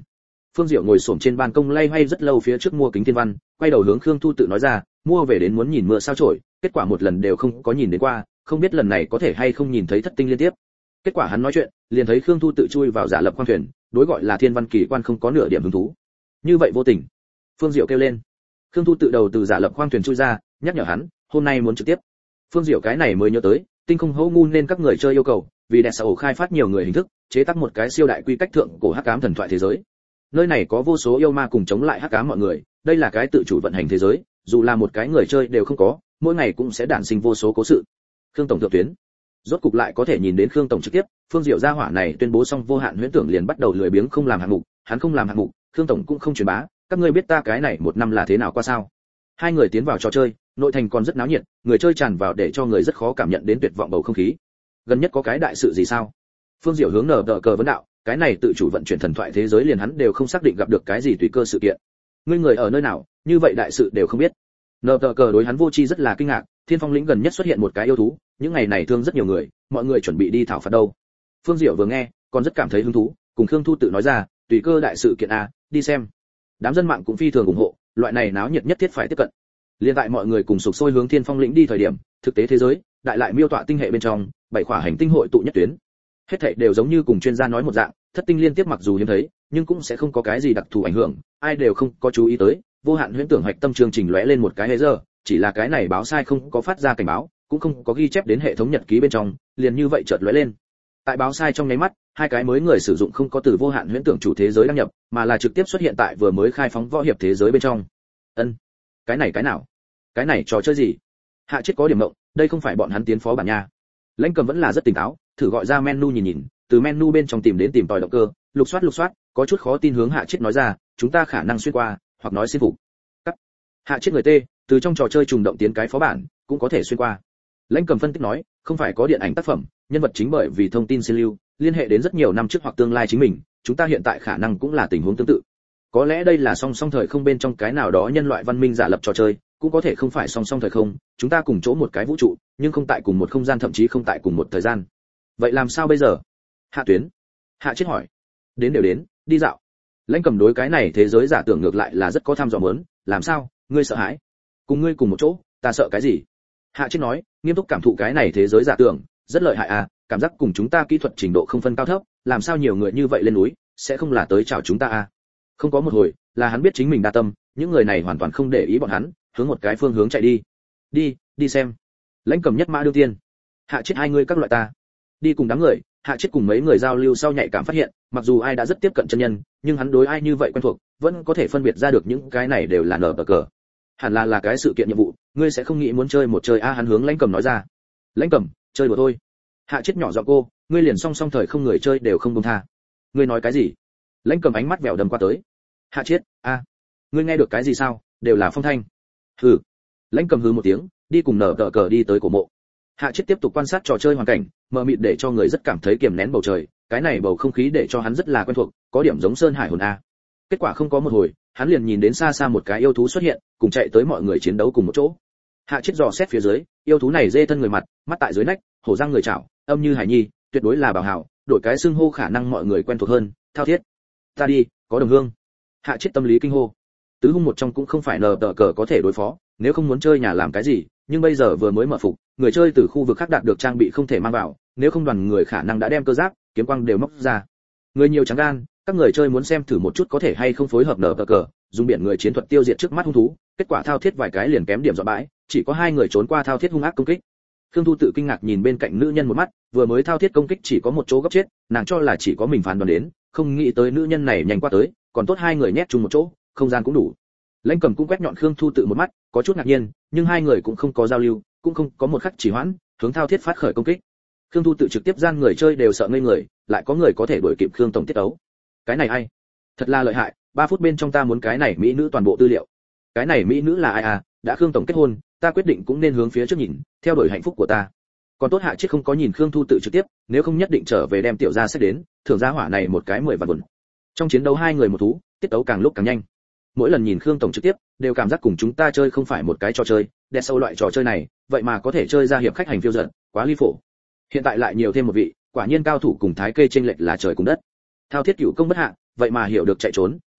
Phương Diệu ngồi xổm trên ban công lay hoay rất lâu phía trước mua kính thiên văn, quay đầu hướng Khương Thu Tự nói ra, mua về đến muốn nhìn mưa sao chổi, kết quả một lần đều không có nhìn đến qua, không biết lần này có thể hay không nhìn thấy thất tinh liên tiếp. Kết quả hắn nói chuyện, liền thấy Khương Thu Tự chui vào giả lập khoang thuyền, đối gọi là thiên văn kỳ quan không có nửa điểm hứng thú. Như vậy vô tình. Phương Diệu kêu lên. Khương Thu Tự đầu từ giả lập khoang thuyền chui ra, nhắc nhở hắn, hôm nay muốn trực tiếp. Phương Diệu cái này mới nhớ tới, tinh không hô ngu nên các người chơi yêu cầu, vì đẹp xã ổ khai phát nhiều người hình thức, chế tác một cái siêu đại quy cách thượng cổ hắc ám thần thoại thế giới. Nơi này có vô số yêu ma cùng chống lại hắc ám mọi người, đây là cái tự chủ vận hành thế giới, dù là một cái người chơi đều không có, mỗi ngày cũng sẽ đản sinh vô số cố sự. Khương tổng thượng tuyến, rốt cục lại có thể nhìn đến Khương tổng trực tiếp. Phương Diệu gia hỏa này tuyên bố xong vô hạn huyễn tưởng liền bắt đầu lười biếng không làm hạng mục, hắn không làm hạng mục, Khương tổng cũng không truyền bá, các ngươi biết ta cái này một năm là thế nào qua sao? Hai người tiến vào trò chơi, nội thành còn rất náo nhiệt, người chơi tràn vào để cho người rất khó cảm nhận đến tuyệt vọng bầu không khí. Gần nhất có cái đại sự gì sao? Phương Diệu hướng nở tờ cờ vấn đạo, cái này tự chủ vận chuyển thần thoại thế giới liền hắn đều không xác định gặp được cái gì tùy cơ sự kiện. Ngươi người ở nơi nào, như vậy đại sự đều không biết. Nở tờ cờ đối hắn vô tri rất là kinh ngạc, Thiên Phong lĩnh gần nhất xuất hiện một cái yêu thú, những ngày này thương rất nhiều người, mọi người chuẩn bị đi thảo phạt đâu. Phương Diệu vừa nghe, còn rất cảm thấy hứng thú, cùng Khương Thu Tự nói ra, tùy cơ đại sự kiện a, đi xem. Đám dân mạng cũng phi thường ủng hộ, loại này náo nhiệt nhất thiết phải tiếp cận. Liên tại mọi người cùng sục sôi hướng Thiên Phong lĩnh đi thời điểm, thực tế thế giới, đại lại miêu tọa tinh hệ bên trong, bảy khỏa hành tinh hội tụ nhất tuyến. Hết thảy đều giống như cùng chuyên gia nói một dạng, thất tinh liên tiếp mặc dù hiếm thấy, nhưng cũng sẽ không có cái gì đặc thù ảnh hưởng, ai đều không có chú ý tới. Vô hạn huyễn tưởng hoạch tâm chương trình lóe lên một cái giờ, chỉ là cái này báo sai không có phát ra cảnh báo, cũng không có ghi chép đến hệ thống nhật ký bên trong, liền như vậy chợt lóe lên. Tại báo sai trong nháy mắt, hai cái mới người sử dụng không có từ vô hạn huyễn tưởng chủ thế giới đăng nhập, mà là trực tiếp xuất hiện tại vừa mới khai phóng võ hiệp thế giới bên trong. Ân, cái này cái nào? Cái này trò chơi gì? Hạ chết có điểm mộng, đây không phải bọn hắn tiến phó bản nha. Lãnh Cầm vẫn là rất tỉnh táo, thử gọi ra menu nhìn nhìn, từ menu bên trong tìm đến tìm tòi động cơ, lục soát lục soát, có chút khó tin hướng Hạ chết nói ra, chúng ta khả năng xuyên qua, hoặc nói xin phục. Cắt. Hạ chết người tê, từ trong trò chơi trùng động tiến cái phó bản, cũng có thể xuyên qua. Lãnh Cầm phân tích nói, không phải có điện ảnh tác phẩm, nhân vật chính bởi vì thông tin xin lưu, liên hệ đến rất nhiều năm trước hoặc tương lai chính mình, chúng ta hiện tại khả năng cũng là tình huống tương tự. Có lẽ đây là song song thời không bên trong cái nào đó nhân loại văn minh giả lập trò chơi, cũng có thể không phải song song thời không, chúng ta cùng chỗ một cái vũ trụ, nhưng không tại cùng một không gian, thậm chí không tại cùng một thời gian. Vậy làm sao bây giờ? Hạ Tuyến. Hạ chết hỏi. Đến đều đến, đi dạo. Lãnh Cầm đối cái này thế giới giả tưởng ngược lại là rất có tham dò muốn, làm sao, ngươi sợ hãi? Cùng ngươi cùng một chỗ, ta sợ cái gì? Hạ chết nói, nghiêm túc cảm thụ cái này thế giới giả tưởng, rất lợi hại à, cảm giác cùng chúng ta kỹ thuật trình độ không phân cao thấp, làm sao nhiều người như vậy lên núi, sẽ không là tới chào chúng ta à? Không có một hồi, là hắn biết chính mình đa tâm, những người này hoàn toàn không để ý bọn hắn, hướng một cái phương hướng chạy đi. Đi, đi xem. Lãnh Cầm nhất mã đương tiên. Hạ chết hai người các loại ta. Đi cùng đám người, Hạ chết cùng mấy người giao lưu sau nhạy cảm phát hiện, mặc dù ai đã rất tiếp cận chân nhân, nhưng hắn đối ai như vậy quen thuộc, vẫn có thể phân biệt ra được những cái này đều là nở cờ. Hẳn là là cái sự kiện nhiệm vụ, ngươi sẽ không nghĩ muốn chơi một chơi a, hắn hướng Lãnh Cầm nói ra. Lãnh Cầm, chơi đùa thôi. Hạ chết nhỏ giọng cô, ngươi liền song song thời không người chơi đều không buông tha. Ngươi nói cái gì? Lãnh Cầm ánh mắt vèo đầm qua tới. Hạ chết, a, ngươi nghe được cái gì sao? Đều là phong thanh. Hừ. Lãnh Cầm hừ một tiếng, đi cùng nở cờ đi tới cổ mộ. Hạ chết tiếp tục quan sát trò chơi hoàn cảnh, mờ mịt để cho người rất cảm thấy kiềm nén bầu trời, cái này bầu không khí để cho hắn rất là quen thuộc, có điểm giống sơn hải hồn a. Kết quả không có một hồi, hắn liền nhìn đến xa xa một cái yêu thú xuất hiện, cùng chạy tới mọi người chiến đấu cùng một chỗ. Hạ chết dò xét phía dưới, yêu thú này dê thân người mặt, mắt tại dưới nách, hổ răng người chảo, âm như hải nhi, tuyệt đối là bảo hảo, đổi cái xưng hô khả năng mọi người quen thuộc hơn, Thao Thiết. Ta đi, có đồng hương. Hạ chết tâm lý kinh hô. Tứ hung một trong cũng không phải nờ tờ cờ có thể đối phó, nếu không muốn chơi nhà làm cái gì, nhưng bây giờ vừa mới mở phục, người chơi từ khu vực khác đạt được trang bị không thể mang vào, nếu không đoàn người khả năng đã đem cơ giáp, kiếm quang đều móc ra. Người nhiều trắng gan, các người chơi muốn xem thử một chút có thể hay không phối hợp nở tờ cờ, dùng biển người chiến thuật tiêu diệt trước mắt hung thú, kết quả Thao Thiết vài cái liền kém điểm dọa bãi, chỉ có hai người trốn qua Thao Thiết hung ác công kích. Khương Thu tự kinh ngạc nhìn bên cạnh nữ nhân một mắt, vừa mới Thao Thiết công kích chỉ có một chỗ gấp chết, nàng cho là chỉ có mình phán đoán đến, không nghĩ tới nữ nhân này nhanh qua tới, còn tốt hai người nhét chung một chỗ, không gian cũng đủ. Lãnh Cầm cũng quét nhọn Khương Thu tự một mắt, có chút ngạc nhiên, nhưng hai người cũng không có giao lưu, cũng không có một khắc chỉ hoãn, hướng Thao Thiết phát khởi công kích. Khương Thu tự trực tiếp gian người chơi đều sợ ngây người, lại có người có thể đuổi kịp Khương tổng tiết tấu. Cái này ai? Thật là lợi hại, ba phút bên trong ta muốn cái này mỹ nữ toàn bộ tư liệu. Cái này mỹ nữ là ai à? Đã Khương tổng kết hôn, ta quyết định cũng nên hướng phía trước nhìn, theo đuổi hạnh phúc của ta. Còn tốt Hạ Chiết không có nhìn Khương Thu tự trực tiếp, nếu không nhất định trở về đem tiểu gia sách đến, thưởng gia hỏa này một cái mười vạn vốn. Trong chiến đấu hai người một thú, tiết tấu càng lúc càng nhanh. Mỗi lần nhìn Khương tổng trực tiếp, đều cảm giác cùng chúng ta chơi không phải một cái trò chơi, đẹp sâu loại trò chơi này, vậy mà có thể chơi ra hiệp khách hành phiêu dật, quá ly phổ. Hiện tại lại nhiều thêm một vị, quả nhiên cao thủ cùng thái kê chênh lệch là trời cùng đất. Thao Thiết cửu công bất hạ, vậy mà hiểu được chạy trốn,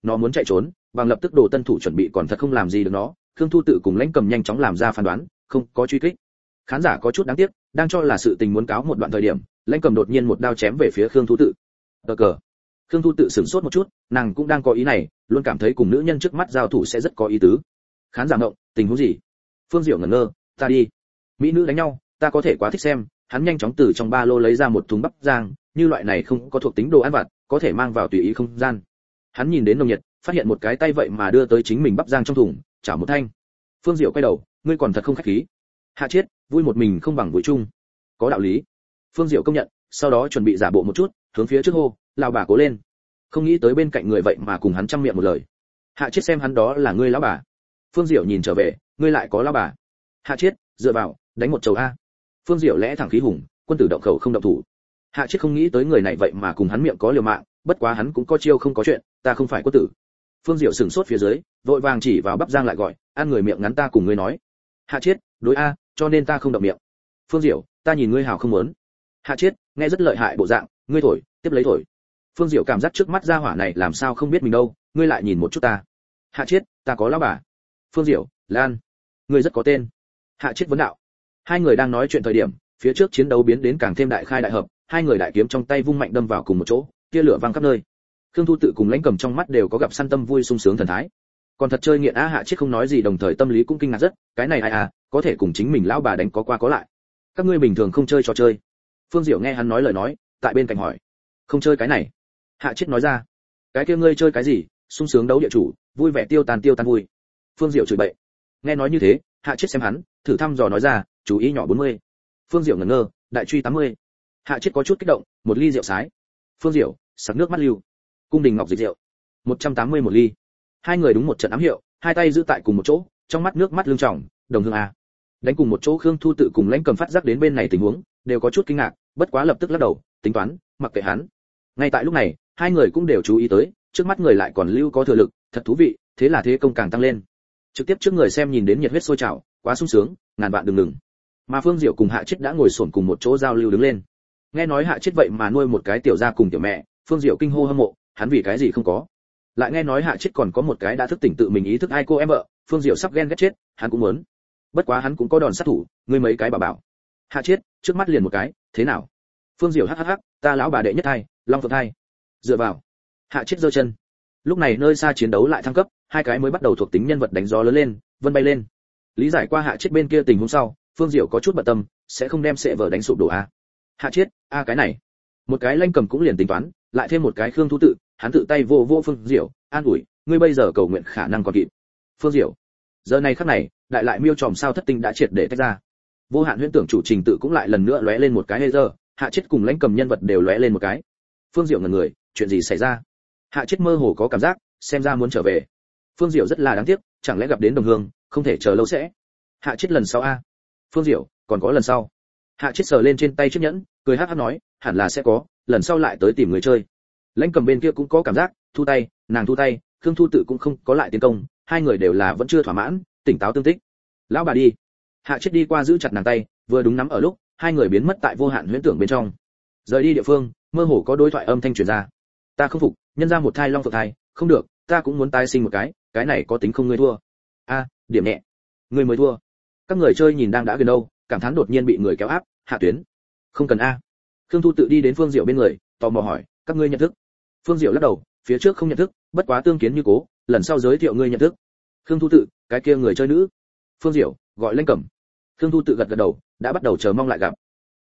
nó muốn chạy trốn, bằng lập tức đồ tân thủ chuẩn bị còn thật không làm gì được nó. Khương Thu Tự cùng Lãnh Cầm nhanh chóng làm ra phán đoán, không có truy kích. Khán giả có chút đáng tiếc, đang cho là sự tình muốn cáo một đoạn thời điểm, Lãnh Cầm đột nhiên một đao chém về phía Khương Thu Tự. Cờ cờ. Khương Thu Tự sửng sốt một chút, nàng cũng đang có ý này, luôn cảm thấy cùng nữ nhân trước mắt giao thủ sẽ rất có ý tứ. Khán giả ngộng, tình huống gì? Phương Diệu ngẩn ngơ, ta đi. Mỹ nữ đánh nhau, ta có thể quá thích xem. Hắn nhanh chóng từ trong ba lô lấy ra một thùng bắp rang, như loại này không có thuộc tính đồ ăn vặt, có thể mang vào tùy ý không gian. Hắn nhìn đến nồng nhiệt, phát hiện một cái tay vậy mà đưa tới chính mình bắp rang trong thùng, chảo một thanh. Phương Diệu quay đầu, ngươi còn thật không khách khí. Hạ Chiết, vui một mình không bằng vui chung. Có đạo lý. Phương Diệu công nhận, sau đó chuẩn bị giả bộ một chút, hướng phía trước hô, lão bà cố lên. Không nghĩ tới bên cạnh người vậy mà cùng hắn trăm miệng một lời. Hạ Chiết xem hắn đó là ngươi lão bà. Phương Diệu nhìn trở về, ngươi lại có lão bà. Hạ Chiết, dựa vào, đánh một chầu a. Phương Diệu lẽ thẳng khí hùng, quân tử động khẩu không động thủ. Hạ Chiết không nghĩ tới người này vậy mà cùng hắn miệng có liều mạng, bất quá hắn cũng có chiêu không có chuyện, ta không phải quân tử. Phương Diệu sửng sốt phía dưới, vội vàng chỉ vào bắp rang lại gọi, ăn người miệng ngắn ta cùng ngươi nói. Hạ Chiết, đối a, cho nên ta không động miệng. Phương Diệu, ta nhìn ngươi hào không muốn. Hạ Chiết, nghe rất lợi hại bộ dạng, ngươi thổi, tiếp lấy thổi. Phương Diệu cảm giác trước mắt gia hỏa này làm sao không biết mình đâu, ngươi lại nhìn một chút ta. Hạ Chiết, ta có lão bà. Phương Diệu, Lan, ngươi rất có tên. Hạ Chiết vấn đạo. Hai người đang nói chuyện thời điểm, phía trước chiến đấu biến đến càng thêm đại khai đại hợp, hai người đại kiếm trong tay vung mạnh đâm vào cùng một chỗ, tia lửa vang khắp nơi. Khương Thu Tự cùng Lãnh Cầm trong mắt đều có gặp săn tâm vui sung sướng thần thái. Còn thật chơi nghiện á. Hạ Chiết không nói gì, đồng thời tâm lý cũng kinh ngạc rất, cái này ai à, có thể cùng chính mình lão bà đánh có qua có lại. Các ngươi bình thường không chơi trò chơi. Phương Diệu nghe hắn nói lời nói, tại bên cạnh hỏi, không chơi cái này. Hạ Chiết nói ra, cái kia ngươi chơi cái gì, sung sướng đấu địa chủ, vui vẻ tiêu tan tiêu tan vui. Phương Diệu chửi bậy. Nghe nói như thế, Hạ Chiết xem hắn, thử thăm dò nói ra, chú ý nhỏ bốn mươi. Phương Diệu ngẩn ngơ, đại truy tám mươi. Hạ Chiết có chút kích động, một ly rượu sái. Phương Diệu, sặc nước mắt lưu. Cung đình ngọc dịch rượu, một trăm tám mươi một ly. Hai người đúng một trận ám hiệu, hai tay giữ tại cùng một chỗ, trong mắt nước mắt lưng tròng, đồng hương à. Đánh cùng một chỗ. Khương Thu Tự cùng Lãnh Cầm phát giác đến bên này tình huống, đều có chút kinh ngạc, bất quá lập tức lắc đầu, tính toán, mặc kệ hắn. Ngay tại lúc này, hai người cũng đều chú ý tới, trước mắt người lại còn lưu có thừa lực, thật thú vị, thế là thế công càng tăng lên. Trực tiếp trước người xem nhìn đến nhiệt huyết sôi trào, quá sung sướng, ngàn vạn đừng ngừng. Mà Phương Diệu cùng Hạ Chiết đã ngồi xổm cùng một chỗ giao lưu đứng lên. Nghe nói Hạ Chiết vậy mà nuôi một cái tiểu gia cùng tiểu mẹ, Phương Diệu kinh hô hâm mộ, hắn vì cái gì không có. Lại nghe nói Hạ Chiết còn có một cái đã thức tỉnh tự mình ý thức ai cô em vợ, Phương Diệu sắp ghen ghét chết, hắn cũng muốn. Bất quá hắn cũng có đòn sát thủ, ngươi mấy cái bà bảo. Hạ Chiết, trước mắt liền một cái, thế nào? Phương Diệu hắc hắc hắc, ta lão bà đệ nhất thai, long phượng thai. Dựa vào. Hạ Chiết giơ chân. Lúc này nơi xa chiến đấu lại thăng cấp, hai cái mới bắt đầu thuộc tính nhân vật đánh gió lớn lên, vân bay lên. Lý giải qua Hạ Chiết bên kia tình huống sau, Phương Diệu có chút bận tâm, sẽ không đem sệ vở đánh sụp đổ a. Hạ Chiết, a cái này. Một cái Lãnh Cầm cũng liền tính toán, lại thêm một cái Khương Thu Tự, hắn tự tay vô vô Phương Diệu, an ủi, ngươi bây giờ cầu nguyện khả năng còn kịp. Phương Diệu, giờ này khắc này, đại lại miêu tròm sao thất tinh đã triệt để tách ra. Vô hạn huyễn tưởng chủ trình tự cũng lại lần nữa lóe lên một cái laser, Hạ Chiết cùng Lãnh Cầm nhân vật đều lóe lên một cái. Phương Diệu ngẩn người, chuyện gì xảy ra? Hạ Chiết mơ hồ có cảm giác, xem ra muốn trở về. Phương Diệu rất là đáng tiếc, chẳng lẽ gặp đến đồng hương, không thể chờ lâu sẽ. Hạ Chiết lần sau a. Phương Diệu, còn có lần sau. Hạ Chiết sờ lên trên tay chiếc nhẫn, cười hắc hắc nói, hẳn là sẽ có, lần sau lại tới tìm người chơi. Lãnh Cầm bên kia cũng có cảm giác, thu tay, nàng thu tay, Khương Thu Tự cũng không có lại tiến công, hai người đều là vẫn chưa thỏa mãn, tỉnh táo tương tích. Lão bà đi. Hạ Chiết đi qua giữ chặt nàng tay, vừa đúng nắm ở lúc, hai người biến mất tại vô hạn huyễn tưởng bên trong. Rời đi địa phương, mơ hồ có đối thoại âm thanh truyền ra. Ta không phục, nhân ra một thai long phượng thai, không được, ta cũng muốn tái sinh một cái, cái này có tính không ngươi thua. A, điểm nhẹ. Ngươi mới thua. Các người chơi nhìn đang đã gần đâu, cảm thán đột nhiên bị người kéo áp, Hạ Tuyến. Không cần a. Khương Thu Tự đi đến Phương Diệu bên người, tò mò hỏi, các ngươi nhận thức? Phương Diệu lắc đầu, phía trước không nhận thức, bất quá tương kiến như cố, lần sau giới thiệu ngươi nhận thức. Khương Thu Tự, cái kia người chơi nữ. Phương Diệu, gọi Lãnh Cầm. Khương Thu Tự gật gật đầu, đã bắt đầu chờ mong lại gặp.